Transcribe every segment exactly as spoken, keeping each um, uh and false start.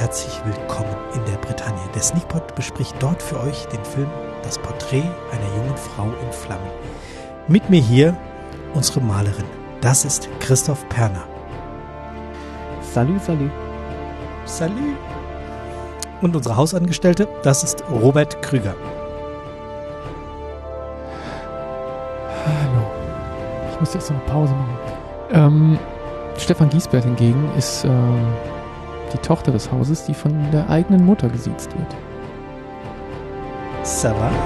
herzlich willkommen in der Bretagne. Der Sneakpot bespricht dort für euch den Film Das Porträt einer jungen Frau in Flammen. Mit mir hier unsere Malerin. Das ist Christoph Perner. Salut, salut. Salut. Und unsere Hausangestellte, das ist Robert Krüger. Hallo. Ich muss jetzt so eine Pause machen. Ähm, Stefan Giesbert hingegen ist äh, die Tochter des Hauses, die von der eigenen Mutter gesiezt wird. Ça va?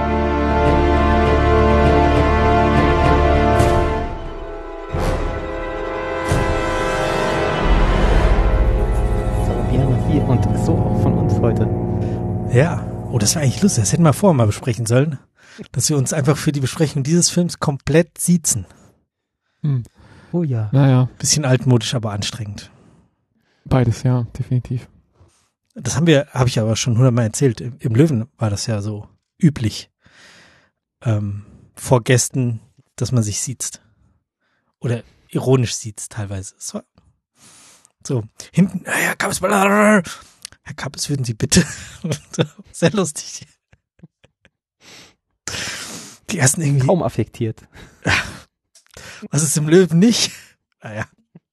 Ça va bien, merci. Und so auch von uns heute. Ja. Oh, das war eigentlich lustig. Das hätten wir vorher mal besprechen sollen. Dass wir uns einfach für die Besprechung dieses Films komplett siezen. Hm. Oh ja. Naja. Bisschen altmodisch, aber anstrengend. Beides, ja, definitiv. Das haben wir, habe ich aber schon hundertmal erzählt. Im, Im Löwen war das ja so üblich. Ähm, vor Gästen, dass man sich siezt. Oder ironisch siezt teilweise. So, so hinten, Herr Kappes, Herr Kappes, würden Sie bitte. Sehr lustig. Die ersten irgendwie. Kaum affektiert. Was ist im Löwen nicht? Naja.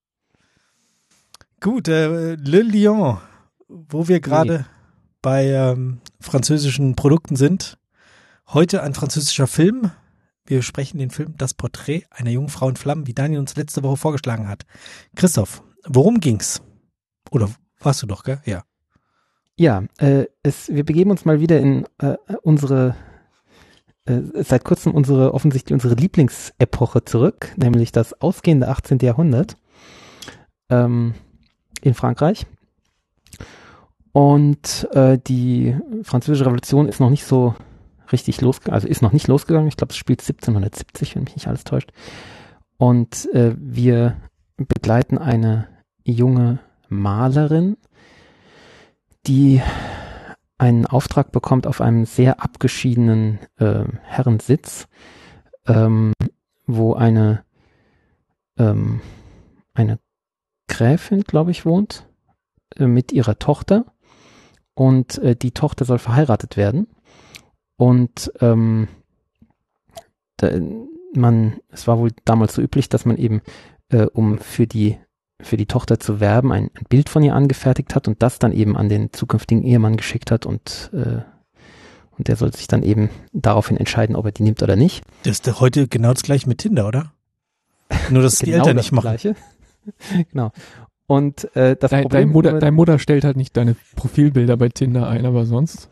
Gut, äh, Le Lion, wo wir gerade nee. bei ähm, französischen Produkten sind. Heute ein französischer Film. Wir besprechen den Film Das Porträt einer jungen Frau in Flammen, wie Daniel uns letzte Woche vorgeschlagen hat. Christoph, worum ging's? Oder warst du doch, gell? Ja. Ja, äh, es, wir begeben uns mal wieder in äh, unsere seit kurzem unsere, offensichtlich unsere Lieblingsepoche zurück, nämlich das ausgehende achtzehnte. Jahrhundert ähm, in Frankreich. Und äh, die Französische Revolution ist noch nicht so richtig losgegangen, also ist noch nicht losgegangen. Ich glaube, es spielt siebzehnhundertsiebzig, wenn mich nicht alles täuscht. Und äh, wir begleiten eine junge Malerin, die einen Auftrag bekommt auf einem sehr abgeschiedenen äh, Herrensitz, ähm, wo eine ähm, eine Gräfin, glaube ich, wohnt, äh, mit ihrer Tochter, und äh, die Tochter soll verheiratet werden. Und ähm, da, man, es war wohl damals so üblich, dass man eben, äh, um für die für die Tochter zu werben, ein, ein Bild von ihr angefertigt hat und das dann eben an den zukünftigen Ehemann geschickt hat, und äh, und der soll sich dann eben daraufhin entscheiden, ob er die nimmt oder nicht. Das ist doch heute genau das gleiche mit Tinder, oder? Nur, dass genau die Eltern das nicht machen. Gleiche. Genau. Und äh, das Dein, Problem... Deine Mutter, deine Mutter stellt halt nicht deine Profilbilder bei Tinder ein, aber sonst...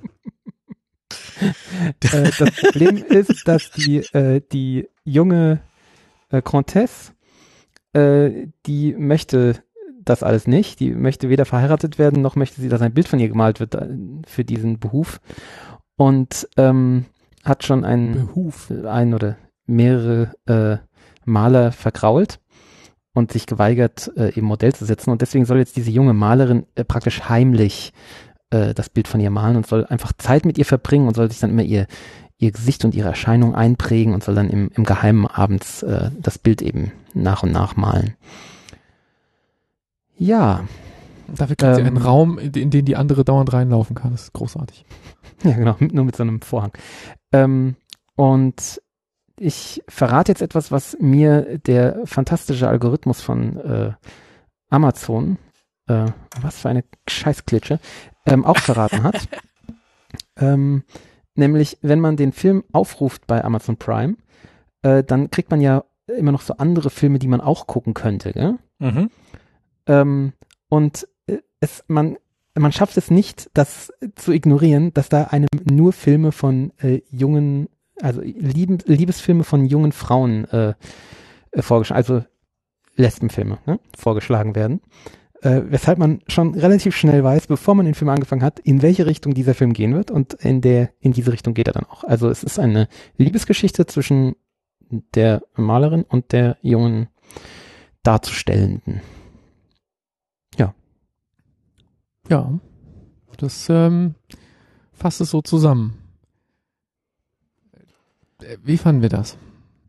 äh, das Problem ist, dass die, äh, die junge äh, Comtesse, die möchte das alles nicht. Die möchte weder verheiratet werden, noch möchte sie, dass ein Bild von ihr gemalt wird für diesen Behuf. Und ähm, hat schon einen Behuf. ein oder mehrere äh, Maler vergrault und sich geweigert, äh, eben Modell zu setzen. Und deswegen soll jetzt diese junge Malerin äh, praktisch heimlich äh, das Bild von ihr malen und soll einfach Zeit mit ihr verbringen und soll sich dann immer ihr ihr Gesicht und ihre Erscheinung einprägen und soll dann im, im Geheimen abends äh, das Bild eben nach und nach malen. Ja. Dafür gibt es ähm, ja einen Raum, in, in den die andere dauernd reinlaufen kann. Das ist großartig. Ja, genau, nur mit so einem Vorhang. Ähm, und ich verrate jetzt etwas, was mir der fantastische Algorithmus von äh, Amazon, äh, was für eine Scheißklitsche, ähm, auch verraten hat. ähm, Nämlich, wenn man den Film aufruft bei Amazon Prime, äh, dann kriegt man ja immer noch so andere Filme, die man auch gucken könnte, gell? Mhm. Ähm, und äh, es, man, man schafft es nicht, das zu ignorieren, dass da einem nur Filme von äh, jungen, also Lieben, Liebesfilme von jungen Frauen äh, äh, vorgeschlagen, also Lesbenfilme, ne, vorgeschlagen werden. Äh, weshalb man schon relativ schnell weiß, bevor man den Film angefangen hat, in welche Richtung dieser Film gehen wird, und in der in diese Richtung geht er dann auch. Also es ist eine Liebesgeschichte zwischen der Malerin und der jungen Darzustellenden. Ja. Ja, das ähm, fasst es so zusammen. Wie fanden wir das?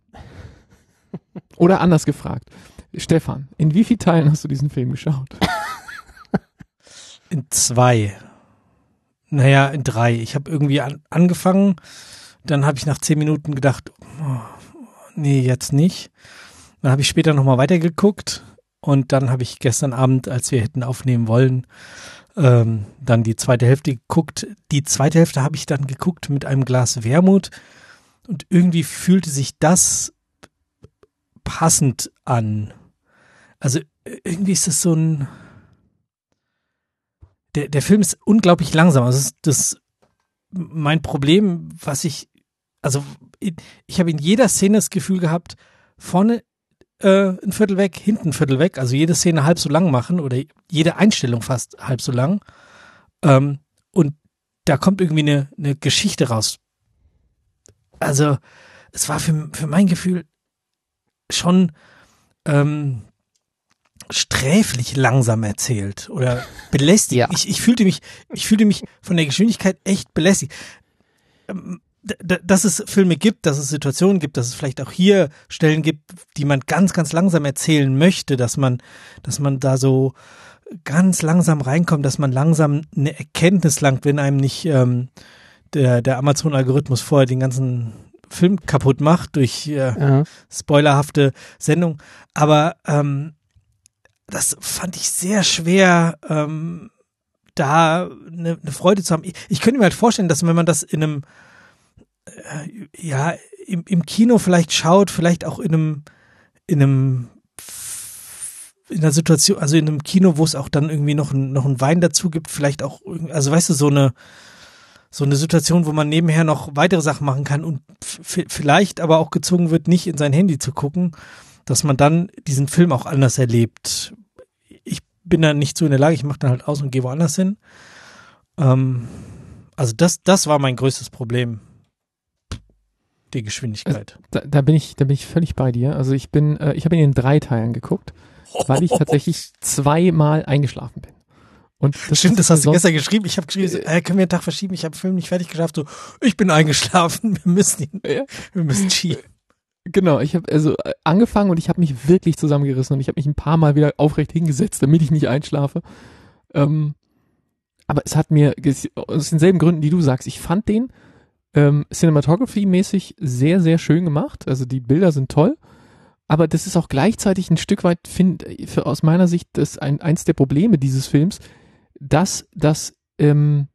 Oder anders gefragt. Stefan, in wie vielen Teilen hast du diesen Film geschaut? In zwei. Naja, in drei. Ich habe irgendwie an, angefangen, dann habe ich nach zehn Minuten gedacht, oh, nee, jetzt nicht. Dann habe ich später nochmal weitergeguckt und dann habe ich gestern Abend, als wir hätten aufnehmen wollen, ähm, dann die zweite Hälfte geguckt. Die zweite Hälfte habe ich dann geguckt mit einem Glas Wermut und irgendwie fühlte sich das passend an. Also irgendwie ist das so ein Der, der Film ist unglaublich langsam. Also das, das mein Problem, was ich, also ich habe in jeder Szene das Gefühl gehabt, vorne äh, ein Viertel weg, hinten ein Viertel weg, also jede Szene halb so lang machen oder jede Einstellung fast halb so lang. Ähm, und da kommt irgendwie eine, eine Geschichte raus. Also es war für, für mein Gefühl schon ähm, sträflich langsam erzählt oder belästigt. Ja. Ich, ich fühlte mich, ich fühlte mich von der Geschwindigkeit echt belästigt. Ähm, d- dass es Filme gibt, dass es Situationen gibt, dass es vielleicht auch hier Stellen gibt, die man ganz, ganz langsam erzählen möchte, dass man, dass man da so ganz langsam reinkommt, dass man langsam eine Erkenntnis langt, wenn einem nicht ähm, der, der Amazon-Algorithmus vorher den ganzen Film kaputt macht durch äh, Ja. spoilerhafte Sendung. Aber ähm, das fand ich sehr schwer, ähm, da eine, eine Freude zu haben. Ich, ich könnte mir halt vorstellen, dass wenn man das in einem, äh, ja, im, im Kino vielleicht schaut, vielleicht auch in einem, in einem, in einer Situation, also in einem Kino, wo es auch dann irgendwie noch, ein, noch einen Wein dazu gibt, vielleicht auch, also weißt du, so eine, so eine Situation, wo man nebenher noch weitere Sachen machen kann und f- vielleicht aber auch gezwungen wird, nicht in sein Handy zu gucken, dass man dann diesen Film auch anders erlebt. Ich bin da nicht so in der Lage, ich mache dann halt aus und gehe woanders hin. Ähm, also das, das war mein größtes Problem. Die Geschwindigkeit. Da, da bin ich, da bin ich völlig bei dir. Also ich bin, äh, ich habe ihn in drei Teilen geguckt, weil ich tatsächlich zweimal eingeschlafen bin. Und das Stimmt, ist das hast du sonst- gestern geschrieben. Ich habe geschrieben, so, äh, können wir einen Tag verschieben? Ich habe den Film nicht fertig geschafft. So, ich bin eingeschlafen. Wir müssen ihn, Ja. wir müssen schieben. Genau, ich habe also äh, angefangen und ich habe mich wirklich zusammengerissen und ich habe mich ein paar Mal wieder aufrecht hingesetzt, damit ich nicht einschlafe. Ähm, aber es hat mir, ges- aus denselben Gründen, die du sagst, ich fand den ähm, Cinematography-mäßig sehr, sehr schön gemacht. Also die Bilder sind toll, aber das ist auch gleichzeitig ein Stück weit, finde ich, aus meiner Sicht, das ein, eins der Probleme dieses Films, dass das ähm,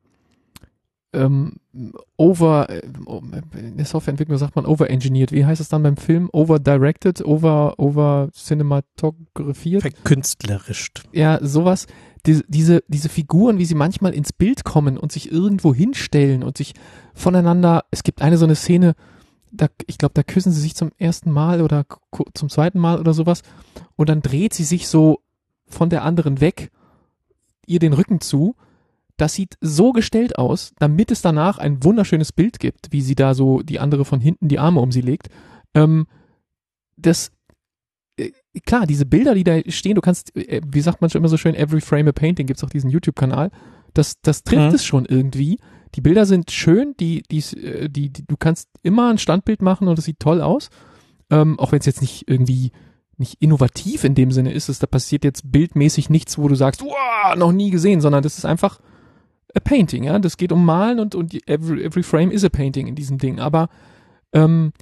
ähm, over, äh, in der Softwareentwicklung sagt man overengineert. Wie heißt es dann beim Film? Over-directed, over, over cinematografiert? Verkünstlerischt. Ja, sowas. Die, diese, diese Figuren, wie sie manchmal ins Bild kommen und sich irgendwo hinstellen und sich voneinander, es gibt eine so eine Szene, da, ich glaube, da küssen sie sich zum ersten Mal oder ku- zum zweiten Mal oder sowas und dann dreht sie sich so von der anderen weg, ihr den Rücken zu. Das sieht so gestellt aus, damit es danach ein wunderschönes Bild gibt, wie sie da so die andere von hinten die Arme um sie legt. Ähm, das, äh, klar, diese Bilder, die da stehen, du kannst, äh, wie sagt man schon immer so schön, every frame a painting, gibt's auch diesen YouTube-Kanal. Das, das trifft Mhm. es schon irgendwie. Die Bilder sind schön, die, die, äh, die, die, du kannst immer ein Standbild machen und es sieht toll aus. Ähm, auch wenn es jetzt nicht irgendwie nicht innovativ in dem Sinne ist, es, da passiert jetzt bildmäßig nichts, wo du sagst, wow, noch nie gesehen, sondern das ist einfach a painting, ja, das geht um Malen und, und every, every frame is a painting in diesem Ding, aber ähm,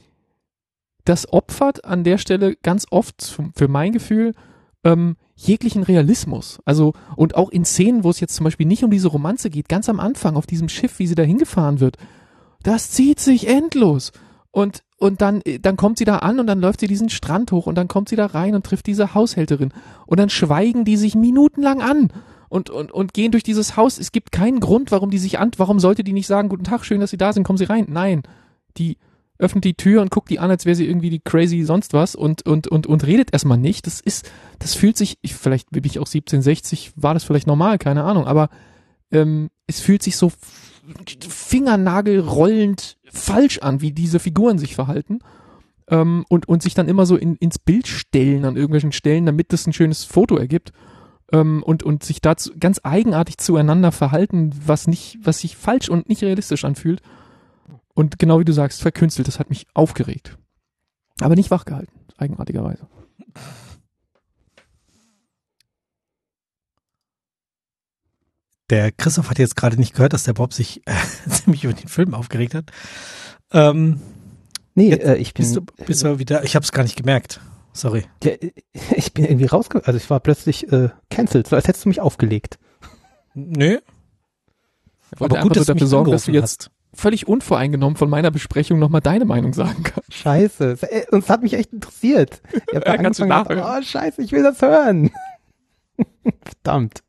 das opfert an der Stelle ganz oft, für, für mein Gefühl, ähm, jeglichen Realismus, also und auch in Szenen, wo es jetzt zum Beispiel nicht um diese Romanze geht, ganz am Anfang auf diesem Schiff, wie sie da hingefahren wird, das zieht sich endlos und und dann, dann kommt sie da an und dann läuft sie diesen Strand hoch und dann kommt sie da rein und trifft diese Haushälterin und dann schweigen die sich minutenlang an und, und, und gehen durch dieses Haus. Es gibt keinen Grund, warum die sich an, warum sollte die nicht sagen, guten Tag, schön, dass Sie da sind, kommen Sie rein. Nein, die öffnet die Tür und guckt die an, als wäre sie irgendwie die crazy sonst was und, und, und, und redet erstmal nicht. Das ist, das fühlt sich, ich, vielleicht bin ich auch siebzehnhundertsechzig, war das vielleicht normal, keine Ahnung, aber ähm, es fühlt sich so fingernagelrollend falsch an, wie diese Figuren sich verhalten. Ähm, und, und sich dann immer so in, ins Bild stellen an irgendwelchen Stellen, damit das ein schönes Foto ergibt. Ähm, und, und sich dazu ganz eigenartig zueinander verhalten, was nicht, was sich falsch und nicht realistisch anfühlt. Und genau wie du sagst, verkünstelt, das hat mich aufgeregt. Aber nicht wachgehalten, eigenartigerweise. der Christoph hat jetzt gerade nicht gehört, dass der Bob sich äh, ziemlich über den Film aufgeregt hat. Ähm, Nee, jetzt äh, ich bin. bist du, bist du wieder, ich habe es gar nicht gemerkt. Sorry. Ja, ich bin irgendwie rausge... Also ich war plötzlich äh, cancelled, so als hättest du mich aufgelegt. Nö. Ich wollte Aber gut, einfach dass nur du dafür mich sorgen, dass du angerufen jetzt völlig unvoreingenommen von meiner Besprechung nochmal deine Meinung sagen kannst. Scheiße. Äh, Uns hat mich echt interessiert. Ich hab da Ja, kannst du angefangen, nachhören. oh scheiße, ich will das hören. Verdammt.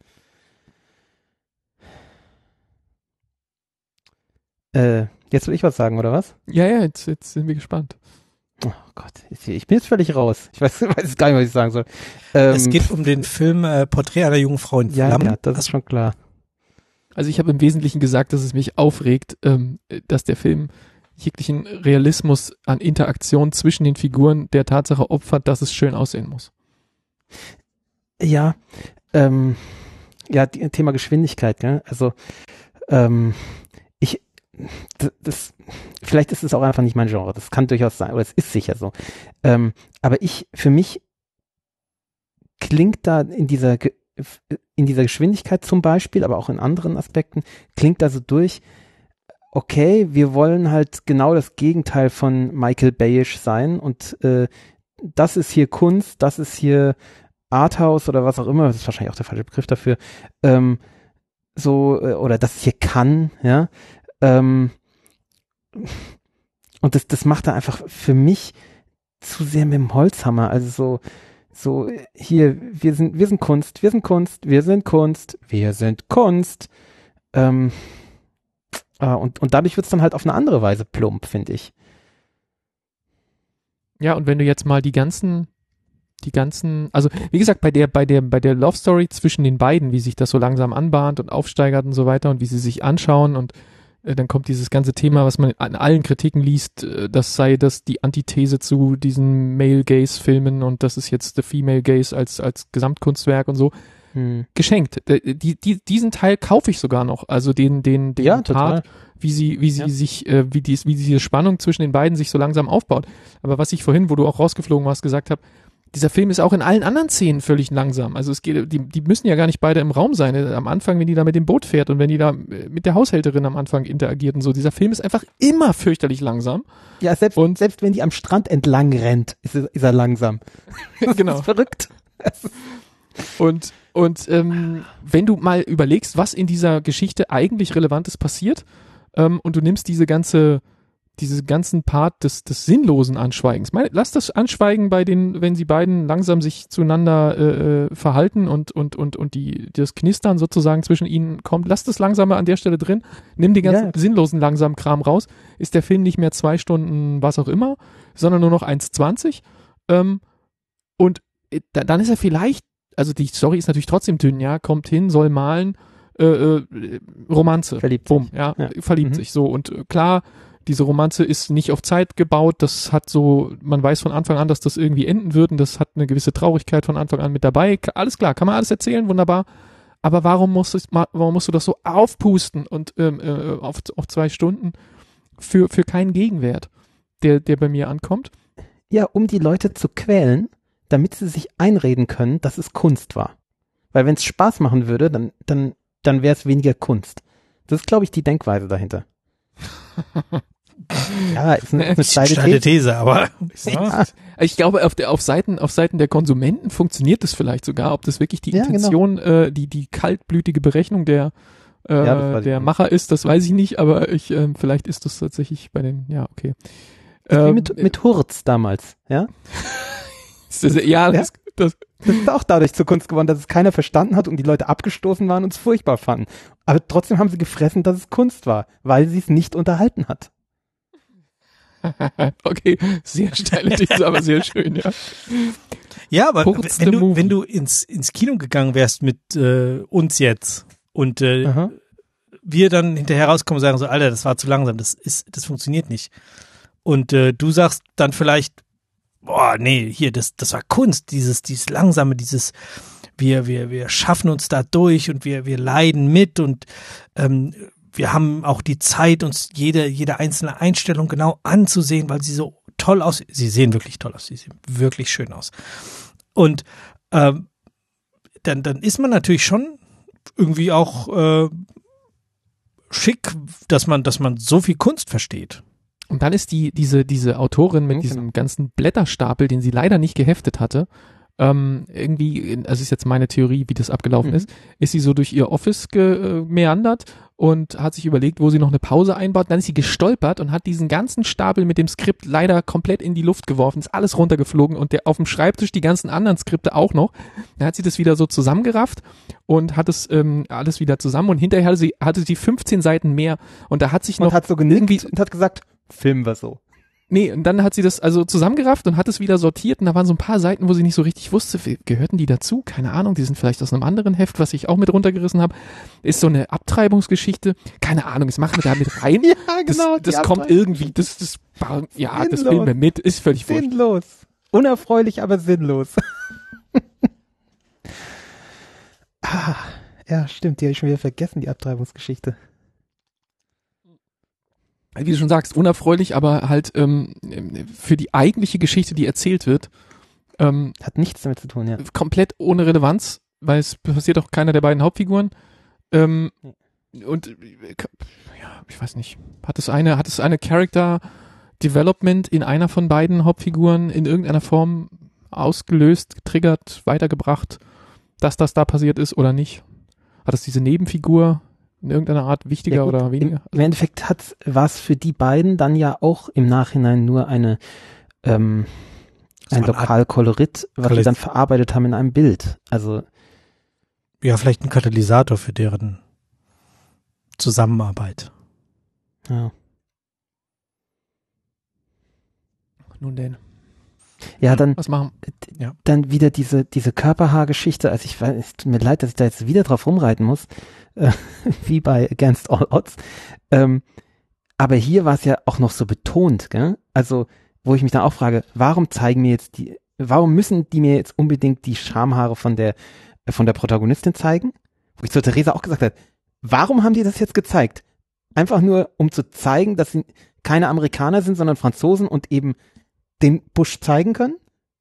Äh, jetzt will ich was sagen, oder was? Ja, ja, jetzt, jetzt sind wir gespannt. Oh Gott, ich, ich bin jetzt völlig raus. Ich weiß, weiß gar nicht, was ich sagen soll. Ähm, Es geht um den Film äh, Porträt einer jungen Frau in ja, Flammen. ja, das ist schon klar. Also ich habe im Wesentlichen gesagt, dass es mich aufregt, ähm, dass der Film jeglichen Realismus an Interaktion zwischen den Figuren der Tatsache opfert, dass es schön aussehen muss. Ja, ähm, ja, die, Thema Geschwindigkeit, gell? Also, ähm, ich, das, das, vielleicht ist es auch einfach nicht mein Genre, das kann durchaus sein, oder es ist sicher so. Ähm, aber ich, für mich klingt da in dieser, Ge- in dieser Geschwindigkeit zum Beispiel, aber auch in anderen Aspekten, klingt da so durch, okay, wir wollen halt genau das Gegenteil von Michael Bayish sein und äh, das ist hier Kunst, das ist hier Arthouse oder was auch immer, das ist wahrscheinlich auch der falsche Begriff dafür, ähm, so, äh, oder das ist hier Cannes, ja, ähm, und das, das macht er einfach für mich zu sehr mit dem Holzhammer, also so, so, äh, hier, wir sind, wir sind Kunst, wir sind Kunst, wir sind Kunst, wir sind Kunst, ähm, äh, und, und dadurch wird es dann halt auf eine andere Weise plump, finde ich. Ja, und wenn du jetzt mal die ganzen, die ganzen, also wie gesagt, bei der, bei der, bei der Love Story zwischen den beiden, wie sich das so langsam anbahnt und aufsteigert und so weiter und wie sie sich anschauen und äh, dann kommt dieses ganze Thema, was man an allen Kritiken liest, äh, das sei das die Antithese zu diesen Male-Gaze-Filmen und das ist jetzt The Female Gaze als, als Gesamtkunstwerk und so. Hm. Geschenkt. Äh, Die, die, diesen Teil kaufe ich sogar noch. Also den, den, den Ja, Part, total. wie sie, wie sie Ja. sich, äh, wie dies, wie diese Spannung zwischen den beiden sich so langsam aufbaut. Aber was ich vorhin, wo du auch rausgeflogen warst, gesagt habe, dieser Film ist auch in allen anderen Szenen völlig langsam. Also es geht, die, die müssen ja gar nicht beide im Raum sein. Am Anfang, wenn die da mit dem Boot fährt und wenn die da mit der Haushälterin am Anfang interagiert und so. Dieser Film ist einfach immer fürchterlich langsam. Ja, selbst, Und- selbst wenn die am Strand entlang rennt, ist, er- ist er langsam. Das Genau. ist verrückt. Und, und ähm, wenn du mal überlegst, was in dieser Geschichte eigentlich Relevantes passiert, ähm, und du nimmst diese ganze, diese ganzen Part des, des sinnlosen Anschweigens. Meine, lass das Anschweigen bei den, wenn sie beiden langsam sich zueinander äh, äh, verhalten und, und, und, und die, das Knistern sozusagen zwischen ihnen kommt, lass das langsam an der Stelle drin, nimm den ganzen Ja. sinnlosen langsam Kram raus, ist der Film nicht mehr zwei Stunden was auch immer, sondern nur noch eins zwanzig. Ähm, und äh, da, dann ist er vielleicht, also die Story ist natürlich trotzdem dünn, ja, kommt hin, soll malen, äh, äh, Romanze. Verliebt Bumm, sich. ja, Ja. verliebt Mhm. sich so. Und äh, klar, diese Romanze ist nicht auf Zeit gebaut, das hat so, man weiß von Anfang an, dass das irgendwie enden wird und das hat eine gewisse Traurigkeit von Anfang an mit dabei. K- Alles klar, kann man alles erzählen, wunderbar. Aber warum musst du, warum musst du das so aufpusten und ähm, äh, auf, auf zwei Stunden für, für keinen Gegenwert, der, der bei mir ankommt? Ja, um die Leute zu quälen, damit sie sich einreden können, dass es Kunst war. Weil wenn es Spaß machen würde, dann, dann, dann wäre es weniger Kunst. Das ist, glaube ich, die Denkweise dahinter. Ja, ist eine, ist eine steile Steile These. These, aber Ja. Ich glaube, auf, der, auf, Seiten, auf Seiten der Konsumenten funktioniert das vielleicht sogar, ob das wirklich die Ja, genau. Intention, äh, die, die kaltblütige Berechnung der, äh, Ja, das weiß ich der nicht. Macher ist, das weiß ich nicht, aber ich, ähm, vielleicht ist das tatsächlich bei den, ja, okay. Wie Ähm, mit, mit Hurz damals, ja? ist das, ja, das, das, Das ist auch dadurch zur Kunst geworden, dass es keiner verstanden hat und die Leute abgestoßen waren und es furchtbar fanden. Aber trotzdem haben sie gefressen, dass es Kunst war, weil sie es nicht unterhalten hat. okay, sehr steile These, aber sehr schön, ja. ja, aber Kurz wenn the du, movie. wenn du ins, ins Kino gegangen wärst mit äh, uns jetzt und äh, Aha. wir dann hinterher rauskommen und sagen so, Alter, das war zu langsam, das ist, das funktioniert nicht. Und äh, du sagst dann vielleicht, boah, nee, hier, das, das war Kunst, dieses, dieses langsame, dieses, wir, wir, wir schaffen uns da durch und wir, wir leiden mit und ähm, wir haben auch die Zeit, uns jede, jede einzelne Einstellung genau anzusehen, weil sie so toll aussehen. Sie sehen wirklich toll aus, sie sehen wirklich schön aus. Und ähm, dann, dann ist man natürlich schon irgendwie auch äh, schick, dass man, dass man so viel Kunst versteht. Und dann ist die, diese, diese Autorin mit Mhm, diesem genau. ganzen Blätterstapel, den sie leider nicht geheftet hatte, ähm, irgendwie, also ist jetzt meine Theorie, wie das abgelaufen Mhm. ist, ist sie so durch ihr Office gemeandert und hat sich überlegt, wo sie noch eine Pause einbaut. Dann ist sie gestolpert und hat diesen ganzen Stapel mit dem Skript leider komplett in die Luft geworfen, ist alles runtergeflogen und der auf dem Schreibtisch die ganzen anderen Skripte auch noch. Dann hat sie das wieder so zusammengerafft und hat es ähm, alles wieder zusammen und hinterher hatte sie, hatte sie fünfzehn Seiten mehr und da hat sich Und noch hat so genickt irgendwie und hat gesagt, filmen wir so. Nee, und dann hat sie das also zusammengerafft und hat es wieder sortiert und da waren so ein paar Seiten, wo sie nicht so richtig wusste, gehörten die dazu? Keine Ahnung, die sind vielleicht aus einem anderen Heft, was ich auch mit runtergerissen habe. Ist so eine Abtreibungsgeschichte. Keine Ahnung, das machen wir da mit rein. Ja, Das, genau. das die kommt Abtreibung. irgendwie, das, das, ja, das Sinnlos. filmen wir mit, ist völlig wurscht. Sinnlos. Unerfreulich, aber sinnlos. ah, ja, stimmt, die habe ich schon wieder vergessen, die Abtreibungsgeschichte. Wie du schon sagst, unerfreulich, aber halt ähm, für die eigentliche Geschichte, die erzählt wird, ähm, Hat nichts damit zu tun, ja. komplett ohne Relevanz, weil es passiert auch keiner der beiden Hauptfiguren. Ähm, und äh, ja, ich weiß nicht, hat es eine, hat es eine Character Development in einer von beiden Hauptfiguren in irgendeiner Form ausgelöst, getriggert, weitergebracht, dass das da passiert ist oder nicht? Hat es diese Nebenfigur in irgendeiner Art wichtiger Ja, gut, oder weniger? Im, im Endeffekt hat war es für die beiden dann ja auch im Nachhinein nur eine ähm, Das ein war eine Art- Lokalkolorit, was Kolorit. sie dann verarbeitet haben in einem Bild. Also Ja, vielleicht ein Katalysator für deren Zusammenarbeit. ja, Nun denn, ja dann was machen? dann wieder diese diese Körperhaargeschichte. Also ich weiß, es tut mir leid, dass ich da jetzt wieder drauf rumreiten muss, äh, wie bei Against All Odds. Ähm, aber hier war es ja auch noch so betont, gell? Also wo ich mich dann auch frage, warum zeigen mir jetzt die, warum müssen die mir jetzt unbedingt die Schamhaare von der äh, von der Protagonistin zeigen? Wo ich zu Theresa auch gesagt habe, warum haben die das jetzt gezeigt? Einfach nur, um zu zeigen, dass sie keine Amerikaner sind, sondern Franzosen und eben den Bush zeigen können?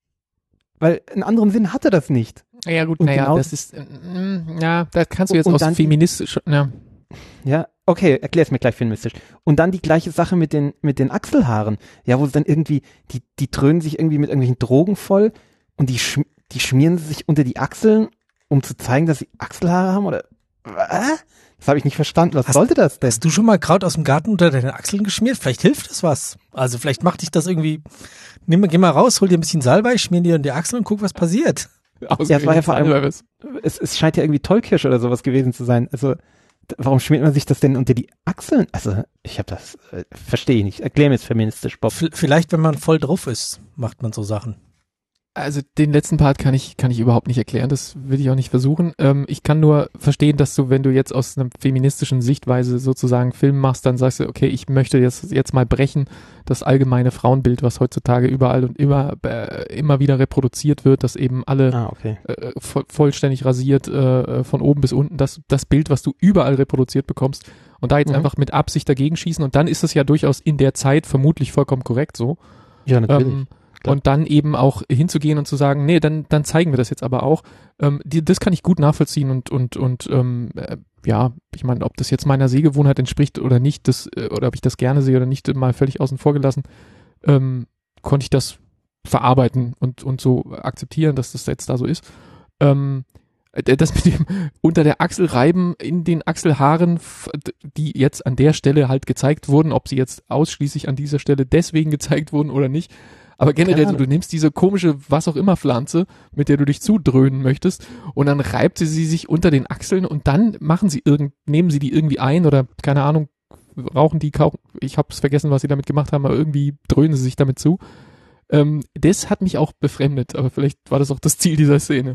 Weil einen anderen Sinn hatte das nicht. Ja gut, Und naja, genau- das ist, äh, mm, ja, da kannst du jetzt Und aus dann- feministisch, ja, Ja, okay, erklär's mir gleich feministisch. Und dann die gleiche Sache mit den mit den Achselhaaren. Ja, wo sie dann irgendwie, die die dröhnen sich irgendwie mit irgendwelchen Drogen voll und die schm die schmieren sich unter die Achseln, um zu zeigen, dass sie Achselhaare haben oder was? Das habe ich nicht verstanden. Was Hast- sollte das denn? Hast du schon mal Kraut aus dem Garten unter deine Achseln geschmiert? Vielleicht hilft das was. Also vielleicht macht dich das irgendwie, nimm, geh mal raus, hol dir ein bisschen Salbei, schmier dir in die Achseln und guck, was passiert. Ja, es war ja vor allem- Salbei. Es, es scheint ja irgendwie Tollkirsch oder sowas gewesen zu sein. Also d- warum schmiert man sich das denn unter die Achseln? Also ich habe das, äh, verstehe ich nicht. Erklär mir jetzt feministisch, Bob. V- Vielleicht, wenn man voll drauf ist, macht man so Sachen. Also den letzten Part kann ich kann ich überhaupt nicht erklären, das will ich auch nicht versuchen. Ähm, ich kann nur verstehen, dass du, wenn du jetzt aus einer feministischen Sichtweise sozusagen Film machst, dann sagst du, okay, ich möchte jetzt jetzt mal brechen, das allgemeine Frauenbild, was heutzutage überall und immer äh, immer wieder reproduziert wird, dass eben alle Ah, okay. äh, vo vollständig rasiert äh, von oben bis unten, das das Bild, was du überall reproduziert bekommst und da jetzt Mhm. einfach mit Absicht dagegen schießen und dann ist es ja durchaus in der Zeit vermutlich vollkommen korrekt so. Ja, natürlich. Ähm, klar. und dann eben auch hinzugehen und zu sagen, nee, dann, dann zeigen wir das jetzt aber auch. Ähm, die, das kann ich gut nachvollziehen und, und, und ähm, äh, ja, ich meine, ob das jetzt meiner Sehgewohnheit entspricht oder nicht, das, äh, oder ob ich das gerne sehe oder nicht, mal völlig außen vor gelassen, ähm, konnte ich das verarbeiten und, und so akzeptieren, dass das jetzt da so ist. Ähm, äh, das mit dem unter der Achsel reiben in den Achselhaaren, f- die jetzt an der Stelle halt gezeigt wurden, ob sie jetzt ausschließlich an dieser Stelle deswegen gezeigt wurden oder nicht. Aber generell, Keine du, du nimmst diese komische, was auch immer Pflanze, mit der du dich zudröhnen möchtest, und dann reibt sie sie sich unter den Achseln und dann machen sie irgend, nehmen sie die irgendwie ein oder keine Ahnung, rauchen die, kau- ich hab's vergessen, was sie damit gemacht haben, aber irgendwie dröhnen sie sich damit zu. Ähm, das hat mich auch befremdet, aber vielleicht war das auch das Ziel dieser Szene.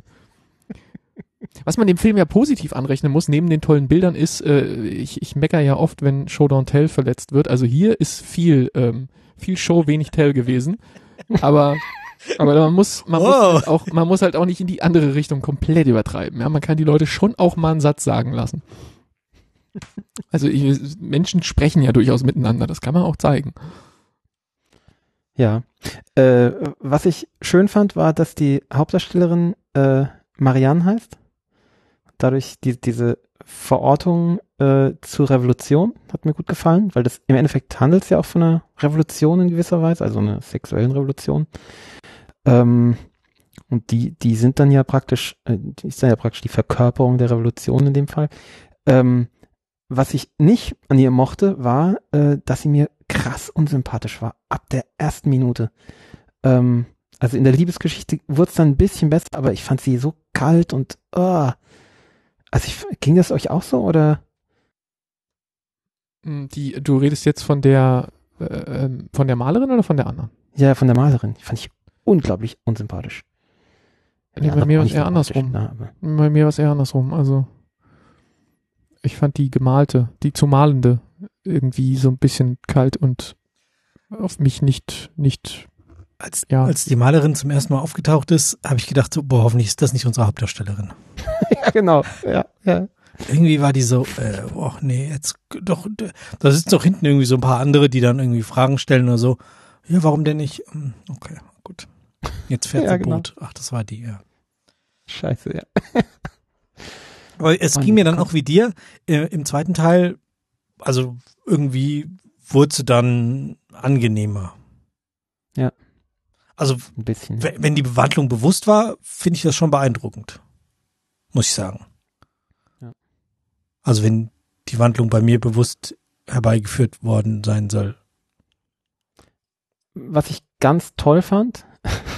Was man dem Film ja positiv anrechnen muss, neben den tollen Bildern, ist, äh, ich, ich mecker ja oft, wenn Show Don't Tell verletzt wird. Also hier ist viel, ähm, viel Show, wenig Tell gewesen. Aber, aber man muss, man muss Wow. halt auch, man muss halt auch nicht in die andere Richtung komplett übertreiben. Ja, man kann die Leute schon auch mal einen Satz sagen lassen. Also ich, Menschen sprechen ja durchaus miteinander, das kann man auch zeigen. Ja. Äh, was ich schön fand, war, dass die Hauptdarstellerin äh, Marianne heißt. dadurch die, diese Verortung äh, zur Revolution hat mir gut gefallen, weil das im Endeffekt handelt es ja auch von einer Revolution in gewisser Weise, also einer sexuellen Revolution. Ähm, und die, die sind dann ja praktisch, äh, die ist dann ja praktisch die Verkörperung der Revolution in dem Fall. Ähm, was ich nicht an ihr mochte, war, äh, dass sie mir krass unsympathisch war, ab der ersten Minute. Ähm, also in der Liebesgeschichte wurde es dann ein bisschen besser, aber ich fand sie so kalt und uh, also ich, ging das euch auch so, oder? Die, du redest jetzt von der äh, von der Malerin oder von der anderen? Ja, von der Malerin. Die fand ich unglaublich unsympathisch. Nee, bei mir war es eher andersrum. Na, bei mir war es eher andersrum. Also ich fand die gemalte, die zu malende irgendwie so ein bisschen kalt und auf mich nicht, nicht Als, ja. als die Malerin zum ersten Mal aufgetaucht ist, habe ich gedacht, so, boah, hoffentlich ist das nicht unsere Hauptdarstellerin. Ja, genau. Ja, ja. Irgendwie war die so, äh, oh nee, jetzt doch, da sitzen doch hinten irgendwie so ein paar andere, die dann irgendwie Fragen stellen oder so. Ja, warum denn nicht? Okay, gut. Jetzt fährt ja, sie genau. Boot. Ach, das war die, ja. Scheiße, ja. Aber es Mann, ging mir dann Gott. auch wie dir äh, im zweiten Teil, also irgendwie wurde sie dann angenehmer. Ja. Also Ein bisschen. w- wenn die Bewandlung bewusst war, finde ich das schon beeindruckend. Muss ich sagen. Ja. Also wenn die Wandlung bei mir bewusst herbeigeführt worden sein soll. Was ich ganz toll fand,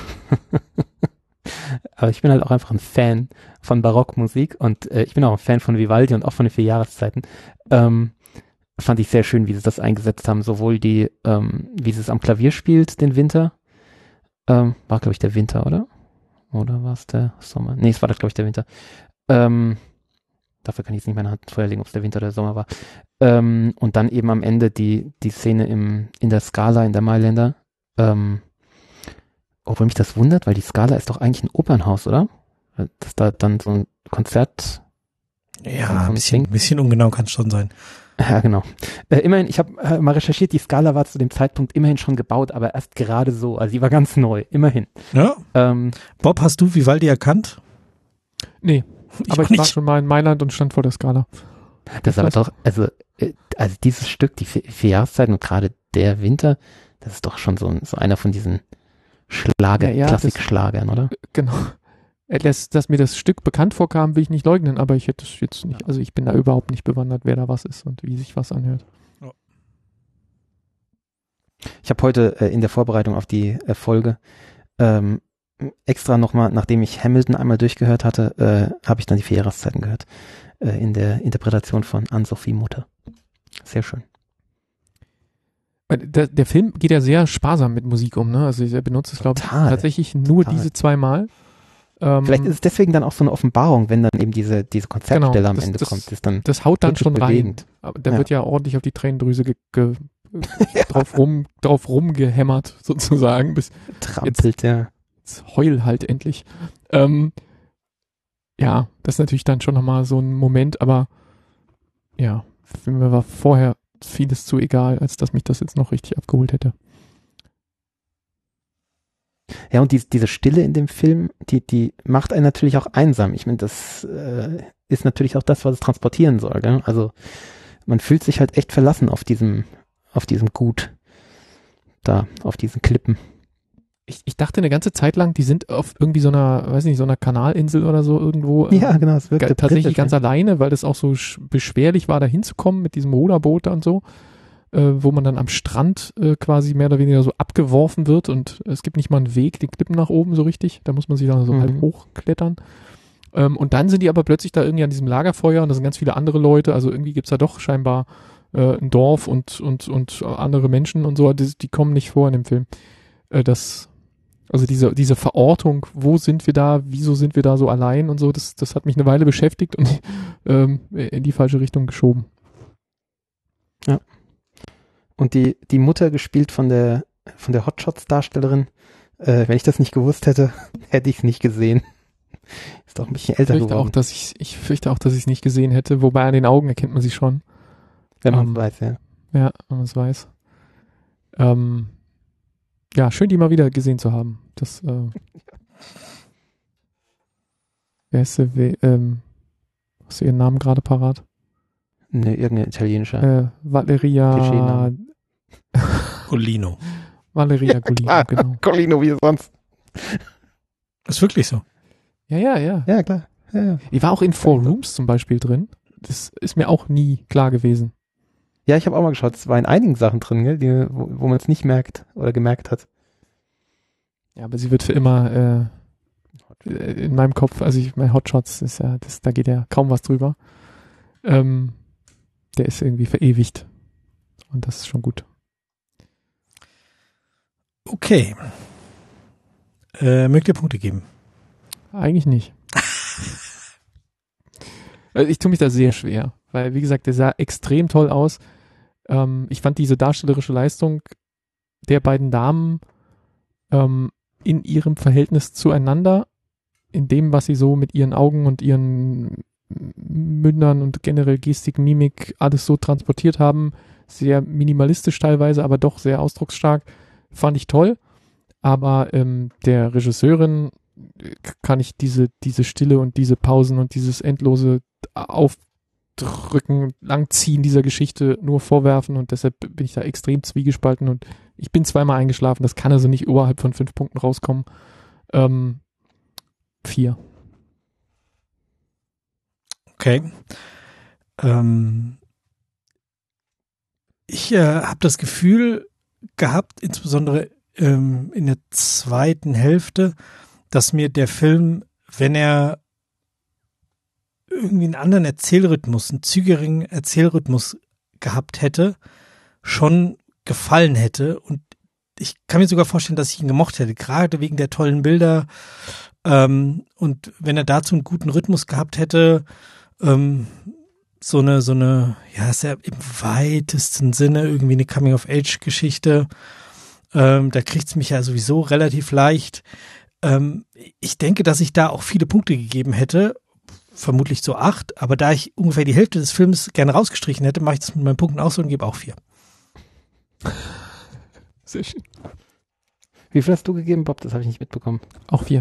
aber ich bin halt auch einfach ein Fan von Barockmusik und äh, ich bin auch ein Fan von Vivaldi und auch von den vier Jahreszeiten. Ähm, fand ich sehr schön, wie sie das eingesetzt haben. Sowohl die, ähm, wie sie es am Klavier spielt, den Winter. Ähm, war, glaube ich, der Winter, oder? Oder war es der Sommer? Nee, es war, glaube ich, der Winter. Ähm, dafür kann ich jetzt nicht meine Hand vorher legen, ob es der Winter oder der Sommer war. Ähm, und dann eben am Ende die, die Szene im, in der Scala, in der Mailänder. Ähm, obwohl mich das wundert, weil die Scala ist doch eigentlich ein Opernhaus, oder? Dass da dann so ein Konzert. Ja, so ein bisschen, ein bisschen ungenau kann es schon sein. Ja, genau. Äh, immerhin, ich habe äh, mal recherchiert, die Scala war zu dem Zeitpunkt immerhin schon gebaut, aber erst gerade so. Also die war ganz neu, immerhin. Ja. Ähm, Bob, hast du Vivaldi erkannt? Nee, Ich aber auch ich war nicht. schon mal in Mailand und stand vor der Skala. das ist aber doch, also, äh, also dieses Stück, die vier, vier Jahreszeiten und gerade der Winter, das ist doch schon so, ein, so einer von diesen Schlager, Ja, ja, Klassikschlagern, oder? Genau. Dass, dass mir das Stück bekannt vorkam, will ich nicht leugnen, aber ich hätte es jetzt nicht, also ich bin da überhaupt nicht bewandert, wer da was ist und wie sich was anhört. Ich habe heute äh, in der Vorbereitung auf die äh, Folge ähm, extra nochmal, nachdem ich Hamilton einmal durchgehört hatte, äh, habe ich dann die vier Jahreszeiten gehört. Äh, in der Interpretation von Anne-Sophie Mutter. Sehr schön. Der, der Film geht ja sehr sparsam mit Musik um, ne? Also er benutzt es, glaube ich, Total. tatsächlich nur Total. diese zweimal. Ähm, Vielleicht ist es deswegen dann auch so eine Offenbarung, wenn dann eben diese, diese Konzertstelle Genau, am das- Ende das- kommt. Das ist dann das haut dann wirklich schon bewegend. rein. Aber da Ja. wird ja ordentlich auf die Tränendrüse ge, ge, drauf, rum, drauf rumgehämmert, sozusagen, bis trampelt, ja. jetzt heul halt endlich. Ähm, ja, das ist natürlich dann schon nochmal so ein Moment, aber ja, für mir war vorher vieles zu egal, als dass mich das jetzt noch richtig abgeholt hätte. Ja, und die, diese Stille in dem Film, die, die macht einen natürlich auch einsam. Ich meine, das äh, ist natürlich auch das, was es transportieren soll. Gell? Also man fühlt sich halt echt verlassen auf diesem, auf diesem Gut da, auf diesen Klippen. Ich, ich dachte eine ganze Zeit lang, die sind auf irgendwie so einer, weiß nicht, so einer Kanalinsel oder so irgendwo. Ja, ähm, genau, es wirkt Ge- tatsächlich ganz alleine, weil das auch so sch- beschwerlich war, da hinzukommen mit diesem Ruderboot und so, äh, wo man dann am Strand äh, quasi mehr oder weniger so abgeworfen wird und es gibt nicht mal einen Weg, den Klippen nach oben so richtig, da muss man sich dann so Mhm. halb hochklettern. Ähm, und dann sind die aber plötzlich da irgendwie an diesem Lagerfeuer und da sind ganz viele andere Leute, also irgendwie gibt's da doch scheinbar äh, ein Dorf und, und, und andere Menschen und so, die, die kommen nicht vor in dem Film. Äh, das Also diese, diese Verortung, wo sind wir da, wieso sind wir da so allein und so, das, das hat mich eine Weile beschäftigt und ähm, in die falsche Richtung geschoben. Und die, die Mutter gespielt von der, von der Hotshots-Darstellerin, äh, wenn ich das nicht gewusst hätte, hätte ich es nicht gesehen. Ist doch ein bisschen Ich älter fürchte geworden, auch, dass ich, ich fürchte auch, dass ich es nicht gesehen hätte, wobei an den Augen erkennt man sie schon. wenn man ähm, weiß, ja. Ja, wenn man es weiß. Ähm, ja, schön, die mal wieder gesehen zu haben. Das, äh, wer ist der, We- ähm, Hast du ihren Namen gerade parat? Ne, irgendein italienischer. Äh, Valeria Klischeename. Golino. Valeria Golino, Ah, genau. Colino wie sonst. Ist wirklich so. Ja, ja, ja. Ja, klar. Ja, ja. Die war auch in Four Rooms zum Beispiel drin. Das ist mir auch nie klar gewesen. Ja, ich habe auch mal geschaut, es war in einigen Sachen drin, gell, die, wo, wo man es nicht merkt oder gemerkt hat. Ja, aber sie wird für immer äh, in meinem Kopf, also ich mein Hotshots ist ja, das, da geht ja kaum was drüber. Ähm, der ist irgendwie verewigt. Und das ist schon gut. Okay. Äh, mögt ihr Punkte geben? Eigentlich nicht. Also ich tue mich da sehr schwer, weil wie gesagt, der sah extrem toll aus. Ähm, ich fand diese darstellerische Leistung der beiden Damen ähm, in ihrem Verhältnis zueinander, in dem, was sie so mit ihren Augen und ihren Mündern und generell Gestik, Mimik alles so transportiert haben, sehr minimalistisch teilweise, aber doch sehr ausdrucksstark, fand ich toll. Aber ähm, der Regisseurin kann ich diese, diese Stille und diese Pausen und dieses endlose Aufdrücken, Langziehen dieser Geschichte nur vorwerfen und deshalb bin ich da extrem zwiegespalten und ich bin zweimal eingeschlafen, das kann also nicht oberhalb von fünf Punkten rauskommen. Ähm, vier. Okay. Ähm, ich äh, habe das Gefühl gehabt, insbesondere ähm, in der zweiten Hälfte, dass mir der Film, wenn er irgendwie einen anderen Erzählrhythmus, einen zügigeren Erzählrhythmus gehabt hätte, schon gefallen hätte. Und ich kann mir sogar vorstellen, dass ich ihn gemocht hätte, gerade wegen der tollen Bilder. Ähm, und wenn er dazu einen guten Rhythmus gehabt hätte, ähm, so eine, so eine, ja, ist ja im weitesten Sinne irgendwie eine Coming-of-Age-Geschichte. Ähm, da kriegt's mich ja sowieso relativ leicht. Ähm, ich denke, dass ich da auch viele Punkte gegeben hätte, vermutlich so acht, aber da ich ungefähr die Hälfte des Films gerne rausgestrichen hätte, mache ich das mit meinen Punkten auch so und gebe auch vier. Sehr schön. Wie viel hast du gegeben, Bob? Das habe ich nicht mitbekommen. Auch vier.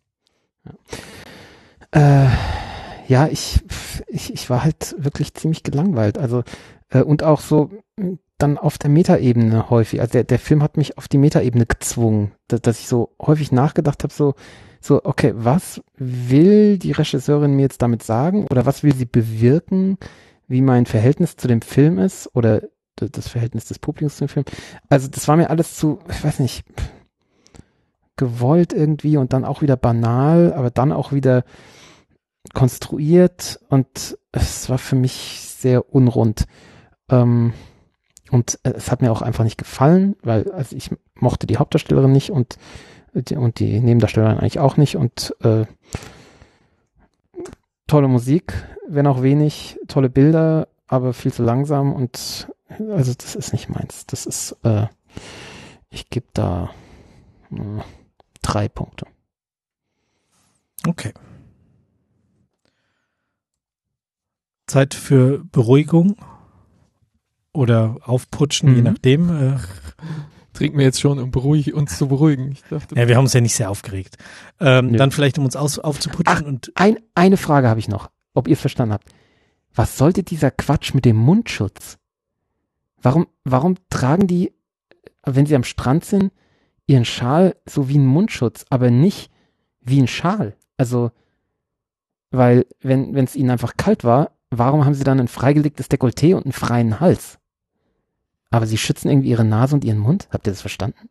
Ja, äh, ja ich, ich, ich war halt wirklich ziemlich gelangweilt. Also, äh, und auch so dann auf der Metaebene häufig. Also der, der Film hat mich auf die Metaebene gezwungen, dass, dass ich so häufig nachgedacht habe, so, so, okay, was will die Regisseurin mir jetzt damit sagen? Oder was will sie bewirken, wie mein Verhältnis zu dem Film ist? Oder das Verhältnis des Publikums zu dem Film? Also das war mir alles zu, ich weiß nicht, gewollt irgendwie und dann auch wieder banal, aber dann auch wieder konstruiert und es war für mich sehr unrund. Ähm, und es hat mir auch einfach nicht gefallen, weil also ich mochte die Hauptdarstellerin nicht und die, und die Nebendarstellerin eigentlich auch nicht und äh, tolle Musik, wenn auch wenig, tolle Bilder, aber viel zu langsam und also das ist nicht meins. Das ist, äh, ich gebe da äh, drei Punkte. Okay. Zeit für Beruhigung oder Aufputschen, Mhm. je nachdem. Äh, Trinken wir jetzt schon, um beruhig, uns zu beruhigen. Ich dachte, ja, wir haben uns ja nicht sehr aufgeregt. Ähm, Nö. dann vielleicht, um uns aus, aufzuputschen Ach, und Ein, eine Frage habe ich noch, ob ihr es verstanden habt. Was sollte dieser Quatsch mit dem Mundschutz? Warum, warum tragen die, wenn sie am Strand sind, ihren Schal so wie einen Mundschutz, aber nicht wie ein Schal? Also, weil, wenn wenn es ihnen einfach kalt war, warum haben sie dann ein freigelegtes Dekolleté und einen freien Hals? Aber sie schützen irgendwie ihre Nase und ihren Mund? Habt ihr das verstanden?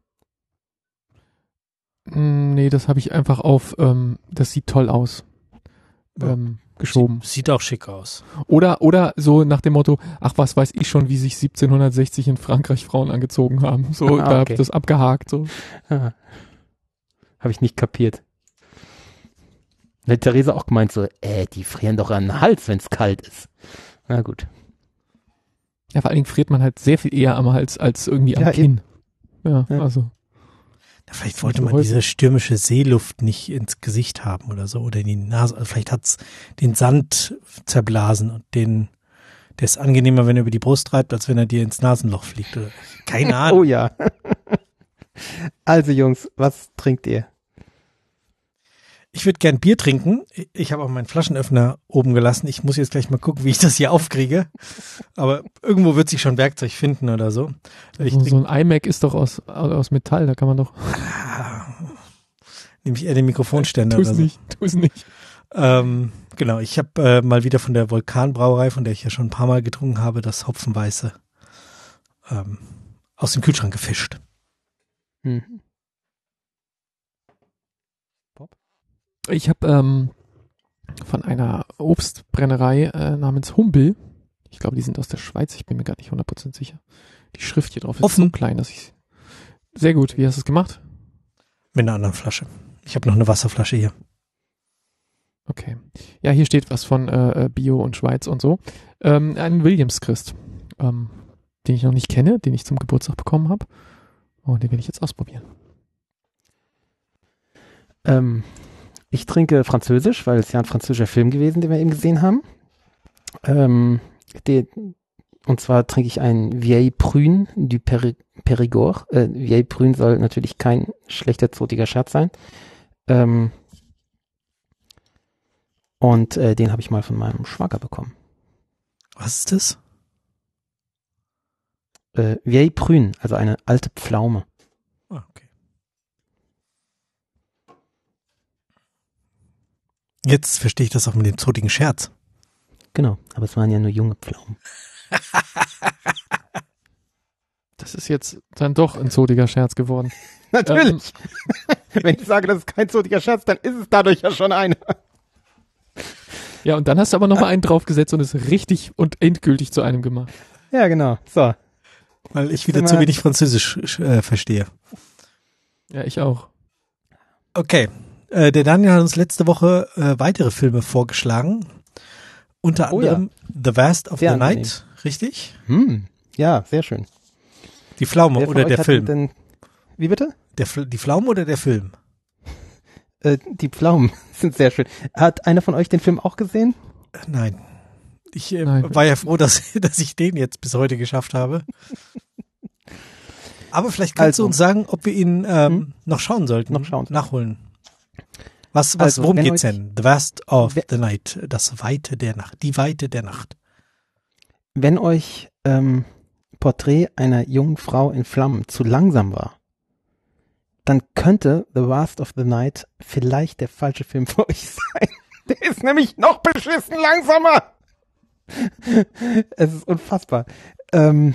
Mm, nee, das habe ich einfach auf, ähm, das sieht toll aus, Ja. ähm, geschoben. sieht, sieht auch schick aus. Oder, oder so nach dem Motto, ach, was weiß ich schon, wie sich siebzehnhundertsechzig in Frankreich Frauen angezogen haben. So, Ah, da hab okay. ich das abgehakt, so. Ah. Habe ich nicht kapiert. Da hat Theresa auch gemeint so, äh, die frieren doch an den Hals, wenn es kalt ist. Na gut. Ja, vor allen Dingen friert man halt sehr viel eher am Hals als irgendwie am Ja, Kinn. Ja, Ja. also. Ja, vielleicht Das wollte ist man häufig. diese stürmische Seeluft nicht ins Gesicht haben oder so oder in die Nase. Also vielleicht hat's den Sand zerblasen und den, der ist angenehmer, wenn er über die Brust treibt, als wenn er dir ins Nasenloch fliegt. Oder, keine Oh Ahnung. ja. Also Jungs, was trinkt ihr? Ich würde gern Bier trinken. Ich habe auch meinen Flaschenöffner oben gelassen. Ich muss jetzt gleich mal gucken, wie ich das hier aufkriege. Aber irgendwo wird sich schon Werkzeug finden oder so. Ich so, so ein iMac ist doch aus, aus Metall, da kann man doch. Nehme ich eher den Mikrofonständer Tu's oder so. nicht, tu's nicht. Ähm, genau, ich habe äh, mal wieder von der Vulkanbrauerei, von der ich ja schon ein paar Mal getrunken habe, das Hopfenweiße ähm, aus dem Kühlschrank gefischt. Mhm. Ich habe ähm, von einer Obstbrennerei äh, namens Humbel, ich glaube, die sind aus der Schweiz, ich bin mir gar nicht hundert Prozent sicher. Die Schrift hier drauf ist Offen. so klein, dass ich sehr gut. Wie hast du es gemacht? Mit einer anderen Flasche. Ich habe noch eine Wasserflasche hier. Okay. Ja, hier steht was von äh, Bio und Schweiz und so. Ähm, ein Williams Christ, ähm, den ich noch nicht kenne, den ich zum Geburtstag bekommen habe. Und den will ich jetzt ausprobieren. Ähm, ich trinke Französisch, weil es ja ein französischer Film gewesen, den wir eben gesehen haben. Ähm, die, und zwar trinke ich einen Vieille Prune du Péri- Périgord. Äh, Vieille Prune soll natürlich kein schlechter, zotiger Scherz sein. Ähm, und äh, den habe ich mal von meinem Schwager bekommen. Was ist das? Äh, Vieille Prune, also eine alte Pflaume. Ah, okay. Jetzt verstehe ich das auch mit dem zotigen Scherz. Genau, aber es waren ja nur junge Pflaumen. Das ist jetzt dann doch ein zotiger Scherz geworden. Natürlich. Ähm, Wenn ich sage, das ist kein zotiger Scherz, dann ist es dadurch ja schon einer. Ja, und dann hast du aber noch mal einen draufgesetzt und es richtig und endgültig zu einem gemacht. Ja, genau. So. Weil ich wieder zu wenig Französisch äh, verstehe. Ja, ich auch. Okay. Äh, der Daniel hat uns letzte Woche äh, weitere Filme vorgeschlagen. Unter Oh anderem The Vast of Sehr the angenehm. Night, richtig? Hm. Ja, sehr schön. Die Pflaume Wer von oder euch der hat Film? Denn, wie bitte? Der, Fl- die Pflaume oder der Film? Äh, die Pflaumen sind sehr schön. Hat einer von euch den Film auch gesehen? Äh, Nein. Ich äh, Nein. war ja froh, dass, dass ich den jetzt bis heute geschafft habe. Aber vielleicht kannst Also. du uns sagen, ob wir ihn ähm, Hm? noch schauen sollten. Noch schauen. Nachholen. Was, was, Also, worum wenn geht's euch- denn? The Vast of Wer- the Night. Das Weite der Nacht. Die Weite der Nacht. Wenn euch ähm, Porträt einer jungen Frau in Flammen zu langsam war, dann könnte The Vast of the Night vielleicht der falsche Film für euch sein. Der ist nämlich noch beschissen langsamer. Es ist unfassbar. Ähm,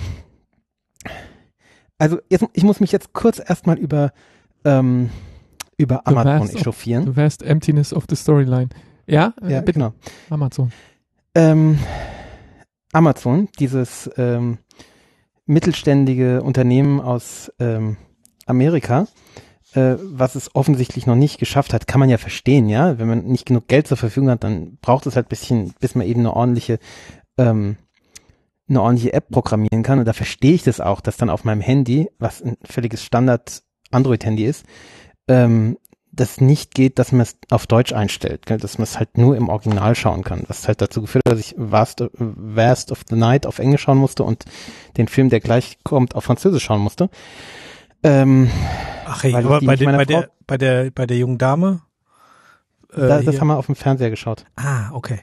also jetzt, ich muss mich jetzt kurz erstmal über ähm, über The Amazon Vast of- echauffieren. The vast emptiness of the storyline. Ja, äh, Ja, bitte. genau. Amazon. Ähm, Amazon, dieses ähm, mittelständige Unternehmen aus ähm, Amerika, äh, was es offensichtlich noch nicht geschafft hat, kann man ja verstehen, ja. Wenn man nicht genug Geld zur Verfügung hat, dann braucht es halt ein bisschen, bis man eben eine ordentliche, ähm, eine ordentliche App programmieren kann. Und da verstehe ich das auch, dass dann auf meinem Handy, was ein völliges Standard Android-Handy ist, ähm, das nicht geht, dass man es auf Deutsch einstellt, gell? Dass man es halt nur im Original schauen kann. Was halt dazu geführt hat, dass ich Vast, Vast of the Night auf Englisch schauen musste und den Film, der gleich kommt, auf Französisch schauen musste. Ähm, Ach hey, Weil ich aber die bei, mit den, meiner bei, Frau- der, bei, der, bei der jungen Dame? Äh, da, das hier- haben wir auf dem Fernseher geschaut. ah, okay.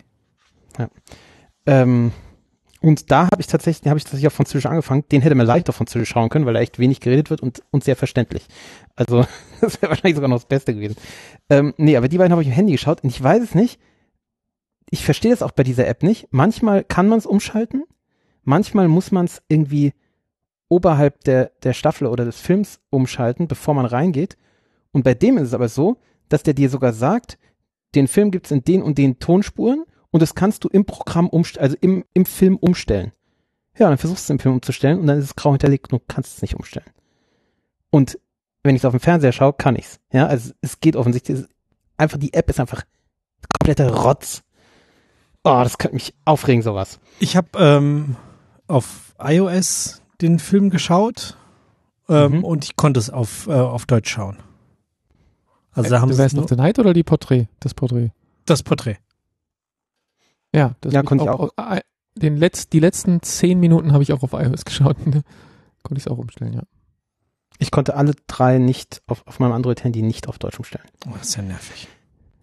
Ähm, und da habe ich tatsächlich, habe ich tatsächlich auf Französisch angefangen. Den hätte man leicht auf Französisch schauen können, weil da echt wenig geredet wird und, und sehr verständlich. Also das wäre wahrscheinlich sogar noch das Beste gewesen. Ähm, nee, aber die beiden habe ich im Handy geschaut und ich weiß es nicht. Ich verstehe das auch bei dieser App nicht. Manchmal kann man es umschalten. Manchmal muss man es irgendwie oberhalb der, der Staffel oder des Films umschalten, bevor man reingeht. Und bei dem ist es aber so, dass der dir sogar sagt, den Film gibt's in den und den Tonspuren und das kannst du im Programm umstellen, also im, im Film umstellen. Ja, dann versuchst du es im Film umzustellen und dann ist es grau hinterlegt und du kannst es nicht umstellen. Und wenn ich es auf dem Fernseher schaue, kann ich's. Ja, also es geht offensichtlich. Es ist einfach, die App ist einfach kompletter Rotz. Oh, das könnte mich aufregen, sowas. Ich habe ähm, auf iOS den Film geschaut ähm, Mhm. und ich konnte es auf, äh, auf Deutsch schauen. Also da haben The sie Vast nur of the Night oder die Porträt? Das Porträt. das Porträt. Ja, das Ja, hab konnte ich auch. auch. Den Letz-, die letzten zehn Minuten habe ich auch auf iOS geschaut. Ne? Konnte ich es auch umstellen, ja. Ich konnte alle drei nicht auf, auf meinem Android-Handy nicht auf Deutsch umstellen. Oh, das ist ja nervig.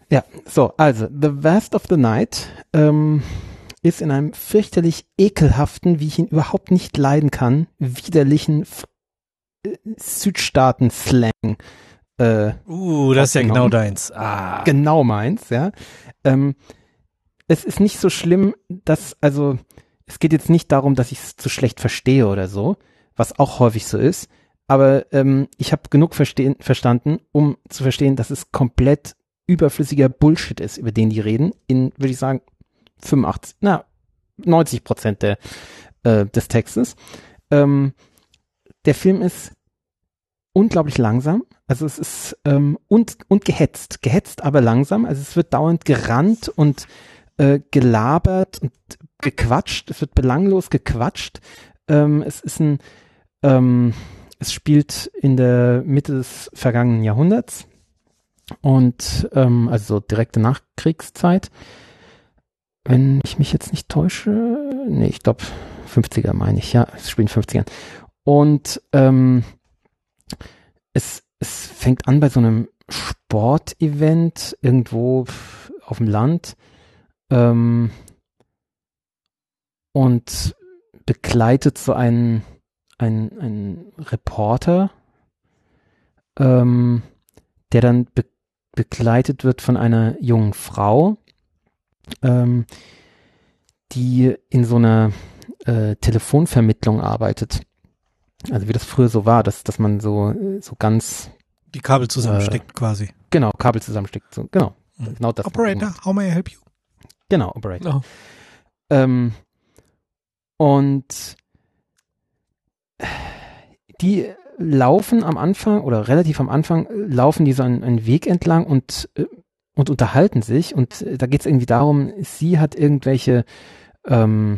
Ja, so, also The Vast of the Night ähm, ist in einem fürchterlich ekelhaften, wie ich ihn überhaupt nicht leiden kann, widerlichen F- äh, Südstaaten-Slang. Äh, Uh, das ist ja genau deins. Ah. Genau meins, ja. Ähm, es ist nicht so schlimm, dass, also, es geht jetzt nicht darum, dass ich es zu schlecht verstehe oder so, was auch häufig so ist, aber ähm, ich habe genug verstehen, verstanden, um zu verstehen, dass es komplett überflüssiger Bullshit ist, über den die reden, in, würde ich sagen, fünfundachtzig, na, neunzig Prozent der, äh, des Textes. Ähm, der Film ist unglaublich langsam, also es ist, ähm, und, und gehetzt, gehetzt, aber langsam, also es wird dauernd gerannt und äh, gelabert und gequatscht, es wird belanglos gequatscht, ähm, es ist ein, ähm, es spielt in der Mitte des vergangenen Jahrhunderts, und ähm, also so direkte Nachkriegszeit. Wenn ich mich jetzt nicht täusche, nee, ich glaube fünfziger meine ich, ja, es spielt in den fünfzigern. Und ähm, es, es fängt an bei so einem Sportevent irgendwo auf dem Land ähm, und begleitet so einen, einen, einen Reporter, ähm, der dann be- begleitet wird von einer jungen Frau, ähm, die in so einer äh, Telefonvermittlung arbeitet. Also wie das früher so war, dass, dass man so, so ganz Die Kabel zusammensteckt äh, quasi. Genau, Kabel zusammensteckt. So, genau, Mhm. genau das. Operator, how may I help you? Genau, Operator. Oh. Ähm, und die laufen am Anfang oder relativ am Anfang äh, laufen die so einen, einen Weg entlang und, äh, und unterhalten sich, und äh, da geht es irgendwie darum, sie hat irgendwelche ähm,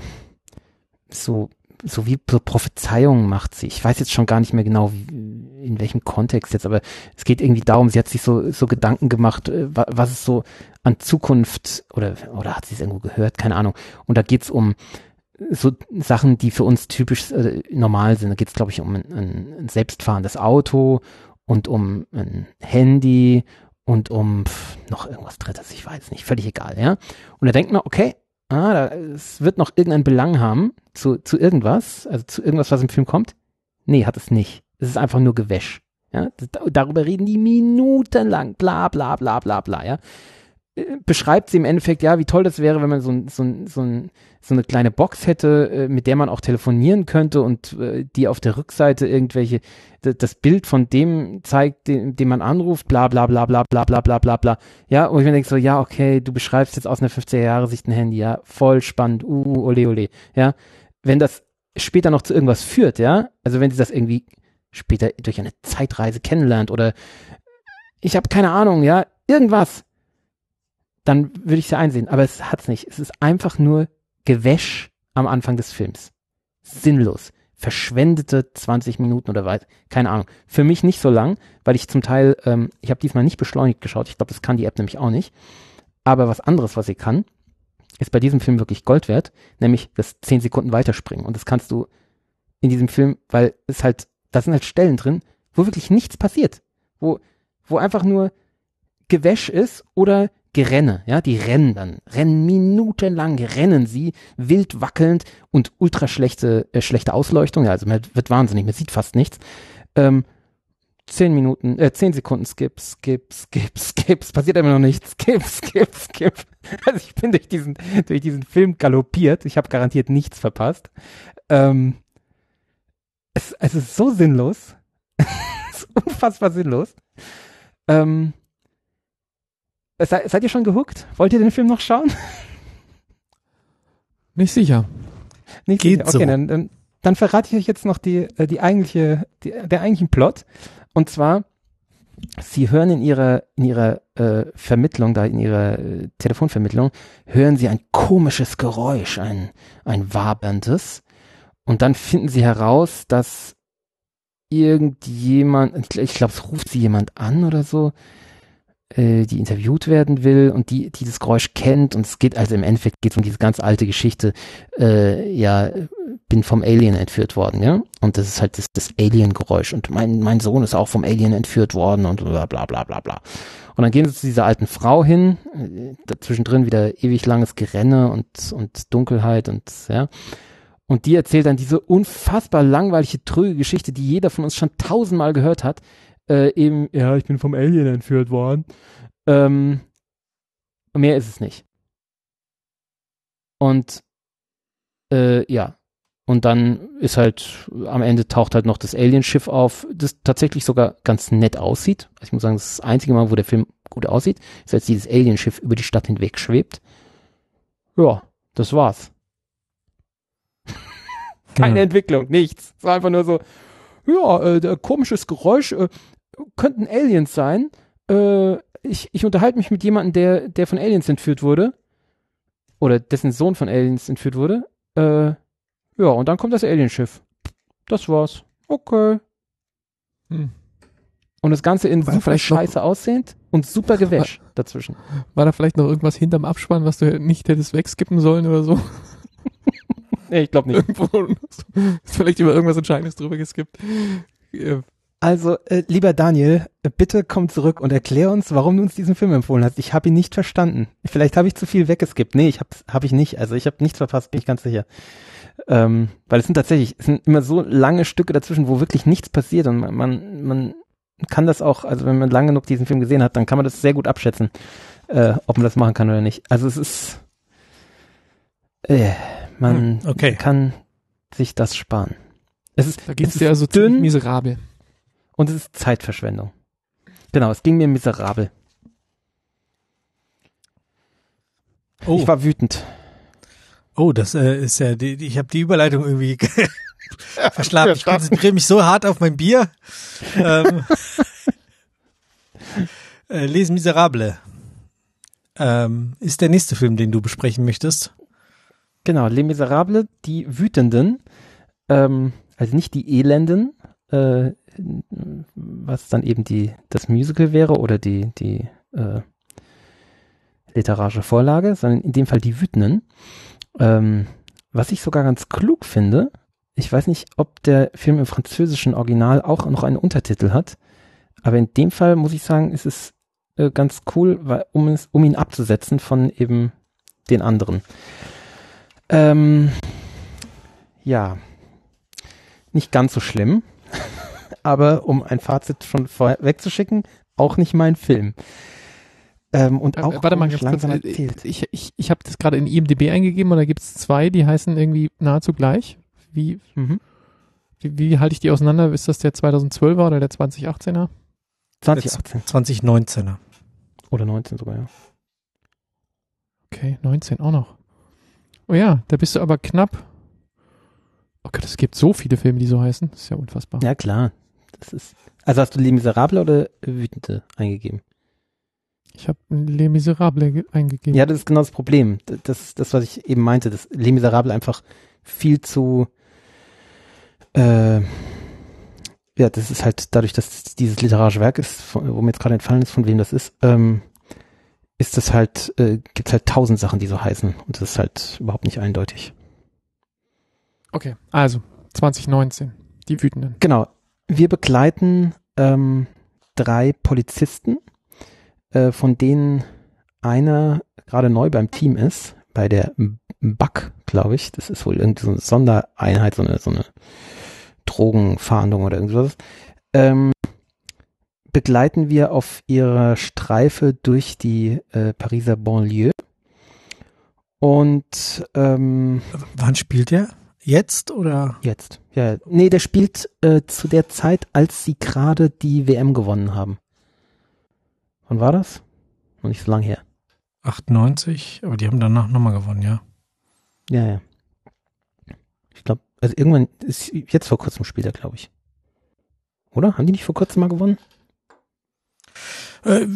so, so wie so Prophezeiungen macht sie. Ich weiß jetzt schon gar nicht mehr genau, wie, in welchem Kontext jetzt, aber es geht irgendwie darum, sie hat sich so, so Gedanken gemacht, äh, wa- was es so an Zukunft, oder, oder hat sie es irgendwo gehört, keine Ahnung. Und da geht es um so Sachen, die für uns typisch äh, normal sind. Da geht es, glaube ich, um ein, ein, ein selbstfahrendes Auto und um ein Handy und um pf, noch irgendwas Drittes, ich weiß nicht, völlig egal, ja. Und da denkt man, okay, ah, da, es wird noch irgendeinen Belang haben zu, zu irgendwas, also zu irgendwas, was im Film kommt. Nee, hat es nicht. Es ist einfach nur Gewäsch. Ja? Das, darüber reden die minutenlang, bla bla bla bla bla, ja. Beschreibt sie im Endeffekt, ja, wie toll das wäre, wenn man so, ein, so, ein, so, ein, so eine kleine Box hätte, äh, mit der man auch telefonieren könnte und äh, die auf der Rückseite irgendwelche, d- das Bild von dem zeigt, den, den man anruft, bla bla bla bla bla bla bla bla bla. Ja, und ich mir denke so, ja, okay, du beschreibst jetzt aus einer fünfziger-Jahre-Sicht ein Handy, ja, voll spannend, uh, ole ole, ja. Wenn das später noch zu irgendwas führt, ja, also wenn sie das irgendwie später durch eine Zeitreise kennenlernt oder ich habe keine Ahnung, ja, irgendwas, dann würde ich es ja einsehen. Aber es hat's nicht. Es ist einfach nur Gewäsch am Anfang des Films. Sinnlos. Verschwendete zwanzig Minuten oder was. Keine Ahnung. Für mich nicht so lang, weil ich zum Teil, ähm, ich habe diesmal nicht beschleunigt geschaut. Ich glaube, das kann die App nämlich auch nicht. Aber was anderes, was sie kann, ist bei diesem Film wirklich Gold wert, nämlich das zehn Sekunden weiterspringen. Und das kannst du in diesem Film, weil es halt, da sind halt Stellen drin, wo wirklich nichts passiert. Wo, wo einfach nur Gewäsch ist oder Gerenne, ja, die rennen dann, rennen minutenlang, rennen sie, wild wackelnd und ultra schlechte, äh, schlechte Ausleuchtung, ja, also man wird wahnsinnig, man sieht fast nichts. Ähm, zehn Minuten, äh, zehn Sekunden Skip, Skip, Skip, Skip, es passiert immer noch nichts, Skip, Skip, Skip. Also ich bin durch diesen, durch diesen Film galoppiert, ich habe garantiert nichts verpasst. Ähm, es, es ist so sinnlos, es ist unfassbar sinnlos. Ähm, Se, seid ihr schon gehuckt? Wollt ihr den Film noch schauen? Nicht sicher. Nicht Geht sicher. Okay, so. dann, dann, dann verrate ich euch jetzt noch die, die eigentliche, die, der eigentlichen Plot. Und zwar, sie hören in ihrer, in ihrer äh, Vermittlung, da in ihrer äh, Telefonvermittlung, hören sie ein komisches Geräusch, ein, ein waberndes. Und dann finden sie heraus, dass irgendjemand, ich glaube, es ruft sie jemand an oder so, die interviewt werden will und die, die das Geräusch kennt, und es geht also im Endeffekt geht es um diese ganz alte Geschichte, äh, ja, bin vom Alien entführt worden, ja. Und das ist halt das, das Alien-Geräusch. Und mein, mein Sohn ist auch vom Alien entführt worden und bla bla bla bla bla. Und dann gehen sie zu dieser alten Frau hin, äh, dazwischendrin wieder ewig langes Gerenne und, und Dunkelheit und ja. Und die erzählt dann diese unfassbar langweilige, trüge Geschichte, die jeder von uns schon tausendmal gehört hat. Äh, eben, ja, ich bin vom Alien entführt worden. Ähm, mehr ist es nicht. Und äh, ja, und dann ist halt, am Ende taucht halt noch das Alienschiff auf, das tatsächlich sogar ganz nett aussieht. Also ich muss sagen, das ist das einzige Mal, wo der Film gut aussieht, ist, als dieses Alienschiff über die Stadt hinweg schwebt. Ja, das war's. Keine ja. Entwicklung, nichts. Es war einfach nur so, ja, äh, der komisches Geräusch, äh, könnten Aliens sein. Äh, ich, ich unterhalte mich mit jemandem, der, der von Aliens entführt wurde. Oder dessen Sohn von Aliens entführt wurde. Äh, ja, und dann kommt das Alienschiff. Das war's. Okay. Hm. Und das Ganze in war super scheiße noch, aussehend und super Gewäsch war, dazwischen. War da vielleicht noch irgendwas hinterm Abspann, was du nicht hättest wegskippen sollen oder so? Nee, ich glaube nicht. Irgendwo ist vielleicht über irgendwas Entscheidendes drüber geskippt. Ja. Also, äh, lieber Daniel, äh, bitte komm zurück und erklär uns, warum du uns diesen Film empfohlen hast. Ich habe ihn nicht verstanden. Vielleicht habe ich zu viel weggeskippt. Nee, ich habe hab ich nicht. Also ich habe nichts verpasst, bin ich ganz sicher. Ähm, weil es sind tatsächlich, es sind immer so lange Stücke dazwischen, wo wirklich nichts passiert und man, man, man kann das auch, also wenn man lange genug diesen Film gesehen hat, dann kann man das sehr gut abschätzen, äh, ob man das machen kann oder nicht. Also es ist, äh, man hm, okay. kann sich das sparen. Es ist, da geht es dir also ziemlich miserabel. Und es ist Zeitverschwendung. Genau, es ging mir miserabel. Oh. Ich war wütend. Oh, das äh, ist ja, die, ich habe die Überleitung irgendwie verschlafen. Ich konzentriere mich so hart auf mein Bier. ähm, äh, Les Miserables ähm, ist der nächste Film, den du besprechen möchtest. Genau, Les Miserables, die Wütenden, ähm, also nicht die Elenden, äh, was dann eben die das Musical wäre oder die die äh, literarische Vorlage, sondern in dem Fall die Wütenden. Ähm, was ich sogar ganz klug finde, ich weiß nicht, ob der Film im französischen Original auch noch einen Untertitel hat, aber in dem Fall muss ich sagen, ist es äh, ganz cool, weil, um, es, um ihn abzusetzen von eben den anderen. Ähm, ja, nicht ganz so schlimm, aber um ein Fazit schon vorwegzuschicken, auch nicht mein Film. Ähm, und auch äh, warte mal ganz kurz, erzählt. ich, ich, ich habe das gerade in I M D B eingegeben und da gibt es zwei, die heißen irgendwie nahezu gleich. Wie, mhm. wie, wie halte ich die auseinander? Ist das der zweitausendzwölfer oder der zweitausendachtzehner? zweitausendachtzehn. zweitausendneunzehner. Oder neunzehn sogar, ja. Okay, neunzehn auch noch. Oh ja, da bist du aber knapp. Oh Gott, es gibt so viele Filme, die so heißen. Das ist ja unfassbar. Ja, klar. Das ist, also hast du Les Miserables oder Wütende eingegeben? Ich habe Les Miserables eingegeben. Ja, das ist genau das Problem. Das, das, was ich eben meinte, dass Les Miserables einfach viel zu, äh, ja, das ist halt dadurch, dass dieses literarische Werk ist, von, wo mir jetzt gerade entfallen ist, von wem das ist, ähm, ist das halt, äh, gibt's halt tausend Sachen, die so heißen und das ist halt überhaupt nicht eindeutig. Okay, also zwanzig neunzehn, die Wütenden. Genau. Wir begleiten ähm, drei Polizisten, äh, von denen einer gerade neu beim Team ist, bei der B A C, glaube ich. Das ist wohl irgendwie so eine Sondereinheit, so eine, so eine Drogenfahndung oder irgendwas. Ähm, begleiten wir auf ihrer Streife durch die äh, Pariser Banlieue. Und ähm, wann spielt der? Jetzt oder? Jetzt, ja. Nee, der spielt äh, zu der Zeit, als sie gerade die W M gewonnen haben. Wann war das? Noch nicht so lange her. achtundneunzig, aber die haben danach nochmal gewonnen, ja. Ja, ja. Ich glaube, also irgendwann, ist jetzt vor kurzem spielt er, glaube ich. Oder? Haben die nicht vor kurzem mal gewonnen? Äh,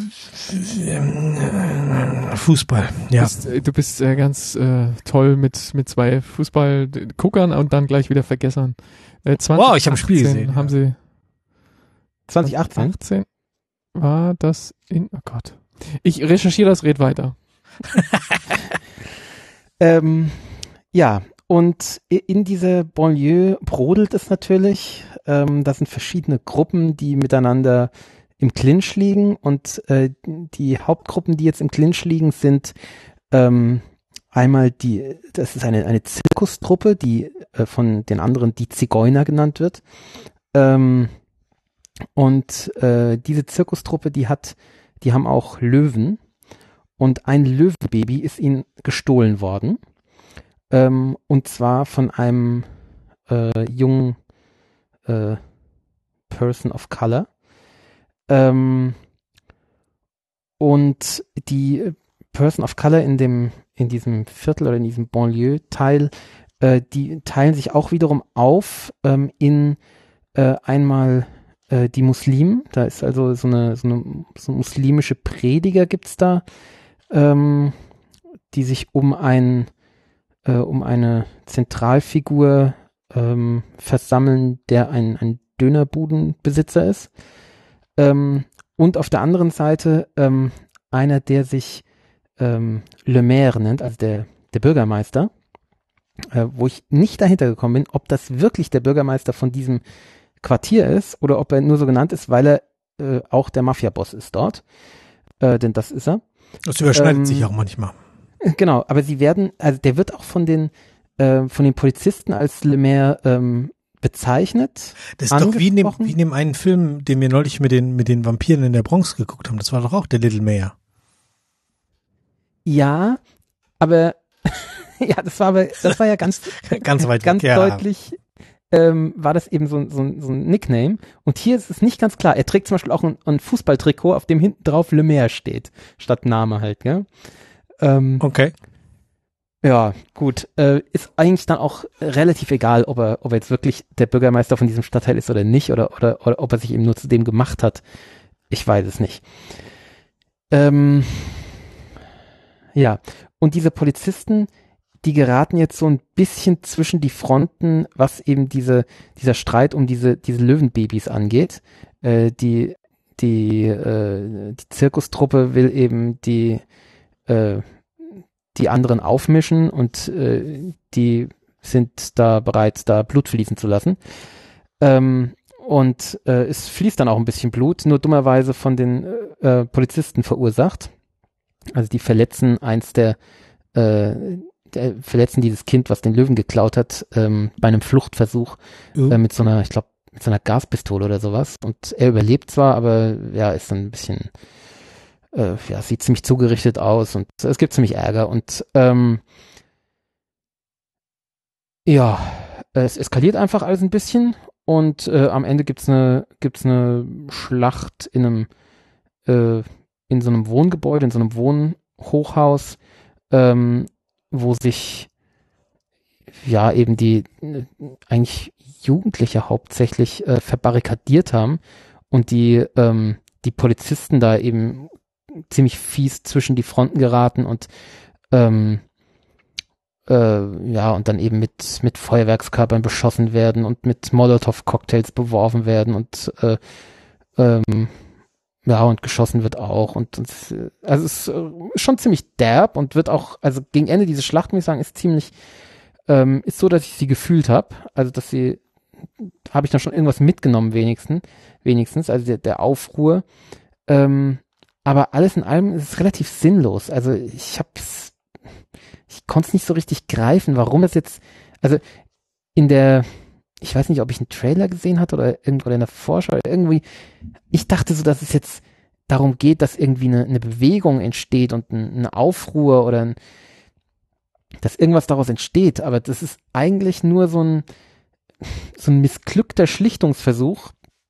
Fußball, ja. Du bist, du bist äh, ganz äh, toll mit mit zwei Fußballguckern und dann gleich wieder Vergessern. Äh, wow, ich habe ein Spiel gesehen. Haben sie zwanzig achtzehn? achtzehn war das in, oh Gott. Ich recherchiere das, red weiter. ähm, ja, Und in dieser Banlieue brodelt es natürlich. Ähm, da sind verschiedene Gruppen, die miteinander im Clinch liegen. Und äh, die Hauptgruppen, die jetzt im Clinch liegen, sind ähm, einmal die, das ist eine, eine Zirkustruppe, die äh, von den anderen die Zigeuner genannt wird. Ähm, und äh, diese Zirkustruppe, die hat, die haben auch Löwen. Und ein Löwenbaby ist ihnen gestohlen worden. Ähm, und zwar von einem äh, jungen äh, Person of Color. Ähm, und die Person of Color in dem in diesem Viertel oder in diesem Banlieue-Teil, äh, die teilen sich auch wiederum auf ähm, in äh, einmal äh, die Muslimen. Da ist also so eine so eine, so eine muslimische Prediger gibt's da, ähm, die sich um ein Äh, um eine Zentralfigur ähm, versammeln, der ein, ein Dönerbudenbesitzer ist. Ähm, und auf der anderen Seite ähm, einer, der sich ähm, Le Maire nennt, also der, der Bürgermeister, äh, wo ich nicht dahinter gekommen bin, ob das wirklich der Bürgermeister von diesem Quartier ist oder ob er nur so genannt ist, weil er äh, auch der Mafia-Boss ist dort. Äh, denn das ist er. Das überschneidet ähm, sich auch manchmal. Genau, aber sie werden, also der wird auch von den äh, von den Polizisten als Le Maire ähm, bezeichnet. Das ist doch wie in, dem, wie in dem einen Film, den wir neulich mit den mit den Vampiren in der Bronx geguckt haben. Das war doch auch der Little Mayor. Ja, aber ja, das war aber das war ja ganz ganz weit ganz weg, ja. deutlich. Ähm, war das eben so, so, so ein Nickname. Und hier ist es nicht ganz klar. Er trägt zum Beispiel auch ein, ein Fußballtrikot, auf dem hinten drauf Le Maire steht, statt Name halt, gell? Ähm, okay. Ja, gut. Äh, ist eigentlich dann auch relativ egal, ob er, ob er jetzt wirklich der Bürgermeister von diesem Stadtteil ist oder nicht, oder, oder, oder ob er sich eben nur zu dem gemacht hat. Ich weiß es nicht. Ähm, ja, und diese Polizisten, die geraten jetzt so ein bisschen zwischen die Fronten, was eben diese, dieser Streit um diese, diese Löwenbabys angeht. Äh, die, die, äh, die Zirkustruppe will eben die, äh, die anderen aufmischen und äh, die sind da bereit, da Blut fließen zu lassen. Ähm, und äh, es fließt dann auch ein bisschen Blut, nur dummerweise von den äh, Polizisten verursacht. Also die verletzen eins der, äh, der verletzen dieses Kind, was den Löwen geklaut hat, ähm, bei einem Fluchtversuch uh. äh, mit so einer, ich glaube, mit so einer Gaspistole oder sowas. Und er überlebt zwar, aber ja, ist dann ein bisschen Äh, ja, sieht ziemlich zugerichtet aus und es gibt ziemlich Ärger und ähm, ja, es eskaliert einfach alles ein bisschen und äh, am Ende gibt's eine gibt's eine Schlacht in einem äh, in so einem Wohngebäude, in so einem Wohnhochhaus, ähm, wo sich ja eben die äh, eigentlich Jugendliche hauptsächlich äh, verbarrikadiert haben und die ähm, die Polizisten da eben ziemlich fies zwischen die Fronten geraten und ähm, äh, ja, und dann eben mit mit Feuerwerkskörpern beschossen werden und mit Molotow-Cocktails beworfen werden und äh, ähm, ja, und geschossen wird auch und, und also es ist schon ziemlich derb und wird auch, also gegen Ende diese Schlacht, muss ich sagen, ist ziemlich ähm, ist so, dass ich sie gefühlt habe, also dass sie habe ich dann schon irgendwas mitgenommen wenigstens, wenigstens, also der, der Aufruhr, ähm, aber alles in allem ist es relativ sinnlos. Also ich hab's, ich konnte es nicht so richtig greifen, warum das jetzt, also in der, ich weiß nicht, ob ich einen Trailer gesehen hatte oder irgendwo in der Vorschau, irgendwie, ich dachte so, dass es jetzt darum geht, dass irgendwie eine, eine Bewegung entsteht und ein, eine Aufruhr oder ein, dass irgendwas daraus entsteht, aber das ist eigentlich nur so ein, so ein missglückter Schlichtungsversuch,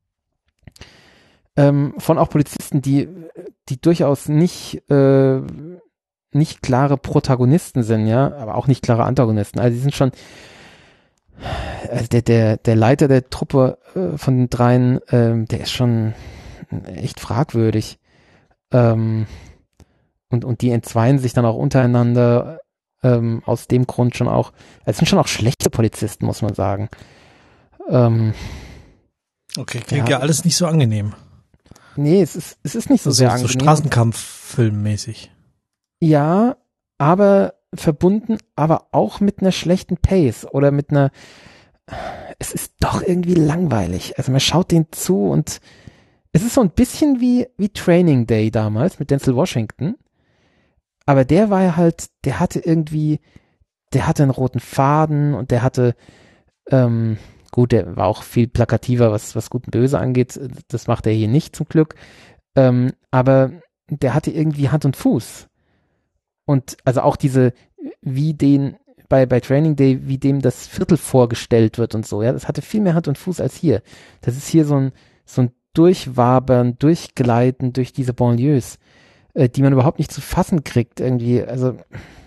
Ähm, von auch Polizisten, die, die durchaus nicht, äh, nicht klare Protagonisten sind, ja, aber auch nicht klare Antagonisten. Also die sind schon, also der, der, der Leiter der Truppe äh, von den dreien, ähm, der ist schon echt fragwürdig. Ähm, und, und die entzweien sich dann auch untereinander, ähm, aus dem Grund schon auch, es sind schon auch schlechte Polizisten, muss man sagen. Ähm, okay, klingt ja, ja alles nicht so angenehm. Nee, es ist, es ist nicht so also sehr so angenehm. Straßenkampf-filmmäßig. Ja, aber verbunden, aber auch mit einer schlechten Pace oder mit einer, es ist doch irgendwie langweilig. Also man schaut den zu und es ist so ein bisschen wie, wie Training Day damals mit Denzel Washington. Aber der war ja halt, der hatte irgendwie, der hatte einen roten Faden und der hatte, ähm, gut, der war auch viel plakativer, was, was Gut und Böse angeht. Das macht er hier nicht zum Glück. Ähm, aber der hatte irgendwie Hand und Fuß. Und also auch diese, wie den, bei, bei Training Day, wie dem das Viertel vorgestellt wird und so, ja, das hatte viel mehr Hand und Fuß als hier. Das ist hier so ein, so ein Durchwabern, Durchgleiten durch diese Banlieues, äh, die man überhaupt nicht zu fassen kriegt, irgendwie, also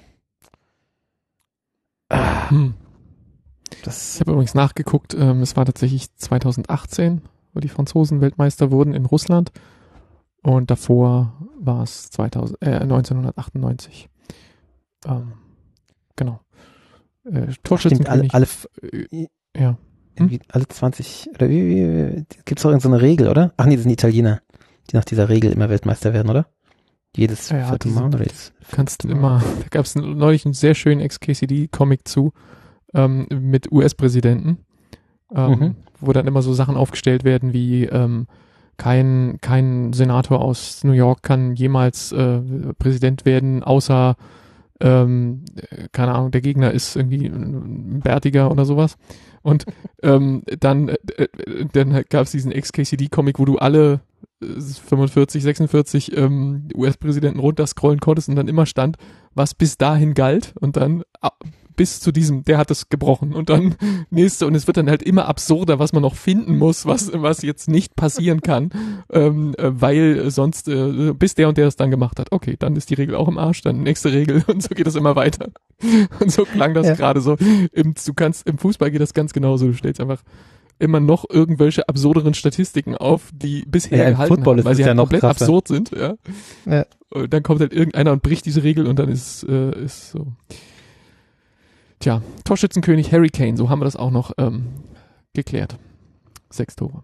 ah, Hm. das, Ich habe übrigens nachgeguckt, ähm, es war tatsächlich zwanzig achtzehn, wo die Franzosen Weltmeister wurden in Russland und davor war es zweitausend, äh, neunzehnhundertachtundneunzig. Ähm, genau. Äh, Torschützenkönig. alle, äh, ja. irgendwie alle zwanzig, oder wie, wie, wie gibt's doch irgendeine so Regel, oder? Ach nee, das sind Italiener, die nach dieser Regel immer Weltmeister werden, oder? Jedes Ja, ja, vierte diese- Mal oder jedes Du kannst fünfte immer, da gab es neulich einen sehr schönen X-K C D-Comic zu, ähm, mit U S-Präsidenten, ähm, Mhm. wo dann immer so Sachen aufgestellt werden wie, ähm, kein, kein Senator aus New York kann jemals äh, Präsident werden, außer, ähm, äh, keine Ahnung, der Gegner ist irgendwie ein Bärtiger oder sowas. Und ähm, dann, äh, äh, dann gab es diesen X K C D-Comic, wo du alle äh, fünfundvierzig, sechsundvierzig ähm, U S-Präsidenten runterscrollen konntest und dann immer stand, was bis dahin galt und dann ah, bis zu diesem, der hat es gebrochen und dann nächste und es wird dann halt immer absurder, was man noch finden muss, was was jetzt nicht passieren kann, ähm, äh, weil sonst äh, bis der und der es dann gemacht hat. Okay, dann ist die Regel auch im Arsch, dann nächste Regel und so geht das immer weiter. Und so klang das Ja. gerade so. Im, du kannst im Fußball geht das ganz genauso. Du stellst einfach immer noch irgendwelche absurderen Statistiken auf, die bisher Ja, im gehalten Football haben, ist weil es sie ja halt noch komplett krasser. absurd sind. Ja. Ja. Und dann kommt halt irgendeiner und bricht diese Regel und dann ist äh, ist so. Tja, Torschützenkönig Harry Kane, so haben wir das auch noch ähm, geklärt. Sechs Tore.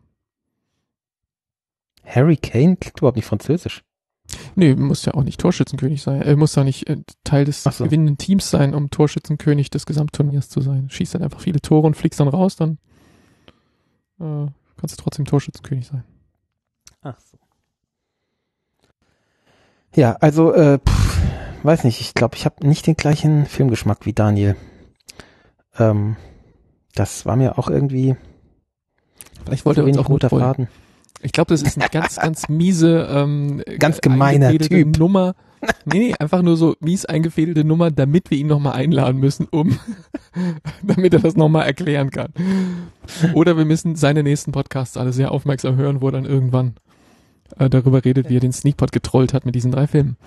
Harry Kane klingt überhaupt nicht französisch. Nee, muss ja auch nicht Torschützenkönig sein. Er muss ja nicht äh, Teil des Ach so. gewinnenden Teams sein, um Torschützenkönig des Gesamtturniers zu sein. Schießt dann einfach viele Tore und fliegst dann raus, dann äh, kannst du trotzdem Torschützenkönig sein. Ach so. Ja, also, äh, pff, weiß nicht, ich glaube, ich habe nicht den gleichen Filmgeschmack wie Daniel. Ähm, das war mir auch irgendwie Vielleicht wollte zu er uns wenig auch roter roter Faden. Ich glaube, das ist eine ganz, ganz miese, ähm, Ganz gemeiner eingefädelte Typ. Nummer. Nee, nee, einfach nur so mies eingefädelte Nummer, damit wir ihn nochmal einladen müssen, um, damit er das nochmal erklären kann. Oder wir müssen seine nächsten Podcasts alle sehr aufmerksam hören, wo er dann irgendwann äh, darüber redet, wie er den Sneakpot getrollt hat mit diesen drei Filmen.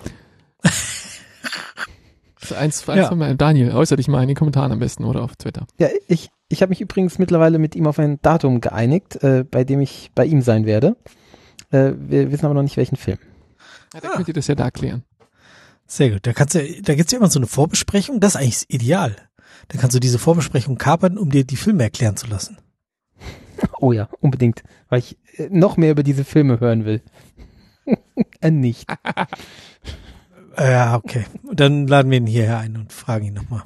Eins, eins Ja. von meinen, Daniel, äußere dich mal in den Kommentaren am besten oder auf Twitter. Ja, ich, ich habe mich übrigens mittlerweile mit ihm auf ein Datum geeinigt, äh, bei dem ich bei ihm sein werde. Äh, wir wissen aber noch nicht, welchen Film. Ja, dann könnt ihr das ja da klären. Sehr gut. Da kannst du, da gibt's ja immer so eine Vorbesprechung. Das ist eigentlich ideal. Da kannst du diese Vorbesprechung kapern, um dir die Filme erklären zu lassen. Oh ja, unbedingt, weil ich äh, noch mehr über diese Filme hören will. äh, nicht. Äh, Ja, okay. Und dann laden wir ihn hierher ein und fragen ihn nochmal.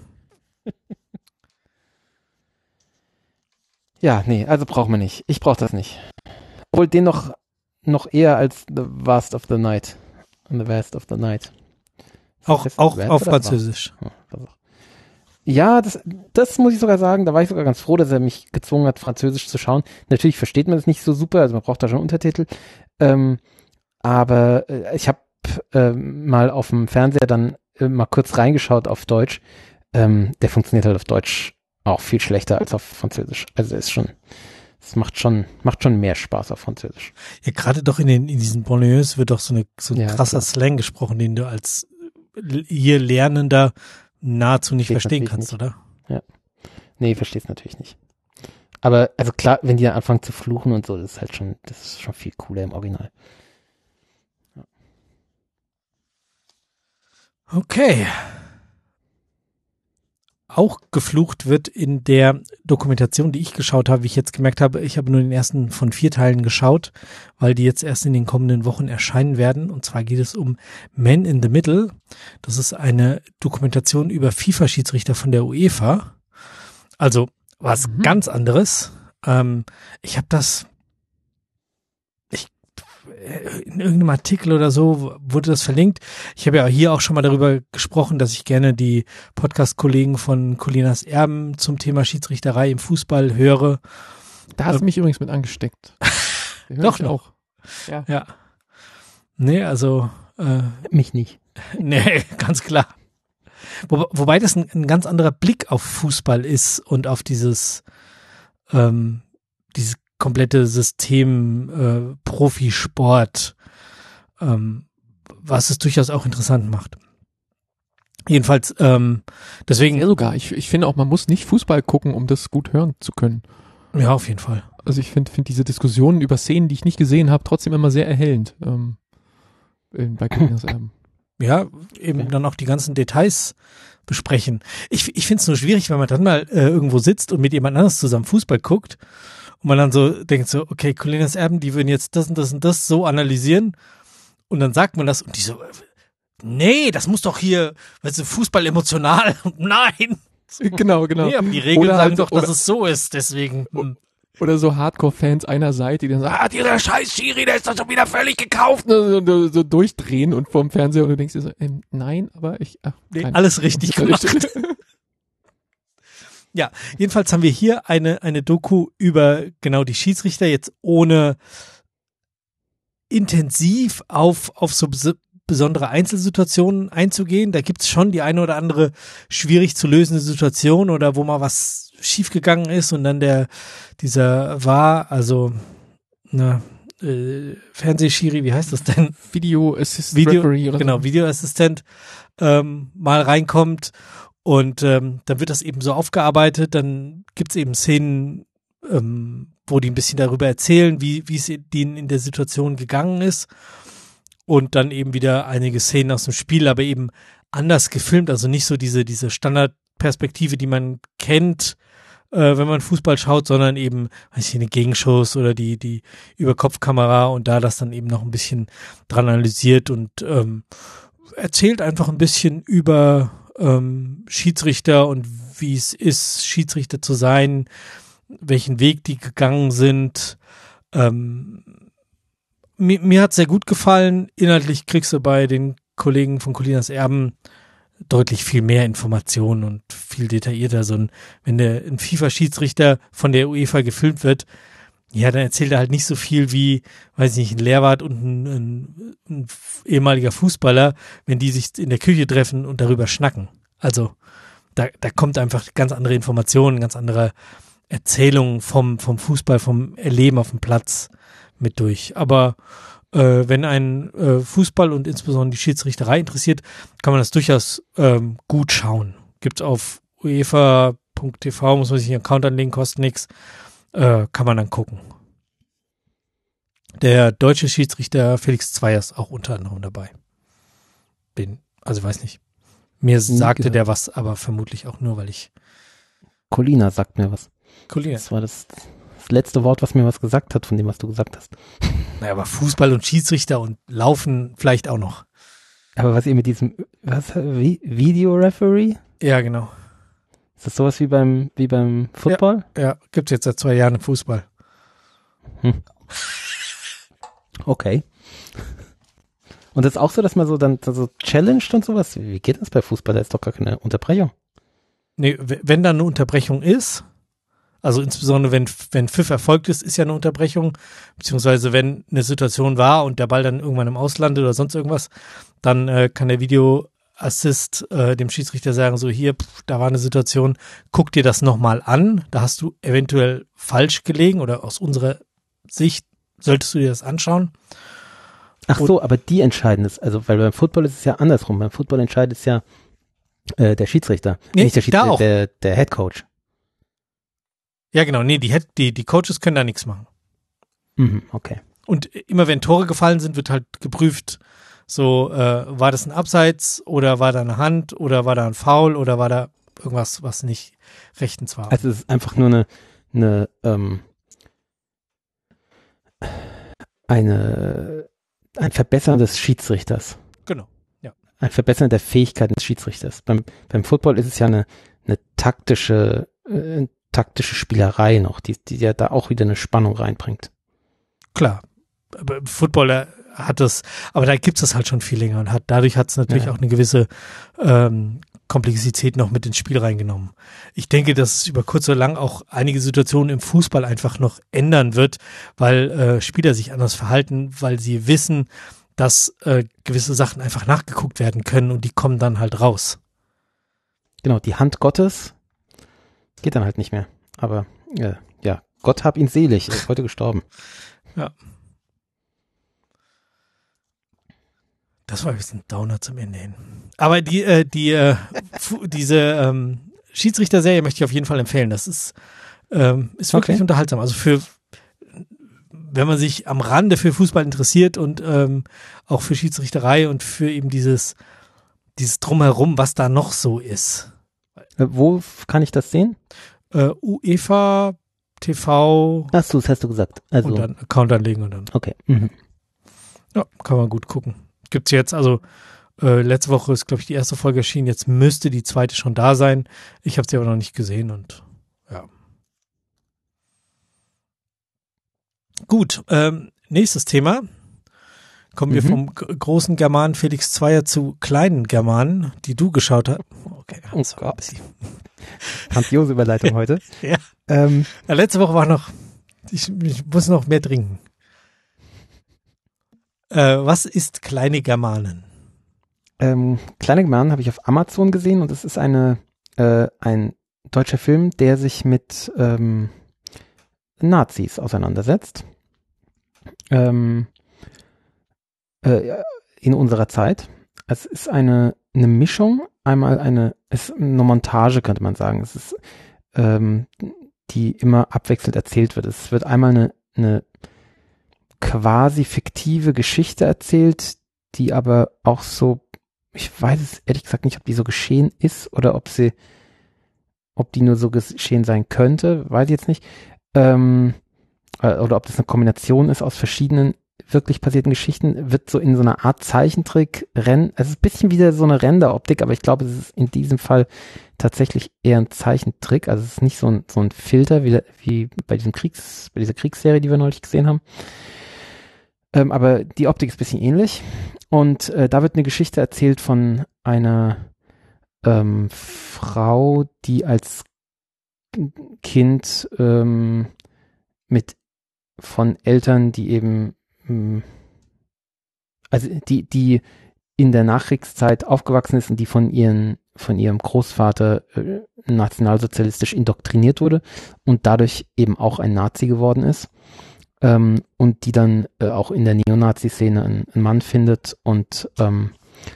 Ja, nee, also brauchen wir nicht. Ich brauche das nicht. Obwohl den noch, noch eher als The Vast of the Night. The Vast of the Night. Auch, Das auch Vast auf oder Französisch. Vast? Ja, was auch. Ja, das, das muss ich sogar sagen. Da war ich sogar ganz froh, dass er mich gezwungen hat, Französisch zu schauen. Natürlich versteht man das nicht so super, also man braucht da schon Untertitel. Ähm, aber äh, ich habe äh, mal auf dem Fernseher dann äh, mal kurz reingeschaut auf Deutsch. Ähm, der funktioniert halt auf Deutsch auch viel schlechter als auf Französisch. Also es ist schon, es macht schon, macht schon mehr Spaß auf Französisch. Ja, gerade doch in den, in diesen Bonlieus wird doch so eine, so ein Ja, krasser klar. Slang gesprochen, den du als hier Lernender nahezu nicht Versteht verstehen natürlich kannst, nicht. oder? Nee, verstehst natürlich nicht. Aber also klar, wenn die dann anfangen zu fluchen und so, das ist halt schon, das ist schon viel cooler im Original. Okay. auch geflucht wird in der Dokumentation, die ich geschaut habe, wie ich jetzt gemerkt habe, ich habe nur den ersten von vier Teilen geschaut, weil die jetzt erst in den kommenden Wochen erscheinen werden. Und zwar geht es um Man in the Middle. Das ist eine Dokumentation über FIFA-Schiedsrichter von der UEFA. Also was mhm. ganz anderes. Ähm, ich habe das in irgendeinem Artikel oder so wurde das verlinkt. Ich habe ja hier auch schon mal darüber gesprochen, dass ich gerne die Podcast-Kollegen von Colinas Erben zum Thema Schiedsrichterei im Fußball höre. Da hast du ähm, mich übrigens mit angesteckt. Doch noch. Auch. Ja. ja. Nee, also äh, mich nicht. Nee, ganz klar. Wo, wobei das ein, ein ganz anderer Blick auf Fußball ist und auf dieses ähm, dieses komplette System äh, Profisport, ähm, was es durchaus auch interessant macht. Jedenfalls, ähm, deswegen. Ja, sogar. Ich, ich finde auch, man muss nicht Fußball gucken, um das gut hören zu können. Ja, auf jeden Fall. Also ich finde find diese Diskussionen über Szenen, die ich nicht gesehen habe, trotzdem immer sehr erhellend. Ähm, bei Colinas Erben. Ja, eben ja. Dann auch die ganzen Details besprechen. Ich, ich finde es nur schwierig, wenn man dann mal äh, irgendwo sitzt und mit jemand anderes zusammen Fußball guckt. Und man dann so denkt so, okay, Colinas Erben, die würden jetzt das und das und das so analysieren. Und dann sagt man das und die so, nee, das muss doch hier, weißt du, Fußball emotional. Nein. Genau, genau. Nee, aber die Regeln oder sagen halt, doch, dass oder, es so ist, deswegen. Hm. Oder so Hardcore-Fans einer Seite, die dann sagen, ah, dieser scheiß Schiri, der ist doch schon wieder völlig gekauft. So, so, so durchdrehen und vorm Fernseher und du denkst dir so, ähm, nein, aber ich, ach, nee, alles richtig gemacht. Ja, jedenfalls haben wir hier eine, eine Doku über genau die Schiedsrichter, jetzt ohne intensiv auf, auf so bes- besondere Einzelsituationen einzugehen. Da gibt's schon die eine oder andere schwierig zu lösende Situation oder wo mal was schiefgegangen ist und dann der, dieser war, also, na, äh, Fernsehschiri, wie heißt das denn? Video Assistant Video, Referee oder genau, so. Videoassistent, ähm, mal reinkommt. Und ähm, dann wird das eben so aufgearbeitet, dann gibt's eben Szenen, ähm, wo die ein bisschen darüber erzählen, wie wie es denen in der Situation gegangen ist. Und dann eben wieder einige Szenen aus dem Spiel, aber eben anders gefilmt, also nicht so diese diese Standardperspektive, die man kennt, äh, wenn man Fußball schaut, sondern eben, weiß ich, eine Gegenschuss oder die die Überkopfkamera und da das dann eben noch ein bisschen dran analysiert und ähm, erzählt einfach ein bisschen über Ähm, Schiedsrichter und wie es ist, Schiedsrichter zu sein, welchen Weg die gegangen sind. Ähm, mir mir hat es sehr gut gefallen. Inhaltlich kriegst du bei den Kollegen von Colinas Erben deutlich viel mehr Informationen und viel detaillierter. So ein, wenn der ein FIFA-Schiedsrichter von der UEFA gefilmt wird, ja, dann erzählt er halt nicht so viel wie, weiß ich nicht, ein Lehrwart und ein, ein, ein ehemaliger Fußballer, wenn die sich in der Küche treffen und darüber schnacken. Also da, da kommt einfach ganz andere Informationen, ganz andere Erzählungen vom, vom Fußball, vom Erleben auf dem Platz mit durch. Aber äh, wenn ein äh, Fußball und insbesondere die Schiedsrichterei interessiert, kann man das durchaus ähm, gut schauen. Gibt's auf uefa punkt t v, muss man sich einen Account anlegen, kostet nichts. Äh, kann man dann gucken. Der deutsche Schiedsrichter Felix Zweier ist auch unter anderem dabei. Bin, also weiß nicht. Mir sagte der was, aber vermutlich auch nur, weil ich. Colina sagt mir was. Colina. Das war das, das letzte Wort, was mir was gesagt hat, von dem, was du gesagt hast. Naja, aber Fußball und Schiedsrichter und Laufen vielleicht auch noch. Aber was ihr mit diesem, was, wie, Video-Referee? Ja, genau. Ist das sowas wie beim, wie beim Football? Ja, ja, gibt's jetzt seit zwei Jahren im Fußball. Hm. Okay. Und das ist auch so, dass man so dann so challenged und sowas? Wie geht das bei Fußball? Da ist doch gar keine Unterbrechung. Nee, wenn da eine Unterbrechung ist, also insbesondere wenn, wenn Pfiff erfolgt ist, ist ja eine Unterbrechung, beziehungsweise wenn eine Situation war und der Ball dann irgendwann im Ausland oder sonst irgendwas, dann äh, kann der Videoassist äh, dem Schiedsrichter sagen, so hier, pff, da war eine Situation, guck dir das nochmal an, da hast du eventuell falsch gelegen oder aus unserer Sicht solltest du dir das anschauen. Ach so, aber die entscheiden es, also weil beim Football ist es ja andersrum, beim Football entscheidet es ja äh, der Schiedsrichter, nee, nicht der Schiedsrichter, der, der Head Coach. Ja, genau, nee, die, Head, die, die Coaches können da nichts machen. Mhm, okay. Und immer wenn Tore gefallen sind, wird halt geprüft, so, äh, war das ein Abseits oder war da eine Hand oder war da ein Foul oder war da irgendwas, was nicht rechtens war. Also es ist einfach nur eine, eine, ähm, eine, ein Verbessern des Schiedsrichters. Genau. Ein Verbessern der Fähigkeiten des Schiedsrichters. Beim, beim Football ist es ja eine, eine taktische, äh, taktische Spielerei noch, die, die ja da auch wieder eine Spannung reinbringt. Klar. Aber im Football äh, hat es, aber da gibt es das halt schon viel länger und hat, dadurch hat es natürlich Ja. auch eine gewisse ähm, Komplexität noch mit ins Spiel reingenommen. Ich denke, dass es über kurz oder lang auch einige Situationen im Fußball einfach noch ändern wird, weil äh, Spieler sich anders verhalten, weil sie wissen, dass äh, gewisse Sachen einfach nachgeguckt werden können und die kommen dann halt raus. Genau, die Hand Gottes geht dann halt nicht mehr. Aber äh, ja, Gott hab ihn selig, er ist heute gestorben. Ja. Das war jetzt ein Downer zum Ende hin. Aber die, äh, die, äh, fu- diese ähm, Schiedsrichter-Serie möchte ich auf jeden Fall empfehlen. Das ist, ähm, ist wirklich Okay. unterhaltsam. Also für, wenn man sich am Rande für Fußball interessiert und ähm, auch für Schiedsrichterei und für eben dieses, dieses Drumherum, was da noch so ist. Äh, wo f- kann ich das sehen? Äh, UEFA, T V Ach so, das hast du gesagt. Also, und dann Account anlegen und dann. okay. Mhm. Ja, kann man gut gucken. Gibt's jetzt, also äh, letzte Woche ist, glaube ich, die erste Folge erschienen. Jetzt müsste die zweite schon da sein. Ich habe sie aber noch nicht gesehen und ja. Gut, ähm, nächstes Thema. Kommen wir Mhm. vom g- großen Germanen Felix Zweier zu kleinen Germanen, die du geschaut hast. Okay, Oh das war ein Gott. bisschen- Grandiose Überleitung heute. Ja. Ähm, Ja, letzte Woche war noch, ich, ich muss noch mehr trinken. Äh, was ist kleine Germanen? ähm, Kleine Germanen habe ich auf Amazon gesehen und es ist eine, äh, ein deutscher Film, der sich mit ähm, Nazis auseinandersetzt. Ähm, äh, in unserer Zeit. Es ist eine, eine Mischung, einmal eine, es ist eine Montage, könnte man sagen. Es ist, ähm, die immer abwechselnd erzählt wird. Es wird einmal eine, eine quasi fiktive Geschichte erzählt, die aber auch so, ich weiß es ehrlich gesagt nicht, ob die so geschehen ist oder ob sie, ob die nur so geschehen sein könnte, weiß ich jetzt nicht. Ähm, äh, oder ob das eine Kombination ist aus verschiedenen wirklich passierten Geschichten, wird so in so einer Art Zeichentrick rennen. Es ist ein bisschen wieder so eine Renderoptik, aber ich glaube, es ist in diesem Fall tatsächlich eher ein Zeichentrick. Also es ist nicht so ein, so ein Filter wie, wie bei diesem Kriegs, bei dieser Kriegsserie, die wir neulich gesehen haben. Ähm, aber die Optik ist ein bisschen ähnlich. Und äh, da wird eine Geschichte erzählt von einer ähm, Frau, die als Kind ähm, mit von Eltern, die eben mh, also die, die in der Nachkriegszeit aufgewachsen ist und die von ihren, von ihrem Großvater äh, nationalsozialistisch indoktriniert wurde und dadurch eben auch ein Nazi geworden ist. Ähm, und die dann äh, auch in der Neonazi-Szene einen, einen Mann findet und, ähm,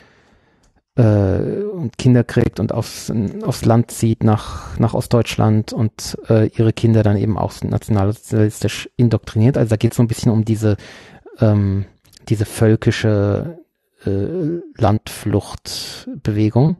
äh, und Kinder kriegt und aufs, aufs Land zieht nach, nach Ostdeutschland und äh, ihre Kinder dann eben auch nationalsozialistisch indoktriniert. Also da geht es so ein bisschen um diese, ähm, diese völkische äh, Landfluchtbewegung.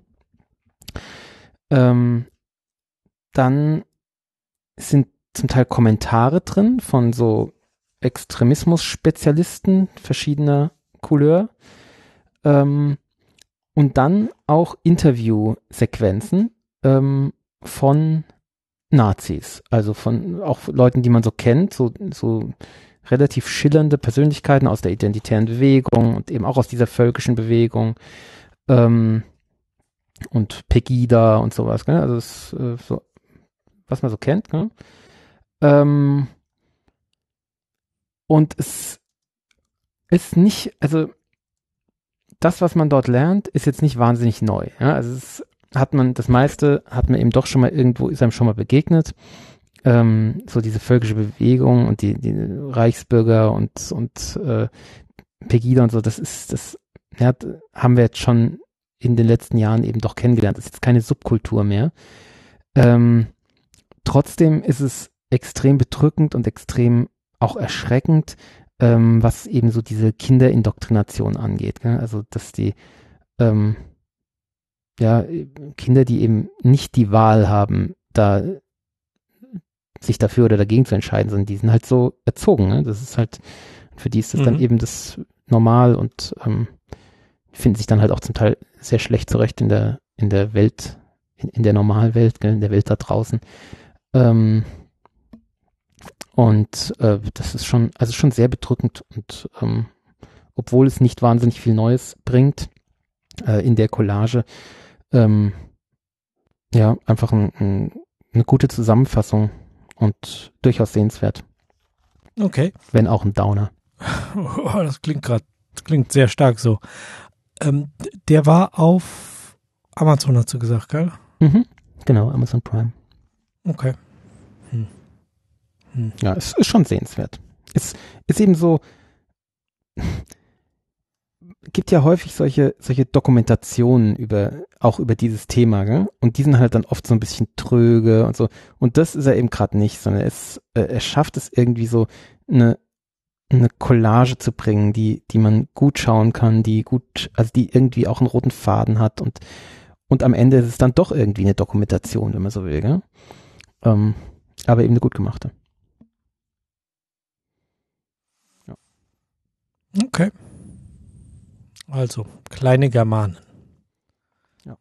Ähm, dann sind zum Teil Kommentare drin von so Extremismus-Spezialisten verschiedener Couleur. Ähm, und dann auch Interviewsequenzen ähm, von Nazis, also von auch Leuten, die man so kennt, so, so relativ schillernde Persönlichkeiten aus der identitären Bewegung und eben auch aus dieser völkischen Bewegung ähm, und Pegida und sowas, gell? Also das, äh, so, was man so kennt, gell? Ähm, und es ist nicht, also das, was man dort lernt, ist jetzt nicht wahnsinnig neu. Ja? Also es hat man, das meiste hat man eben doch schon mal irgendwo, ist einem schon mal begegnet. Ähm, so diese völkische Bewegung und die, die Reichsbürger und, und äh, Pegida und so, das ist, das ja, haben wir jetzt schon in den letzten Jahren eben doch kennengelernt. Das ist jetzt keine Subkultur mehr. Ähm, trotzdem ist es extrem bedrückend und extrem auch erschreckend, ähm, was eben so diese Kinderindoktrination angeht. Gell? Also, dass die, ähm, ja, Kinder, die eben nicht die Wahl haben, da sich dafür oder dagegen zu entscheiden, sondern die sind halt so erzogen. Ne? Das ist halt, für die ist das mhm. dann eben das Normal und ähm, finden sich dann halt auch zum Teil sehr schlecht zurecht in der in der Welt, in, in der Normalwelt, gell, in der Welt da draußen. Ähm, und äh, das ist schon, also schon sehr bedrückend und ähm, obwohl es nicht wahnsinnig viel Neues bringt äh, in der Collage, ähm, ja, einfach ein, ein, eine gute Zusammenfassung und durchaus sehenswert. Okay. Wenn auch ein Downer. Oh, das klingt gerade, klingt sehr stark so. Ähm, der war auf Amazon, hast du gesagt, gell? Mhm, genau, Amazon Prime. Okay. Hm. Hm. Ja, es ist schon sehenswert. Es ist eben so, gibt ja häufig solche, solche Dokumentationen über, auch über dieses Thema, gell? Und die sind halt dann oft so ein bisschen tröge und so. Und das ist er eben gerade nicht, sondern es, äh, er schafft es irgendwie so, eine, eine Collage zu bringen, die, die man gut schauen kann, die gut, also die irgendwie auch einen roten Faden hat und, und am Ende ist es dann doch irgendwie eine Dokumentation, wenn man so will, gell? Ähm, aber eben eine gut gemachte. Ja. Okay. Also, kleine Germanen. Ja.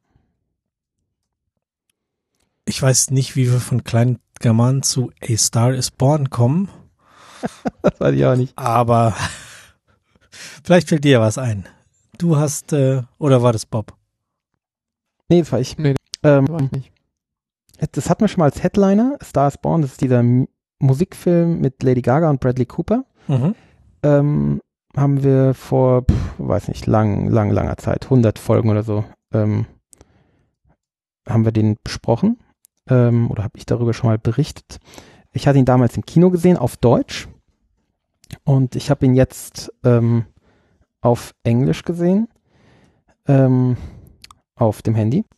Ich weiß nicht, wie wir von kleinen Germanen zu A Star is Born kommen. Das weiß ich auch nicht. Aber vielleicht fällt dir ja was ein. Du hast, äh, oder war das Bob? Nee, das war ich. Nee, ähm, war ich nicht. Das hatten wir schon mal als Headliner. Star is Born, das ist dieser M- Musikfilm mit Lady Gaga und Bradley Cooper. Mhm. Ähm, haben wir vor, pf, weiß nicht, lang, lang, langer Zeit, hundert Folgen oder so, ähm, haben wir den besprochen. Ähm, oder habe ich darüber schon mal berichtet. Ich hatte ihn damals im Kino gesehen, auf Deutsch. Und ich habe ihn jetzt ähm, auf Englisch gesehen. Ähm, auf dem Handy.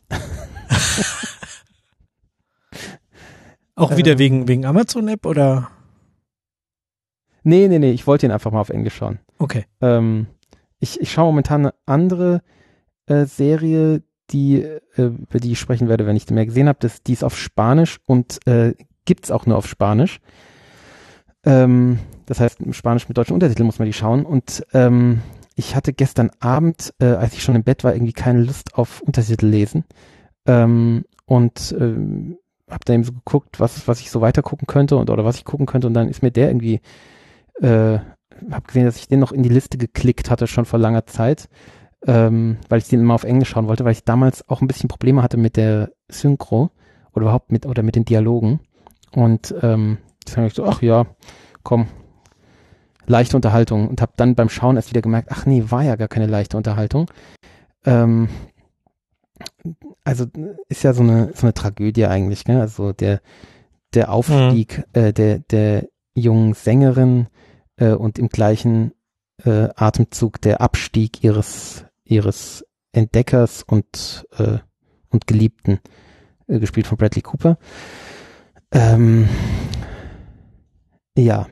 Auch wieder ähm, wegen, wegen Amazon-App oder? Nee, nee, nee, ich wollte ihn einfach mal auf Englisch schauen. Okay. Ähm, ich, ich schaue momentan eine andere äh, Serie, die, äh, über die ich sprechen werde, wenn ich die mehr gesehen habe. Das, die ist auf Spanisch und äh, gibt's auch nur auf Spanisch. Ähm, das heißt, Spanisch mit deutschen Untertiteln muss man die schauen. Und ähm, ich hatte gestern Abend, äh, als ich schon im Bett war, irgendwie keine Lust auf Untertitel lesen. Ähm, und ähm, habe dann eben so geguckt, was, was ich so weiter gucken könnte und oder was ich gucken könnte. Und dann ist mir der irgendwie Äh, habe gesehen, dass ich den noch in die Liste geklickt hatte, schon vor langer Zeit, ähm, weil ich den immer auf Englisch schauen wollte, weil ich damals auch ein bisschen Probleme hatte mit der Synchro oder überhaupt mit oder mit den Dialogen. Und ähm, das habe ich so, ach ja, komm, leichte Unterhaltung. Und habe dann beim Schauen erst wieder gemerkt, ach nee, war ja gar keine leichte Unterhaltung. Ähm, also ist ja so eine so eine Tragödie eigentlich, gell? Also der der Aufstieg mhm. äh, der der jungen Sängerin äh, und im gleichen äh, Atemzug der Abstieg ihres ihres Entdeckers und äh, und Geliebten, äh, gespielt von Bradley Cooper. Ähm, ja.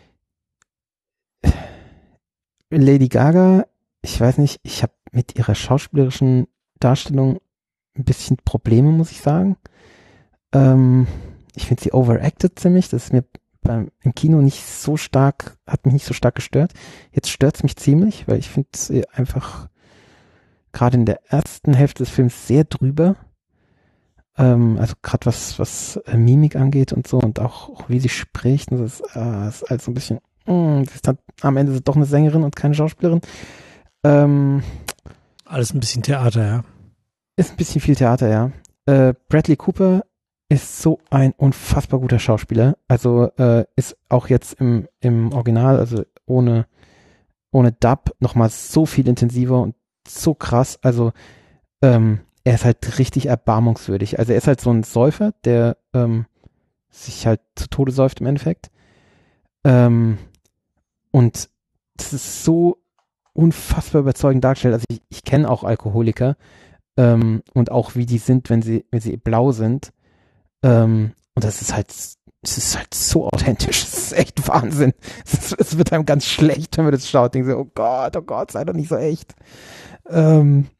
Lady Gaga, ich weiß nicht, ich habe mit ihrer schauspielerischen Darstellung ein bisschen Probleme, muss ich sagen. Ähm, ich finde sie overacted ziemlich, das ist mir beim, im Kino nicht so stark, hat mich nicht so stark gestört. Jetzt stört es mich ziemlich, weil ich finde sie einfach gerade in der ersten Hälfte des Films sehr drüber. Ähm, also gerade was, was äh, Mimik angeht und so und auch, auch wie sie spricht. Und das ist, äh, ist halt so ein bisschen, mh, das ist dann am Ende doch eine Sängerin und keine Schauspielerin. Ähm, Alles ein bisschen Theater, ja. Ist ein bisschen viel Theater, ja. Äh, Bradley Cooper ist so ein unfassbar guter Schauspieler. Also äh, ist auch jetzt im, im Original, also ohne, ohne Dub, nochmal so viel intensiver und so krass. Also ähm, er ist halt richtig erbarmungswürdig. Also er ist halt so ein Säufer, der ähm, sich halt zu Tode säuft im Endeffekt. Ähm, und das ist so unfassbar überzeugend dargestellt. Also ich, ich kenne auch Alkoholiker ähm, und auch wie die sind, wenn sie, wenn sie blau sind. Ähm, und das ist halt, es ist halt so authentisch. Das ist echt Wahnsinn. Es, es wird einem ganz schlecht, wenn man das schaut. Denken so, oh Gott, oh Gott, sei doch nicht so echt. Ähm,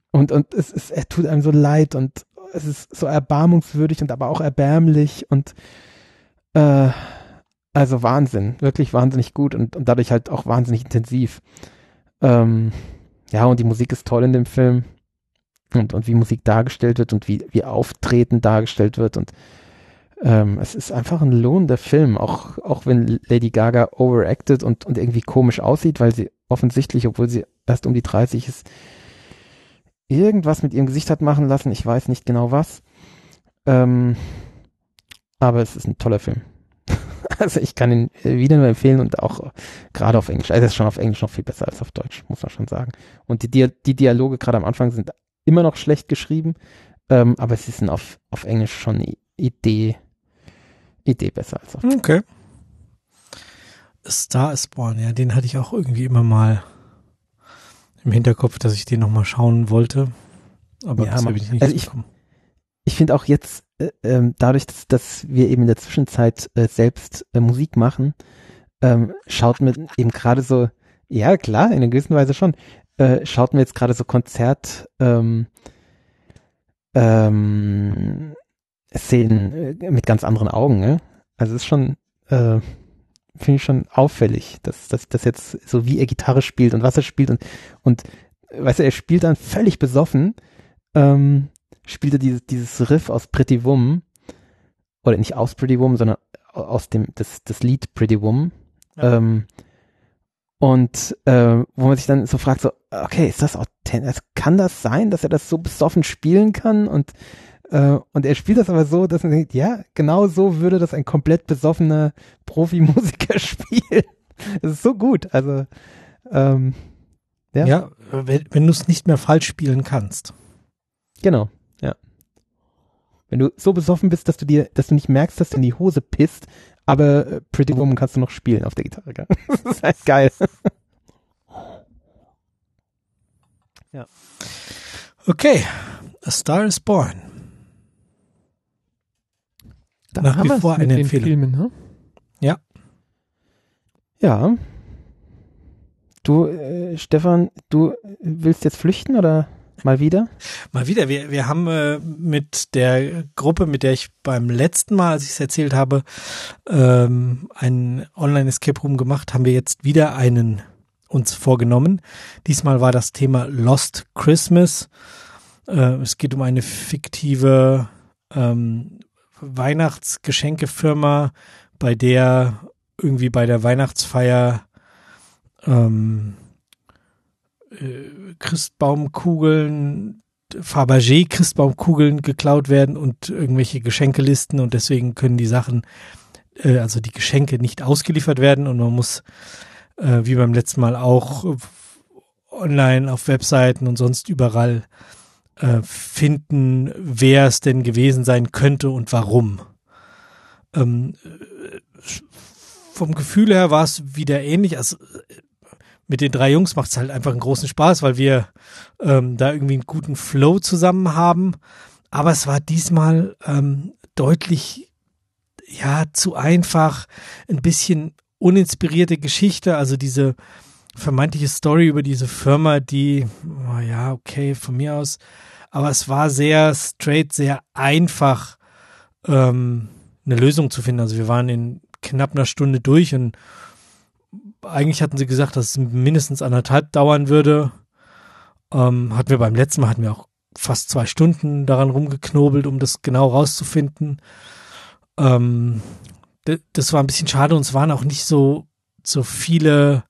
Und, und es ist, er tut einem so leid und es ist so erbarmungswürdig und aber auch erbärmlich und äh, also Wahnsinn, wirklich wahnsinnig gut und, und dadurch halt auch wahnsinnig intensiv. Ähm, ja, und die Musik ist toll in dem Film und, und wie Musik dargestellt wird und wie, wie Auftreten dargestellt wird und ähm, es ist einfach ein lohnender Film, auch, auch wenn Lady Gaga overacted und, und irgendwie komisch aussieht, weil sie offensichtlich, obwohl sie erst um die dreißig ist, irgendwas mit ihrem Gesicht hat machen lassen. Ich weiß nicht genau was. Ähm, aber es ist ein toller Film. Also ich kann ihn wieder nur empfehlen und auch gerade auf Englisch. Also es ist schon auf Englisch noch viel besser als auf Deutsch, muss man schon sagen. Und die, Dia- die Dialoge gerade am Anfang sind immer noch schlecht geschrieben, ähm, aber sie sind auf, auf Englisch schon eine Idee, Idee besser als auf Deutsch. Okay. A Star is Born, ja, den hatte ich auch irgendwie immer mal im Hinterkopf, dass ich den nochmal schauen wollte. Aber Ja, bisher man- bin ich nicht also ich- gekommen. Ich finde auch jetzt, äh, ähm, dadurch, dass, dass wir eben in der Zwischenzeit äh, selbst äh, Musik machen, ähm, schaut mir eben gerade so, ja klar, in einer gewissen Weise schon, äh, schaut mir jetzt gerade so Konzert ähm, ähm, Szenen äh, mit ganz anderen Augen, ne? Also es ist schon, äh, finde ich schon auffällig, dass dass das jetzt so wie er Gitarre spielt und was er spielt und und weißt du, er spielt dann völlig besoffen, ähm, spielte dieses, dieses Riff aus Pretty Woman, oder nicht aus Pretty Woman, sondern aus dem, das, das Lied Pretty Woman. Ja. Ähm, und äh, wo man sich dann so fragt, so, okay, ist das authentisch? Kann das sein, dass er das so besoffen spielen kann? Und, äh, und er spielt das aber so, dass man denkt, ja, genau so würde das ein komplett besoffener Profimusiker spielen. Das ist so gut. Also, ähm, ja. Ja, wenn, wenn du es nicht mehr falsch spielen kannst. Genau, ja. Wenn du so besoffen bist, dass du dir, dass du nicht merkst, dass du in die Hose pisst, aber äh, Pretty Woman kannst du noch spielen auf der Gitarre. Gell? Das ist halt geil. Okay, A Star is Born. Da Nach haben wie wir's vor mit eine den Empfehlung. Filmen, ne? Ja. Du, äh, Stefan, du willst jetzt flüchten oder mal wieder? Mal wieder, wir, wir haben äh, mit der Gruppe, mit der ich beim letzten Mal, als ich es erzählt habe, ähm, einen Online-Escape Room gemacht, haben wir jetzt wieder einen uns vorgenommen. Diesmal war das Thema Lost Christmas. Äh, es geht um eine fiktive ähm, Weihnachtsgeschenkefirma, bei der irgendwie bei der Weihnachtsfeier ähm, äh, Christbaumkugeln, Fabergé Christbaumkugeln geklaut werden und irgendwelche Geschenkelisten und deswegen können die Sachen, äh, also die Geschenke nicht ausgeliefert werden und man muss, äh, wie beim letzten Mal auch, äh, online auf Webseiten und sonst überall äh, finden, wer es denn gewesen sein könnte und warum. Ähm, äh, vom Gefühl her war es wieder ähnlich. Also mit den drei Jungs macht es halt einfach einen großen Spaß, weil wir ähm, da irgendwie einen guten Flow zusammen haben. Aber es war diesmal ähm, deutlich, ja, zu einfach, ein bisschen uninspirierte Geschichte. Also diese vermeintliche Story über diese Firma, die, oh ja, okay, von mir aus. Aber es war sehr straight, sehr einfach, ähm, eine Lösung zu finden. Also wir waren in knapp einer Stunde durch und eigentlich hatten sie gesagt, dass es mindestens anderthalb dauern würde. Ähm, hatten wir beim letzten Mal, hatten wir auch fast zwei Stunden daran rumgeknobelt, um das genau rauszufinden. Ähm, d- das war ein bisschen schade und es waren auch nicht so, so viele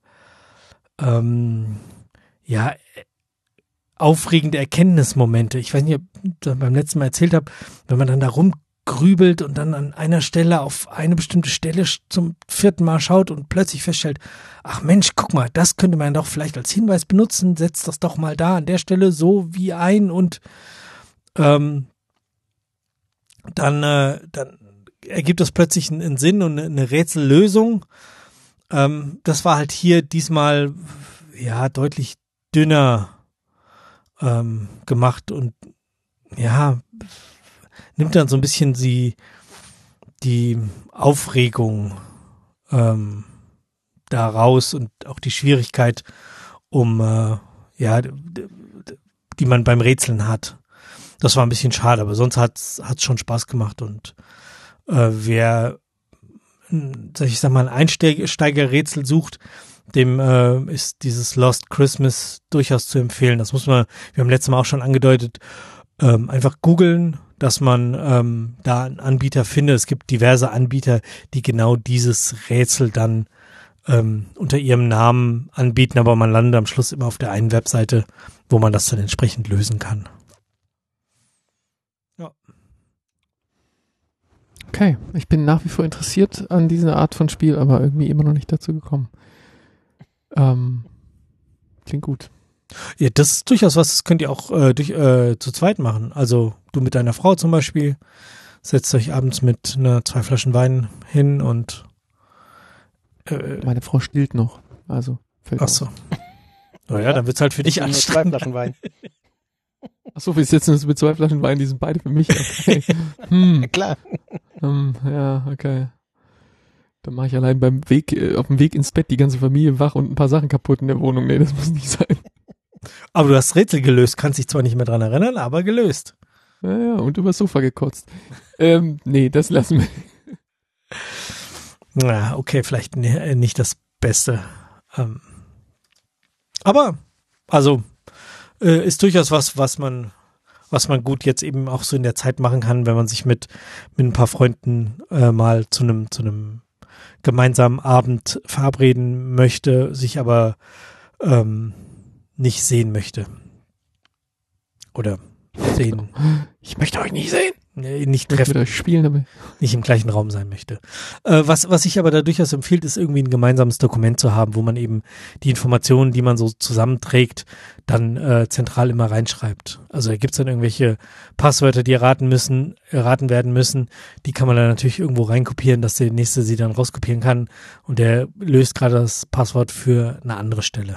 ähm, ja, aufregende Erkenntnismomente. Ich weiß nicht, ob ich das beim letzten Mal erzählt habe, wenn man dann da rumgrübelt und dann an einer Stelle auf eine bestimmte Stelle zum vierten Mal schaut und plötzlich feststellt, ach Mensch, guck mal, das könnte man doch vielleicht als Hinweis benutzen, setzt das doch mal da an der Stelle so wie ein und ähm, dann, äh, dann ergibt das plötzlich einen, einen Sinn und eine, eine Rätsellösung. Ähm, das war halt hier diesmal ja deutlich dünner ähm, gemacht und ja, nimmt dann so ein bisschen die, die Aufregung ähm, da raus und auch die Schwierigkeit, um äh, ja, die man beim Rätseln hat. Das war ein bisschen schade, aber sonst hat's hat's schon Spaß gemacht und äh, wer, sag ich sag mal, ein Einsteigerrätsel sucht, dem äh, ist dieses Lost Christmas durchaus zu empfehlen. Das muss man, wir haben letztes Mal auch schon angedeutet, ähm, einfach googeln, dass man ähm, da einen Anbieter findet. Es gibt diverse Anbieter, die genau dieses Rätsel dann ähm, unter ihrem Namen anbieten, aber man landet am Schluss immer auf der einen Webseite, wo man das dann entsprechend lösen kann. Ja. Okay, ich bin nach wie vor interessiert an dieser Art von Spiel, aber irgendwie immer noch nicht dazu gekommen. Ähm, klingt gut. Ja, das ist durchaus was, das könnt ihr auch äh, durch, äh, zu zweit machen. Also du mit deiner Frau zum Beispiel, setzt euch abends mit einer, zwei Flaschen Wein hin und äh, meine Frau stillt noch, also fällt ach so. Naja, ja, dann wird's halt für dich anstrengend. Zwei Flaschen Wein. Achso, wir sitzen jetzt mit zwei Flaschen Wein, die sind beide für mich. Okay. Hm. Ja, klar. Um, ja, okay. Dann mache ich allein beim Weg, äh, auf dem Weg ins Bett die ganze Familie wach und ein paar Sachen kaputt in der Wohnung. Nee, das muss nicht sein. Aber du hast Rätsel gelöst, kannst dich zwar nicht mehr dran erinnern, aber gelöst. Ja, ja, und übers Sofa gekotzt. ähm, nee, das lassen wir. Na, okay, vielleicht ne, nicht das Beste. Ähm, aber, also, äh, ist durchaus was, was man, was man gut jetzt eben auch so in der Zeit machen kann, wenn man sich mit, mit ein paar Freunden äh, mal zu einem, zu einem gemeinsamen Abend verabreden möchte, sich aber ähm, nicht sehen möchte. Oder sehen. Ich möchte euch nicht sehen. Nee, nicht Ich treffen. möchte euch spielen, aber Nicht im gleichen Raum sein möchte. Äh, was, was ich aber da durchaus empfiehlt, ist irgendwie ein gemeinsames Dokument zu haben, wo man eben die Informationen, die man so zusammenträgt, dann äh, zentral immer reinschreibt. Also da gibt's dann irgendwelche Passwörter, die erraten müssen, erraten werden müssen. Die kann man dann natürlich irgendwo reinkopieren, dass der Nächste sie dann rauskopieren kann. Und der löst gerade das Passwort für eine andere Stelle.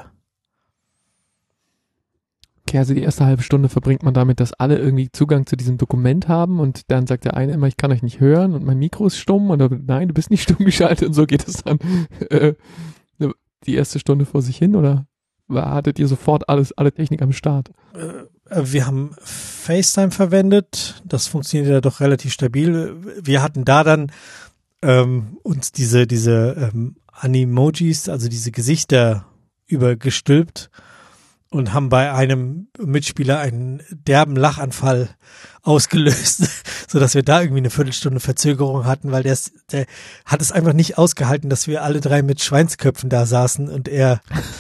okay, also die erste halbe Stunde verbringt man damit, dass alle irgendwie Zugang zu diesem Dokument haben und dann sagt der eine immer, ich kann euch nicht hören und mein Mikro ist stumm und dann, nein, du bist nicht stumm geschaltet und so geht es dann äh, die erste Stunde vor sich hin oder hattet ihr sofort alles, alle Technik am Start? Äh, wir haben FaceTime verwendet, das funktioniert ja doch relativ stabil. Wir hatten da dann ähm, uns diese, diese ähm, Animojis, also diese Gesichter übergestülpt und haben bei einem Mitspieler einen derben Lachanfall ausgelöst, so dass wir da irgendwie eine Viertelstunde Verzögerung hatten, weil der, der hat es einfach nicht ausgehalten, dass wir alle drei mit Schweinsköpfen da saßen und er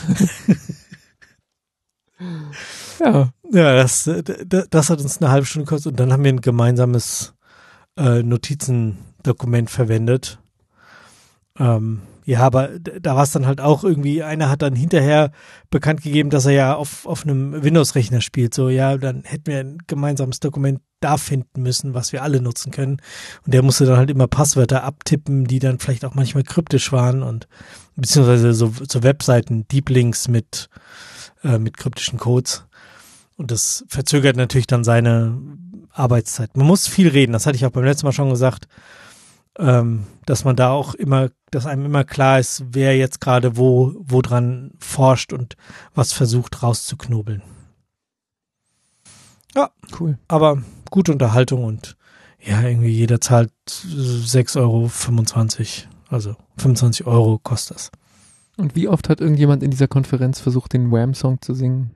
ja, ja, das, das hat uns eine halbe Stunde gekostet und dann haben wir ein gemeinsames äh, Notizendokument verwendet. Ähm, Ja, aber da war es dann halt auch irgendwie, einer hat dann hinterher bekannt gegeben, dass er ja auf, auf einem Windows-Rechner spielt. So, ja, dann hätten wir ein gemeinsames Dokument da finden müssen, was wir alle nutzen können. Und der musste dann halt immer Passwörter abtippen, die dann vielleicht auch manchmal kryptisch waren und beziehungsweise so, so Webseiten, Deep Links mit, äh, mit kryptischen Codes. Und das verzögert natürlich dann seine Arbeitszeit. Man muss viel reden, das hatte ich auch beim letzten Mal schon gesagt. Ähm, dass man da auch immer, dass einem immer klar ist, wer jetzt gerade wo, wo dran forscht und was versucht rauszuknobeln. Ja, cool. Aber gute Unterhaltung und ja, irgendwie jeder zahlt sechs Euro fünfundzwanzig, also fünfundzwanzig Euro kostet das. Und wie oft hat irgendjemand in dieser Konferenz versucht, den Wham-Song zu singen?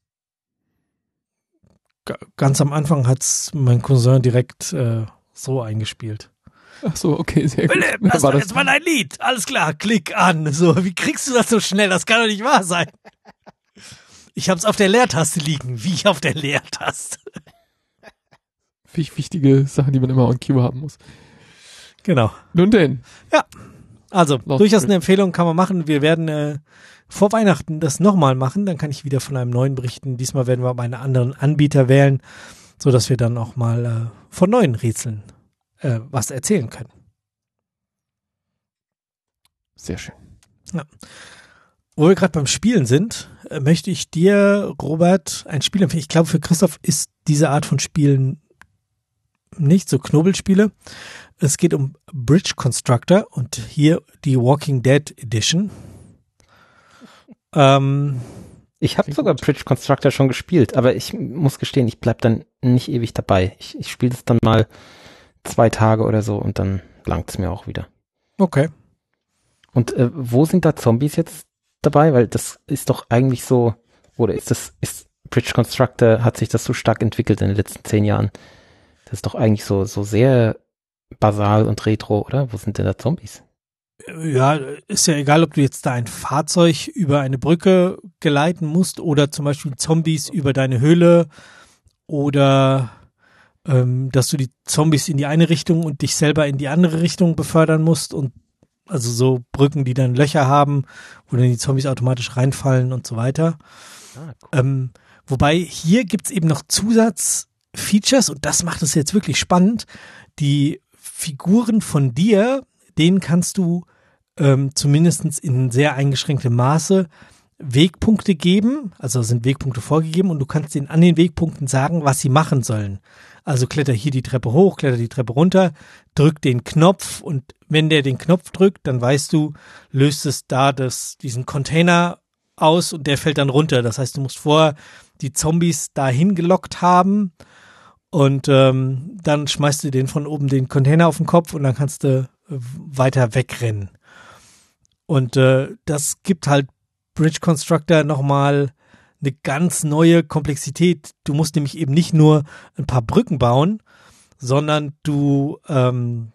G- ganz am Anfang hat's mein Cousin direkt äh, so eingespielt. Ach so, okay, sehr gut. Philipp, das war jetzt mal dein Lied. Alles klar, klick an. So, wie kriegst du das so schnell? Das kann doch nicht wahr sein. Ich hab's auf der Leertaste liegen. Wie auf der Leertaste. Wichtige Sachen, die man immer on Cue haben muss. Genau. Nun denn. Ja, also Lost durchaus eine Empfehlung kann man machen. Wir werden äh, vor Weihnachten das nochmal machen. Dann kann ich wieder von einem neuen berichten. Diesmal werden wir aber einen anderen Anbieter wählen, so dass wir dann auch mal äh, von neuen Rätseln äh, was erzählen können. Sehr schön. Ja. Wo wir gerade beim Spielen sind, äh, möchte ich dir, Robert, ein Spiel empfehlen. Ich glaube, für Christoph ist diese Art von Spielen nicht so Knobelspiele. Es geht um Bridge Constructor und hier die Walking Dead Edition. Ähm, Ich habe sogar gut. Bridge Constructor schon gespielt, aber ich muss gestehen, ich bleib dann nicht ewig dabei. Ich, ich spiele das dann mal zwei Tage oder so und dann langt es mir auch wieder. Okay. Und äh, wo sind da Zombies jetzt dabei? Weil das ist doch eigentlich so, oder ist das, ist Bridge Constructor, hat sich das so stark entwickelt in den letzten zehn Jahren? Das ist doch eigentlich so, so sehr basal und retro, oder? Wo sind denn da Zombies? Ja, ist ja egal, ob du jetzt da ein Fahrzeug über eine Brücke geleiten musst oder zum Beispiel Zombies über deine Höhle oder ähm, dass du die Zombies in die eine Richtung und dich selber in die andere Richtung befördern musst und also so Brücken, die dann Löcher haben, wo dann die Zombies automatisch reinfallen und so weiter. Ah, cool. Ähm, wobei hier gibt's eben noch Zusatzfeatures und das macht es jetzt wirklich spannend. Die Figuren von dir, denen kannst du ähm, zumindest in sehr eingeschränktem Maße Wegpunkte geben, also sind Wegpunkte vorgegeben und du kannst denen an den Wegpunkten sagen, was sie machen sollen. Also kletter hier die Treppe hoch, kletter die Treppe runter, drück den Knopf und wenn der den Knopf drückt, dann weißt du, löst es da das, diesen Container aus und der fällt dann runter. Das heißt, du musst vorher die Zombies dahin gelockt haben und ähm, dann schmeißt du den von oben den Container auf den Kopf und dann kannst du äh, weiter wegrennen. Und äh, das gibt halt Bridge Constructor nochmal eine ganz neue Komplexität. Du musst nämlich eben nicht nur ein paar Brücken bauen, sondern du ähm,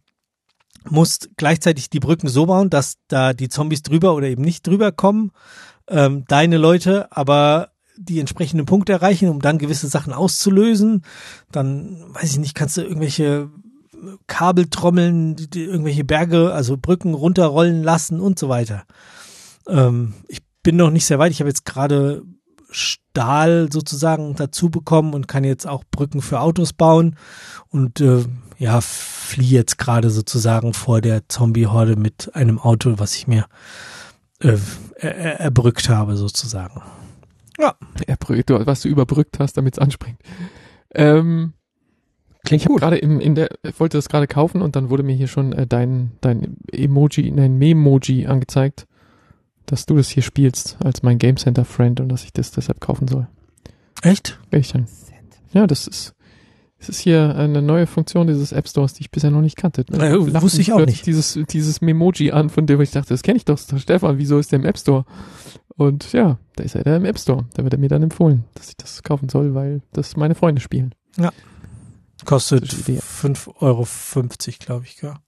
musst gleichzeitig die Brücken so bauen, dass da die Zombies drüber oder eben nicht drüber kommen, ähm, deine Leute aber die entsprechenden Punkte erreichen, um dann gewisse Sachen auszulösen. Dann, weiß ich nicht, kannst du irgendwelche Kabeltrommeln, die, die irgendwelche Berge, also Brücken runterrollen lassen und so weiter. Ähm, ich bin noch nicht sehr weit. Ich habe jetzt gerade Stahl sozusagen dazu bekommen und kann jetzt auch Brücken für Autos bauen und äh, ja, fliehe jetzt gerade sozusagen vor der Zombie-Horde mit einem Auto, was ich mir äh, er, erbrückt habe sozusagen. Ja. Erbrückt, was du überbrückt hast, damit es anspringt. Ähm, Klingt ich habe gut. gerade im in der ich wollte das gerade kaufen und dann wurde mir hier schon äh, dein dein Emoji, dein Memoji angezeigt, dass du das hier spielst als mein Game Center Friend und dass ich das deshalb kaufen soll. Echt? Werde ich dann. Ja, das ist das ist hier eine neue Funktion dieses App Stores, die ich bisher noch nicht kannte. Äh, Lacht wusste ich mich auch plötzlich nicht. Dieses dieses Memoji an, von dem ich dachte, das kenne ich doch, das ist doch Stefan, wieso ist der im App Store? Und ja, da ist er da im App Store. Da wird er mir dann empfohlen, dass ich das kaufen soll, weil das meine Freunde spielen. Ja. Kostet Gute Idee. fünf Euro fünfzig, glaube ich, ja.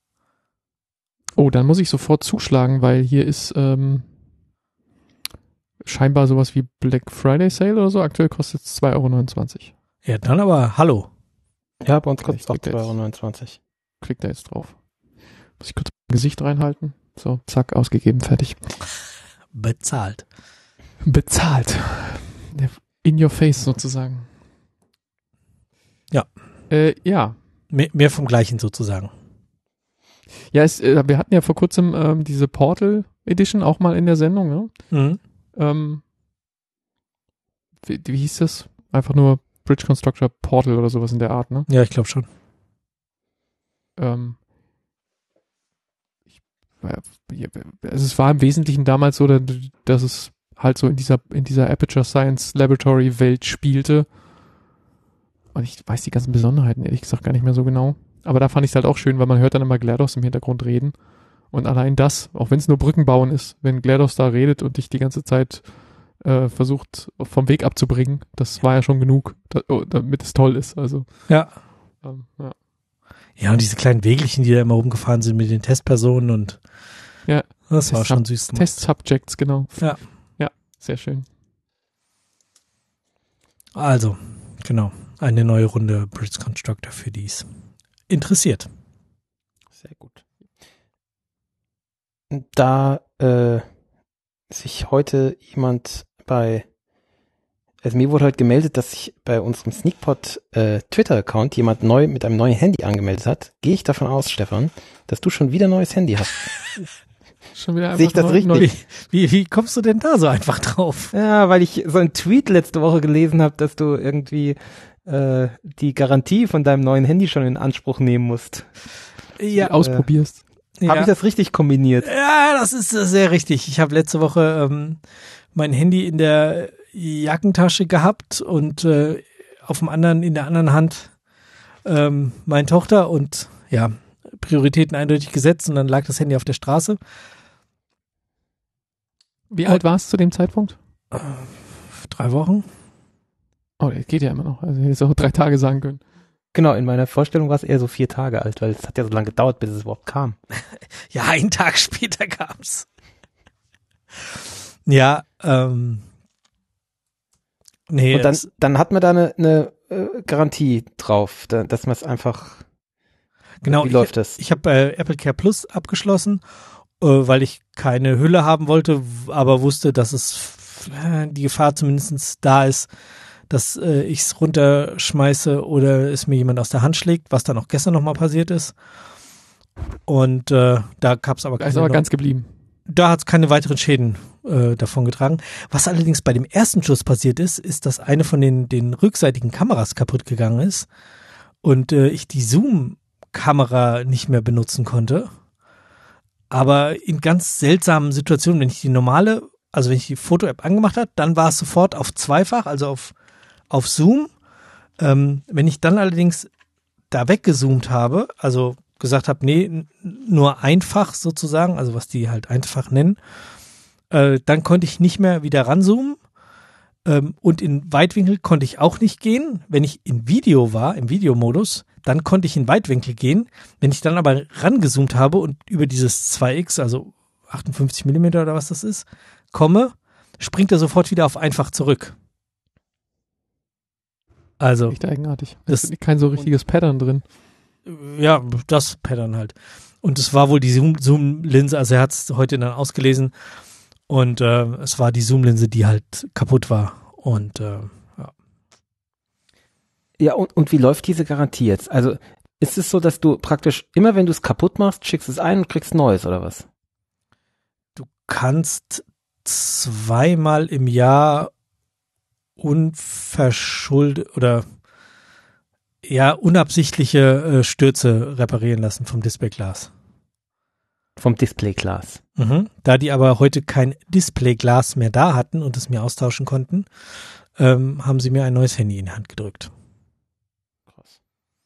Oh, dann muss ich sofort zuschlagen, weil hier ist ähm, scheinbar sowas wie Black Friday Sale oder so. Aktuell kostet es zwei Euro neunundzwanzig. Ja, dann aber hallo. Ja, bei uns Ich kostet es auch klick da zwei jetzt. Euro neunundzwanzig. Klick da jetzt drauf. Muss ich kurz mein Gesicht reinhalten. So, zack, ausgegeben, fertig. Bezahlt. Bezahlt. In your face sozusagen. Ja. Äh, ja. Mehr, mehr vom Gleichen sozusagen. Ja, es, äh, wir hatten ja vor kurzem ähm, diese Portal Edition auch mal in der Sendung, ne? Mhm. Ähm, wie, wie hieß das? Einfach nur Bridge Constructor Portal oder sowas in der Art, ne? Ja, ich glaube schon. Ähm, ich, ja, also es war im Wesentlichen damals so, dass es halt so in dieser, in dieser Aperture Science Laboratory Welt spielte. Und ich weiß die ganzen Besonderheiten ehrlich gesagt gar nicht mehr so genau. Aber da fand ich es halt auch schön, weil man hört dann immer GLaDOS im Hintergrund reden. Und allein das, auch wenn es nur Brücken bauen ist, wenn GLaDOS da redet und dich die ganze Zeit äh, versucht vom Weg abzubringen, das war ja schon genug, da, oh, damit es toll ist. Also Ja. ähm, ja. Ja, und diese kleinen Wägelchen, die da immer rumgefahren sind mit den Testpersonen und Ja. das war Test- schon süß gemacht. Test-Subjects, genau. Ja. Ja, sehr schön. Also, genau, eine neue Runde Bridge Constructor für dies. Interessiert. Sehr gut. Da äh, sich heute jemand bei, also mir wurde heute gemeldet, dass sich bei unserem Sneakpot äh, Twitter-Account jemand neu mit einem neuen Handy angemeldet hat, gehe ich davon aus, Stefan, dass du schon wieder ein neues Handy hast. Schon wieder Sehe ich das neu- richtig? neu- Wie, wie, wie kommst du denn da so einfach drauf? Ja, weil ich so einen Tweet letzte Woche gelesen habe, dass du irgendwie äh, die Garantie von deinem neuen Handy schon in Anspruch nehmen musst. Ja, ausprobierst. Ja. Habe ich das richtig kombiniert? Ja, das ist äh, sehr richtig. Ich habe letzte Woche ähm, mein Handy in der Jackentasche gehabt und äh, auf dem anderen, in der anderen Hand ähm, meine Tochter und ja, Prioritäten eindeutig gesetzt und dann lag das Handy auf der Straße. Wie alt warst du zu dem Zeitpunkt? Äh, drei Wochen. Oh, das geht ja immer noch. Also hättest auch drei Tage sagen können. Genau, in meiner Vorstellung war es eher so vier Tage alt, weil es hat ja so lange gedauert, bis es überhaupt kam. Ja, einen Tag später kam's. Ja, ähm. Nee, Und dann, es, dann hat man da eine, eine äh, Garantie drauf, da, dass man es einfach, genau, wie läuft ich, das? Ich habe äh, Apple Care Plus abgeschlossen, äh, weil ich keine Hülle haben wollte, w- aber wusste, dass es äh, die Gefahr zumindest da ist, dass äh, ich es runterschmeiße oder es mir jemand aus der Hand schlägt, was dann auch gestern nochmal passiert ist. Und äh, da gab es aber Da ist keine aber noch- ganz geblieben. Da hat es keine weiteren Schäden äh, davon getragen. Was allerdings bei dem ersten Schuss passiert ist, ist, dass eine von den, den rückseitigen Kameras kaputt gegangen ist und äh, ich die Zoom-Kamera nicht mehr benutzen konnte. Aber in ganz seltsamen Situationen, wenn ich die normale, also wenn ich die Foto-App angemacht habe, dann war es sofort auf zweifach, also auf, auf Zoom. Ähm, wenn ich dann allerdings da weggezoomt habe, also gesagt habe, nee, n- nur einfach sozusagen, also was die halt einfach nennen, äh, dann konnte ich nicht mehr wieder ranzoomen ähm, und in Weitwinkel konnte ich auch nicht gehen. Wenn ich in Video war, im Videomodus, dann konnte ich in Weitwinkel gehen. Wenn ich dann aber rangezoomt habe und über dieses zwei X, also achtundfünfzig Millimeter oder was das ist, komme, springt er sofort wieder auf einfach zurück. Also, Echt eigenartig. Das- Es ist kein so richtiges Pattern drin. ja, das Pattern halt. Und es war wohl die Zoom- Zoom-Linse, also er hat es heute dann ausgelesen und äh, es war die Zoom-Linse, die halt kaputt war. Und äh, ja. Ja, und, und wie läuft diese Garantie jetzt? Also ist es so, dass du praktisch immer, wenn du es kaputt machst, schickst es ein und kriegst Neues oder was? Du kannst zweimal im Jahr unverschuldet oder ja, unabsichtliche äh, Stürze reparieren lassen vom Displayglas. Vom Displayglas. Mhm. Da die aber heute kein Displayglas mehr da hatten und es mir austauschen konnten, ähm, haben sie mir ein neues Handy in die Hand gedrückt. Krass.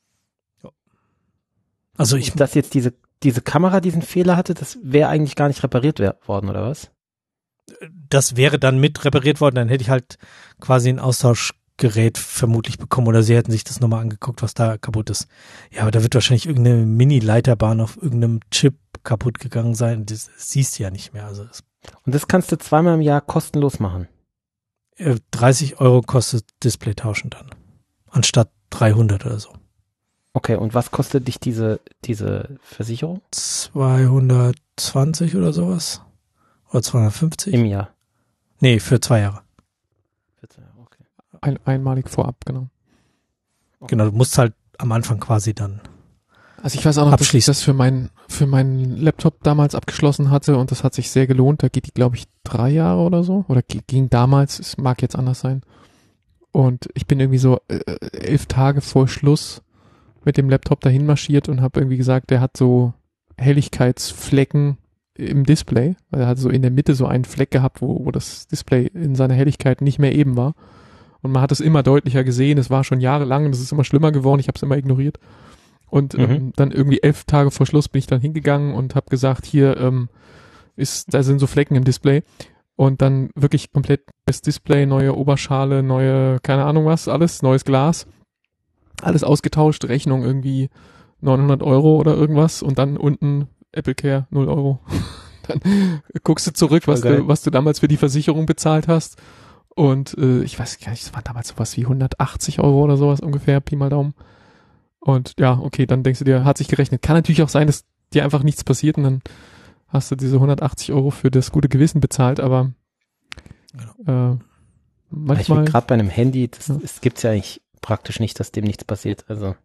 Also ich, Und dass jetzt diese, diese Kamera diesen Fehler hatte, das wäre eigentlich gar nicht repariert wer- worden, oder was? das wäre dann mit repariert worden, dann hätte ich halt quasi ein Austauschgerät vermutlich bekommen oder sie hätten sich das nochmal angeguckt, was da kaputt ist. Ja, aber da wird wahrscheinlich irgendeine Mini-Leiterbahn auf irgendeinem Chip kaputt gegangen sein. Das, das siehst du ja nicht mehr. Also das, Und das kannst du zweimal im Jahr kostenlos machen. äh, dreißig Euro kostet Display tauschen dann. Anstatt dreihundert oder so. Okay, und was kostet dich diese, diese Versicherung zweihundertzwanzig oder sowas. Oder zweihundertfünfzig? im Jahr? Nee, für zwei Jahre. Okay. Ein, einmalig vorab, genau. Genau, du musst halt am Anfang quasi dann. Also ich weiß auch noch, dass ich Abschließend. das für meinen für meinen Laptop damals abgeschlossen hatte und das hat sich sehr gelohnt. Da geht die, glaube ich, drei Jahre oder so. Oder g- ging damals, es mag jetzt anders sein. Und ich bin irgendwie so äh, elf Tage vor Schluss mit dem Laptop dahin marschiert und habe irgendwie gesagt, der hat so Helligkeitsflecken im Display. Also er hat so in der Mitte so einen Fleck gehabt, wo, wo das Display in seiner Helligkeit nicht mehr eben war. Und man hat es immer deutlicher gesehen. Es war schon jahrelang und es ist immer schlimmer geworden. Ich habe es immer ignoriert. Und Mhm. ähm, dann irgendwie elf Tage vor Schluss bin ich dann hingegangen und habe gesagt, hier ähm, ist, da sind so Flecken im Display. Und dann wirklich komplett das Display, neue Oberschale, neue, keine Ahnung was, alles, neues Glas. Alles ausgetauscht, Rechnung irgendwie neunhundert Euro oder irgendwas und dann unten Apple Care null Euro. Dann guckst du zurück, was Voll geil. du, was du damals für die Versicherung bezahlt hast. Und äh, ich weiß gar nicht, es war damals sowas wie hundertachtzig Euro oder sowas ungefähr, Pi mal Daumen. Und ja, okay, dann denkst du dir, hat sich gerechnet. Kann natürlich auch sein, dass dir einfach nichts passiert und dann hast du diese hundertachtzig Euro für das gute Gewissen bezahlt, aber äh, Ich manchmal, finde gerade bei einem Handy, das, Ja. es gibt's ja eigentlich praktisch nicht, dass dem nichts passiert. Also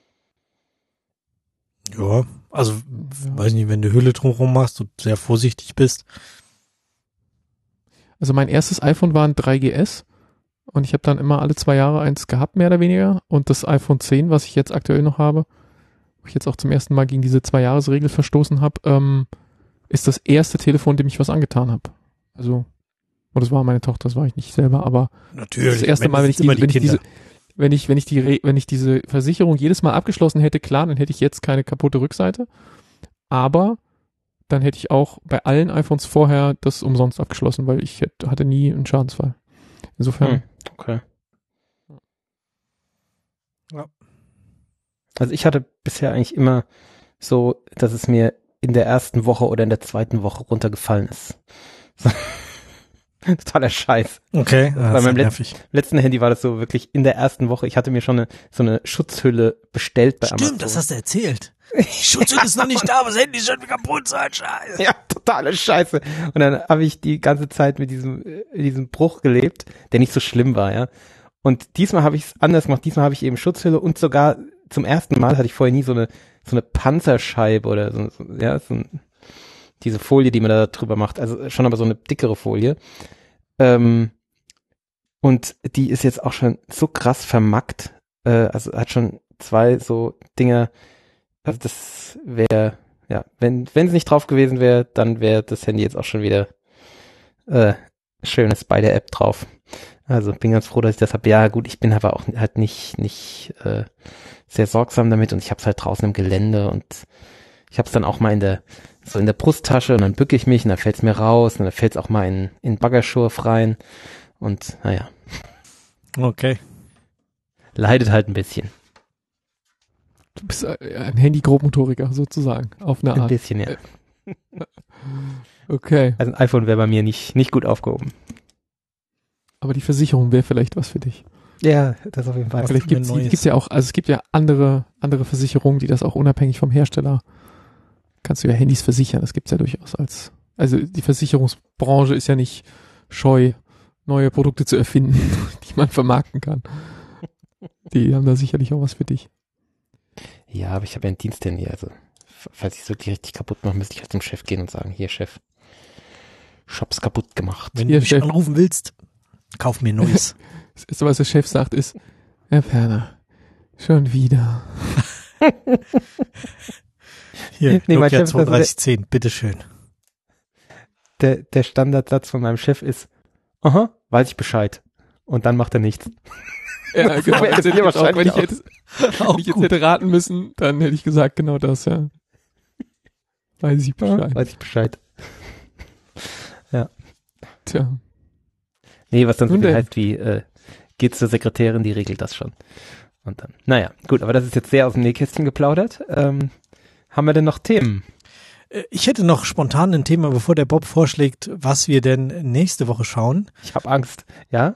Ja, also ja. weiß nicht, wenn du Hülle drumherum machst und sehr vorsichtig bist. Also mein erstes iPhone war ein drei G S und ich habe dann immer alle zwei Jahre eins gehabt, mehr oder weniger. Und das iPhone zehn, was ich jetzt aktuell noch habe, wo ich jetzt auch zum ersten Mal gegen diese Zwei-Jahres-Regel verstoßen habe, ähm, ist das erste Telefon, dem ich was angetan habe. Also, und das war meine Tochter, das war ich nicht selber, aber Natürlich. das erste Mal, wenn ich, die, wenn ich diese, wenn ich, wenn ich die, Re- wenn ich diese Versicherung jedes Mal abgeschlossen hätte, klar, dann hätte ich jetzt keine kaputte Rückseite, aber dann hätte ich auch bei allen iPhones vorher das umsonst abgeschlossen, weil ich hätte, hatte nie einen Schadensfall. Insofern. Hm, okay. Ja. Also ich hatte bisher eigentlich immer so, dass es mir in der ersten Woche oder in der zweiten Woche runtergefallen ist. Totaler Scheiß. Okay. Bei meinem letzten, letzten Handy war das so wirklich in der ersten Woche. Ich hatte mir schon eine, so eine Schutzhülle bestellt bei Stimmt, Amazon. das hast du erzählt. Die Schutzhülle ist noch nicht da, aber das Handy ist schon kaputt, so ein Scheiß. Ja, totale Scheiße. Und dann habe ich die ganze Zeit mit diesem, äh, diesem Bruch gelebt, der nicht so schlimm war, ja. Und diesmal habe ich es anders gemacht. Diesmal habe ich eben Schutzhülle und sogar zum ersten Mal hatte ich vorher nie so eine, so eine Panzerscheibe oder so, so ja, so ein, diese Folie, die man da drüber macht. Also schon aber so eine dickere Folie. Ähm, und die ist jetzt auch schon so krass vermackt. Äh, also hat schon zwei so Dinger. Also das wäre, ja, wenn wenn es nicht drauf gewesen wäre, dann wäre das Handy jetzt auch schon wieder äh, schönes bei der App drauf. Also bin ganz froh, dass ich das habe. Ja gut, ich bin aber auch halt nicht nicht äh, sehr sorgsam damit und ich habe es halt draußen im Gelände und ich habe es dann auch mal in der so in der Brusttasche und dann bücke ich mich und dann fällt es mir raus und dann fällt es auch mal in in Baggerschurf rein und naja. Okay. Leidet halt ein bisschen. Du bist ein Handy-Grobmotoriker sozusagen, auf eine Art. Ein bisschen, ja. Okay. Also ein iPhone wäre bei mir nicht nicht gut aufgehoben. Aber die Versicherung wäre vielleicht was für dich. Ja, das auf jeden Fall. Vielleicht gibt es ja auch, also es gibt ja andere andere Versicherungen, die das auch unabhängig vom Hersteller, kannst du ja Handys versichern. Das gibt's ja durchaus als, also die Versicherungsbranche ist ja nicht scheu, neue Produkte zu erfinden, die man vermarkten kann. Die haben da sicherlich auch was für dich. Ja, aber ich habe ja ein Diensthandy, also falls ich es wirklich richtig kaputt mache, müsste ich halt zum Chef gehen und sagen, hier Chef, ich hab's kaputt gemacht. Wenn Hier, du mich Chef. anrufen willst, kauf mir Neues. Das Erste, was der Chef sagt, ist, Herr Ferner, schon wieder. Hier, Nee, mein Nokia Chef, zweiunddreißig zehn, bitteschön. Der, der Standardsatz von meinem Chef ist, aha, weiß ich Bescheid. Und dann macht er nichts. Ja, genau. Aber Also, dir jetzt auch, wenn ich, wahrscheinlich jetzt, wenn ich jetzt hätte raten müssen, dann hätte ich gesagt, genau das, ja. Weiß ich Bescheid. Weiß ich Bescheid. Tja. Nee, was dann so Nun viel denn. heißt wie, äh, geht's zur Sekretärin, die regelt das schon. Und dann, naja, gut, aber das ist jetzt sehr aus dem Nähkästchen geplaudert. Ähm, haben wir denn noch Themen? Äh, Ich hätte noch spontan ein Thema, bevor der Bob vorschlägt, was wir denn nächste Woche schauen. Ich habe Angst, ja?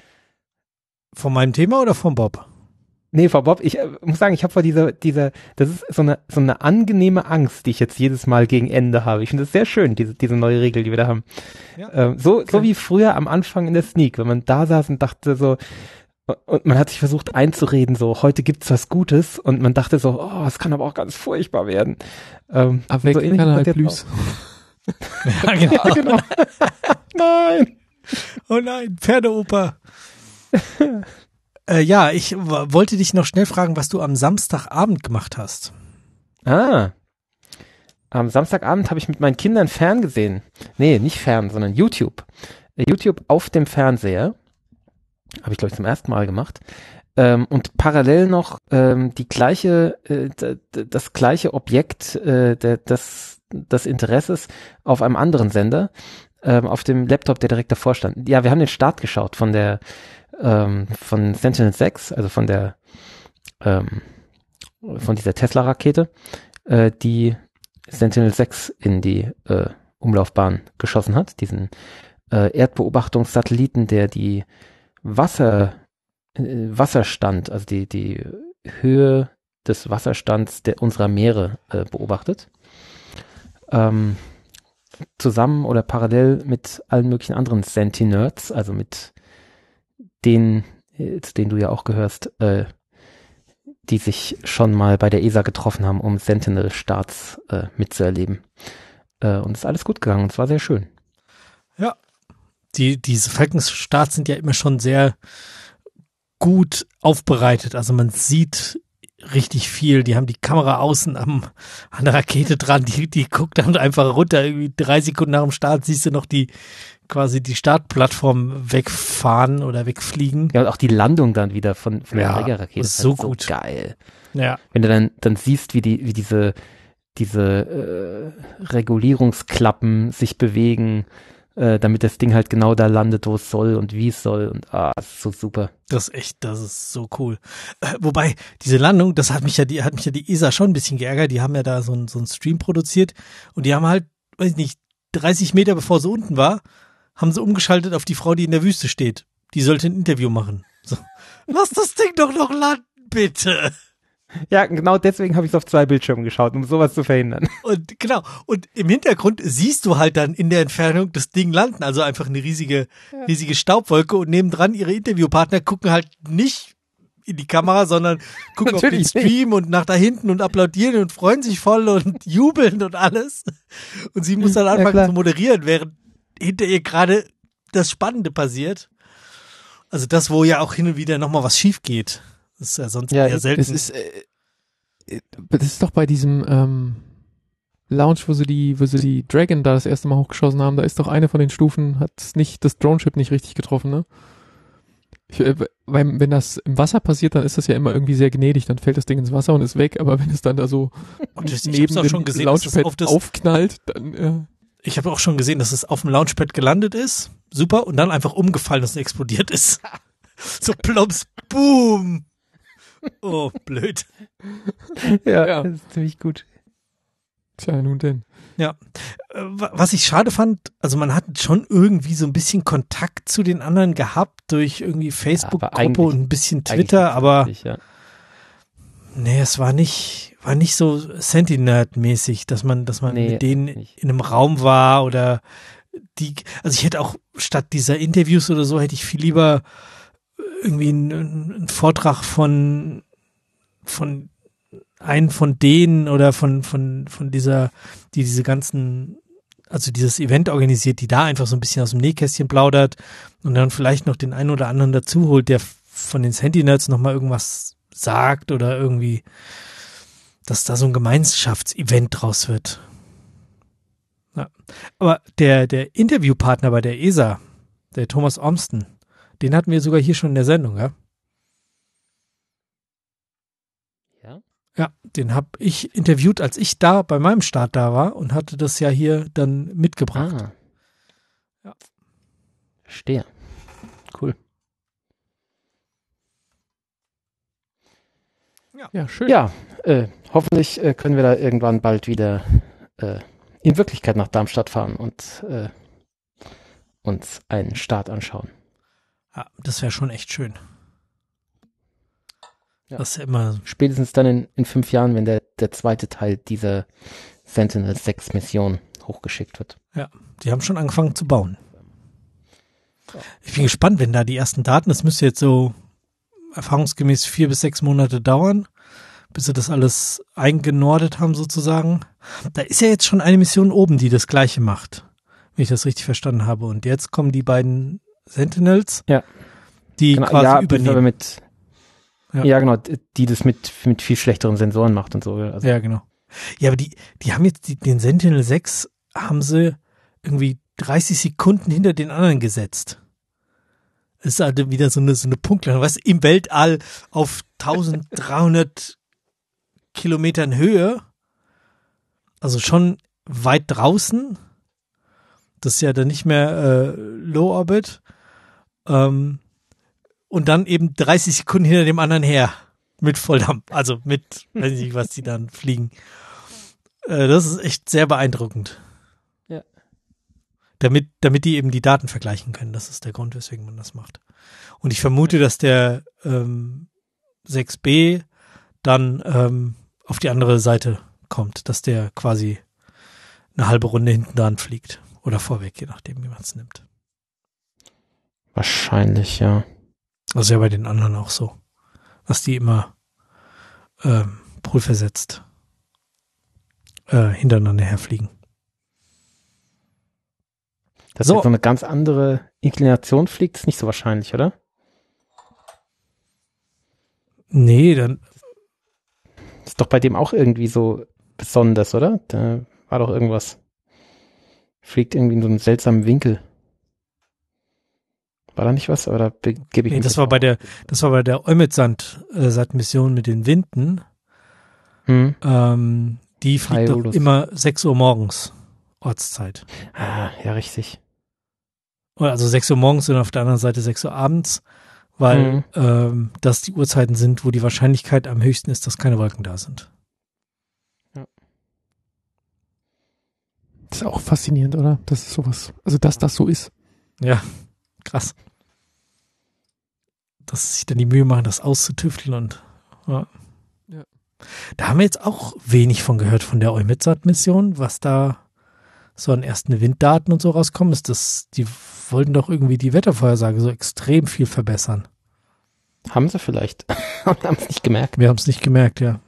Von meinem Thema oder vom Bob? Nee, Frau Bob, ich äh, muss sagen, ich habe vor dieser, dieser, das ist so eine, so eine angenehme Angst, die ich jetzt jedes Mal gegen Ende habe. Ich finde das sehr schön, diese, diese neue Regel, die wir da haben. Ja. Ähm, so, Okay. so wie früher am Anfang in der Sneak, wenn man da saß und dachte so, und man hat sich versucht einzureden, so, heute gibt's was Gutes, und man dachte so, oh, es kann aber auch ganz furchtbar werden. Ähm, Avec so ähnlich Kanal ist das jetzt Plus. Ja, genau. auch. Ja, genau. Nein! Oh nein, Pferdeoper. äh, ja, ich w- wollte dich noch schnell fragen, was du am Samstagabend gemacht hast. Ah. Am Samstagabend habe ich mit meinen Kindern fern gesehen. Nee, nicht fern, sondern YouTube. Äh, YouTube auf dem Fernseher. Habe ich, glaube ich, zum ersten Mal gemacht. Ähm, und parallel noch ähm, die gleiche, äh, d- d- das gleiche Objekt äh, der, des, des Interesses auf einem anderen Sender, ähm, auf dem Laptop, der direkt davor stand. Ja, wir haben den Start geschaut von der ähm, von Sentinel sechs, also von der ähm, von dieser Tesla-Rakete, äh, die Sentinel sechs in die äh, Umlaufbahn geschossen hat, diesen äh, Erdbeobachtungssatelliten, der die Wasser, äh, Wasserstand, also die, die Höhe des Wasserstands der, unserer Meere äh, beobachtet. Ähm, zusammen oder parallel mit allen möglichen anderen Sentinerds, also mit denen, äh, zu denen du ja auch gehörst, äh, die sich schon mal bei der E S A getroffen haben, um Sentinel-Starts äh, mitzuerleben. Äh, und es ist alles gut gegangen und es war sehr schön. Die, diese Falcons-Starts sind ja immer schon sehr gut aufbereitet. Also man sieht richtig viel. Die haben die Kamera außen am, an der Rakete dran, die, die guckt dann einfach runter. Irgendwie drei Sekunden nach dem Start siehst du noch die quasi die Startplattform wegfahren oder wegfliegen. Ja, und auch die Landung dann wieder von, von der Ja, Trägerrakete. ist so halt gut. So geil. Ja. Wenn du dann, dann siehst, wie die, wie diese, diese äh, Regulierungsklappen sich bewegen, äh, damit das Ding halt genau da landet, wo es soll und wie es soll. Und ah, das ist so super. Das ist echt, das ist so cool. Äh, wobei, diese Landung, das hat mich ja, die hat mich ja die E S A schon ein bisschen geärgert. Die haben ja da so einen so einen Stream produziert und die haben halt, weiß ich nicht, dreißig Meter bevor sie unten war, haben sie umgeschaltet auf die Frau, die in der Wüste steht. Die sollte ein Interview machen. So, lass das Ding doch noch landen, bitte. Ja, genau deswegen habe ich es auf zwei Bildschirmen geschaut, um sowas zu verhindern. Und genau, und im Hintergrund siehst du halt dann in der Entfernung das Ding landen, also einfach eine riesige, riesige Staubwolke und nebendran ihre Interviewpartner gucken halt nicht in die Kamera, sondern gucken auf den Natürlich Stream und nach da hinten und applaudieren und freuen sich voll und jubeln und alles. Und sie muss dann Ja, anfangen klar. zu moderieren, während hinter ihr gerade das Spannende passiert. Also das, wo ja auch hin und wieder nochmal was schief geht. Das ist ja sonst Ja, eher selten. Das ist, äh, äh, das ist doch bei diesem ähm, Lounge, wo sie die, wo sie die Dragon da das erste Mal hochgeschossen haben, da ist doch eine von den Stufen, hat nicht das Droneship nicht richtig getroffen, ne? Ich, äh, weil, wenn das im Wasser passiert, dann ist das ja immer irgendwie sehr gnädig, dann fällt das Ding ins Wasser und ist weg, aber wenn es dann da so Und ich, ich neben hab's auch dem schon gesehen, dass das Launchpad auf das, aufknallt, dann äh, ich habe auch schon gesehen, dass es auf dem Launchpad gelandet ist. Super. Und dann einfach umgefallen ist und explodiert ist. So plops, boom. Oh, blöd. Ja, Ja. das ist ziemlich gut. tja, nun denn. Ja. Äh, wa- Was ich schade fand, also man hat schon irgendwie so ein bisschen Kontakt zu den anderen gehabt durch irgendwie aber Facebook-Gruppe eigentlich- und ein bisschen Eigentlich Twitter, nicht aber wirklich, ja. nee, es war nicht, war nicht so Sentinel-mäßig, dass man, dass man Nee, mit denen nicht. in einem Raum war oder die, also ich hätte auch statt dieser Interviews oder so, hätte ich viel lieber irgendwie einen, einen Vortrag von, von einen von denen oder von, von, von dieser, die diese ganzen, also dieses Event organisiert, die da einfach so ein bisschen aus dem Nähkästchen plaudert und dann vielleicht noch den einen oder anderen dazu holt, der von den Sentinels nochmal irgendwas sagt oder irgendwie, dass da so ein Gemeinschaftsevent draus wird. Ja. Aber der, der Interviewpartner bei der E S A, der Thomas Ormston, den hatten wir sogar hier schon in der Sendung, ja? Ja? Ja, den habe ich interviewt, als ich da bei meinem Start da war und hatte das ja hier dann mitgebracht. Ah. Ja. Verstehe. Cool. Ja, schön. Ja, äh, hoffentlich äh, können wir da irgendwann bald wieder äh, in Wirklichkeit nach Darmstadt fahren und äh, uns einen Start anschauen. Ja, das wäre schon echt schön. Ja. Das ist ja immer, Spätestens dann in, in fünf Jahren, wenn der, der zweite Teil dieser Sentinel sechs Mission hochgeschickt wird. die haben schon angefangen zu bauen. Ich bin gespannt, wenn da die ersten Daten, das müsste jetzt so erfahrungsgemäß vier bis sechs Monate dauern, bis sie das alles eingenordet haben sozusagen. Da ist ja jetzt schon eine Mission oben, die das Gleiche macht, wenn ich das richtig verstanden habe. Und jetzt kommen die beiden Sentinels, Ja. die Genau, quasi ja, das aber übernehmen. mit, Ja. ja. genau, die das mit, mit viel schlechteren Sensoren macht und so. Also, Ja, genau. Ja, aber die, die haben jetzt die, den Sentinel sechs haben sie irgendwie dreißig Sekunden hinter den anderen gesetzt. Das ist halt wieder so eine, so eine Punktlandung, was im Weltall auf dreizehnhundert Kilometern Höhe, also schon weit draußen. Das ist ja dann nicht mehr äh, Low Orbit. Ähm, und dann eben dreißig Sekunden hinter dem anderen her. Mit Volldampf, also mit, weiß ich nicht, was die dann fliegen. Äh, das ist echt sehr beeindruckend. Ja. Damit, damit die eben die Daten vergleichen können. Das ist der Grund, weswegen man das macht. Und ich vermute, dass der ähm, sechs B dann ähm, auf die andere Seite kommt, dass der quasi eine halbe Runde hinten dran fliegt. Oder vorweg, je nachdem, wie man es nimmt. wahrscheinlich, ja. Also ja bei den anderen auch so. Dass die immer ähm, polversetzt äh, hintereinander herfliegen. Dass So. jetzt so eine ganz andere Inklination fliegt, ist nicht so wahrscheinlich, oder? Nee, dann Ist doch bei dem auch irgendwie so besonders, oder? Da war doch irgendwas. Fliegt irgendwie in so einem seltsamen Winkel. War da nicht was? Oder gebe ich Nee, mich das war bei der, das war bei der Eumetsand-Mission mit den Winden. Hm. Ähm, die fliegt doch Aeolus. immer sechs Uhr morgens Ortszeit. Ah, ja, richtig. Oder also sechs Uhr morgens und auf der anderen Seite sechs Uhr abends, weil Mhm. ähm, das die Uhrzeiten sind, wo die Wahrscheinlichkeit am höchsten ist, dass keine Wolken da sind. Das ist auch faszinierend, oder? Das ist sowas. Also, dass das so ist. Ja, krass. Dass sie sich dann die Mühe machen, das auszutüfteln und ja. Ja. Da haben wir jetzt auch wenig von gehört von der Eumetsat-Mission, was da so an ersten Winddaten und so rauskommen ist. Das, die wollten doch irgendwie die Wettervorhersage so extrem viel verbessern. Haben sie vielleicht. Und haben es nicht gemerkt. Wir haben es nicht gemerkt, ja.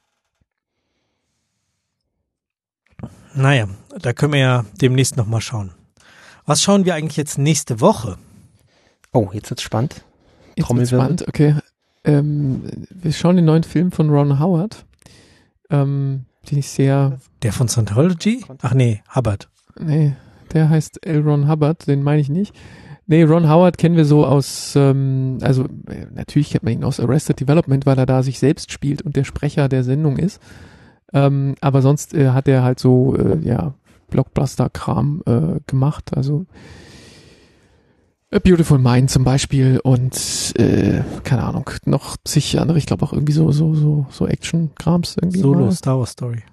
Naja, da können wir ja demnächst nochmal schauen. Was schauen wir eigentlich jetzt nächste Woche? Oh, jetzt wird's spannend. Jetzt wird's Trommelwirbel. spannend, okay. Ähm, wir schauen den neuen Film von Ron Howard, ähm, den ich sehr, Der von Scientology? Ach nee, Hubbard. nee, der heißt L. Ron Hubbard, den meine ich nicht. Nee, Ron Howard kennen wir so aus, ähm, also äh, natürlich kennt man ihn aus Arrested Development, weil er da sich selbst spielt und der Sprecher der Sendung ist. Ähm, aber sonst äh, hat er halt so, äh, ja, Blockbuster-Kram äh, gemacht, also A Beautiful Mind zum Beispiel und äh, keine Ahnung, noch zig andere, ich glaube auch irgendwie so so so so Action-Krams irgendwie. Solo, mal. Star Wars Story.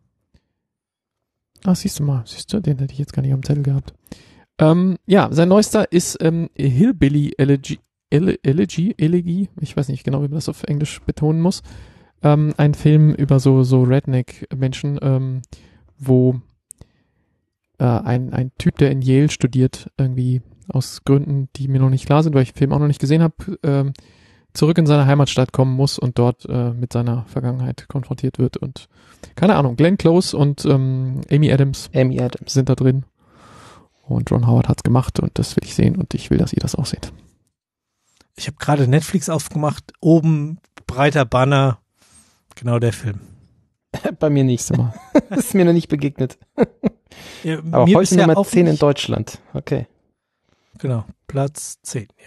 Ah, siehst du mal, siehst du, den hätte ich jetzt gar nicht am Zettel gehabt. Ähm, ja, sein neuester ist ähm, Hillbilly Elegy, Ele, Elegy, Elegy, ich weiß nicht genau, wie man das auf Englisch betonen muss. Ähm, ein Film über so so Redneck-Menschen, ähm, wo äh, ein ein Typ, der in Yale studiert, irgendwie aus Gründen, die mir noch nicht klar sind, weil ich den Film auch noch nicht gesehen habe, ähm, zurück in seine Heimatstadt kommen muss und dort äh, mit seiner Vergangenheit konfrontiert wird und keine Ahnung, Glenn Close und ähm, Amy Adams Amy Adams. sind da drin und Ron Howard hat's gemacht und das will ich sehen und ich will, dass ihr das auch seht. Ich habe gerade Netflix aufgemacht, oben breiter Banner, genau der Film. Bei mir nicht. Siehst du mal. Das ist mir noch nicht begegnet. Ja, Aber mir heute bisher Nummer auch zehn in nicht. Deutschland. Okay. Genau, Platz zehn, ja.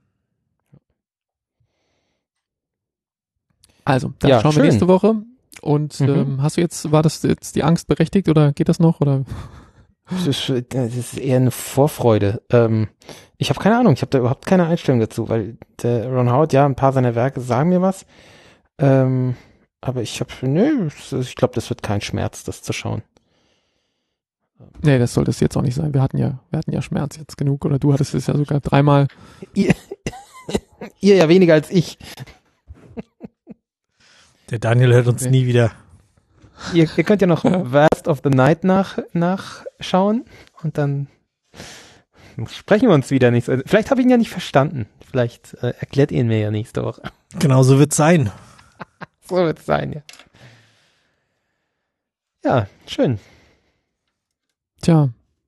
Also, dann Ja, schauen schön. wir nächste Woche und Mhm. ähm, hast du jetzt, war das jetzt die Angst berechtigt oder geht das noch oder? Das ist, das ist eher eine Vorfreude. Ähm, ich habe keine Ahnung, ich habe da überhaupt keine Einstellung dazu, weil der Ron Howard, ja, ein paar seiner Werke sagen mir was. Ähm, aber ich habe, nö, ich glaube, das wird kein Schmerz, das zu schauen. Nee, das sollte es jetzt auch nicht sein. Wir hatten ja, wir hatten ja Schmerz jetzt genug oder du hattest es ja sogar dreimal. Ihr, ihr ja weniger als ich. Der Daniel hört uns Okay. nie wieder. Ihr, ihr könnt ja noch Worst of the Night nach, nachschauen und dann sprechen wir uns wieder nicht. Also, vielleicht habe ich ihn ja nicht verstanden. Vielleicht äh, erklärt ihr ihn mir ja nächste Woche. Genau so wird's sein. So wird es sein, ja. Ja, schön. Tja.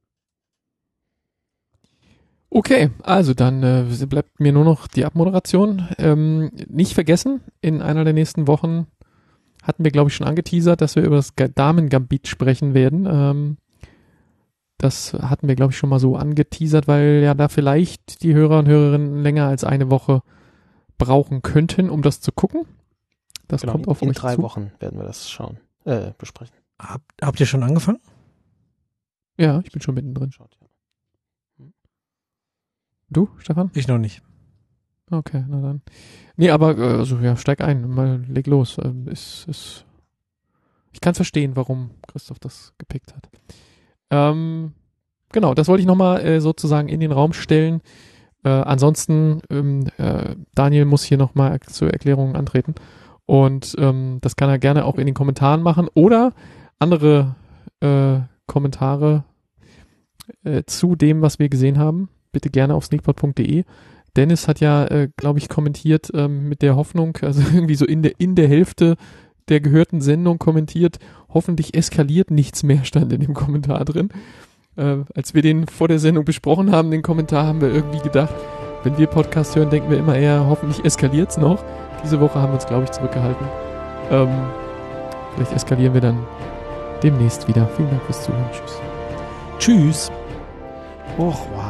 Okay, also dann äh, bleibt mir nur noch die Abmoderation. Ähm, nicht vergessen, in einer der nächsten Wochen hatten wir, glaube ich, schon angeteasert, dass wir über das Ga- Damen-Gambit sprechen werden. Ähm, das hatten wir, glaube ich, schon mal so angeteasert, weil ja da vielleicht die Hörer und Hörerinnen länger als eine Woche brauchen könnten, um das zu gucken. Das Genau, kommt auf in euch drei zu. Wochen werden wir das schauen, äh, besprechen. Hab, habt ihr schon angefangen? Ja, ich bin schon mittendrin. Schaut, ja. Du, Stefan? Ich noch nicht. Okay, na dann. Nee, aber äh, also ja, steig ein, mal leg los. Ähm, ist, ist, ich kann verstehen, warum Christoph das gepickt hat. Ähm, genau, das wollte ich nochmal äh, sozusagen in den Raum stellen. Äh, ansonsten, ähm, äh, Daniel muss hier nochmal zur Erklärung antreten. Und ähm, das kann er gerne auch in den Kommentaren machen oder andere äh, Kommentare äh, zu dem, was wir gesehen haben. Bitte gerne auf sneakpot punkt de. Dennis hat ja, äh, glaube ich, kommentiert ähm, mit der Hoffnung, also irgendwie so in der, in der Hälfte der gehörten Sendung kommentiert, hoffentlich eskaliert nichts mehr, stand in dem Kommentar drin. Äh, als wir den vor der Sendung besprochen haben, den Kommentar, haben wir irgendwie gedacht, wenn wir Podcast hören, denken wir immer eher, hoffentlich eskaliert's noch. Diese Woche haben wir uns, glaube ich, zurückgehalten. Ähm, Vielleicht eskalieren wir dann demnächst wieder. Vielen Dank fürs Zuhören. Tschüss. Tschüss. Och, wow.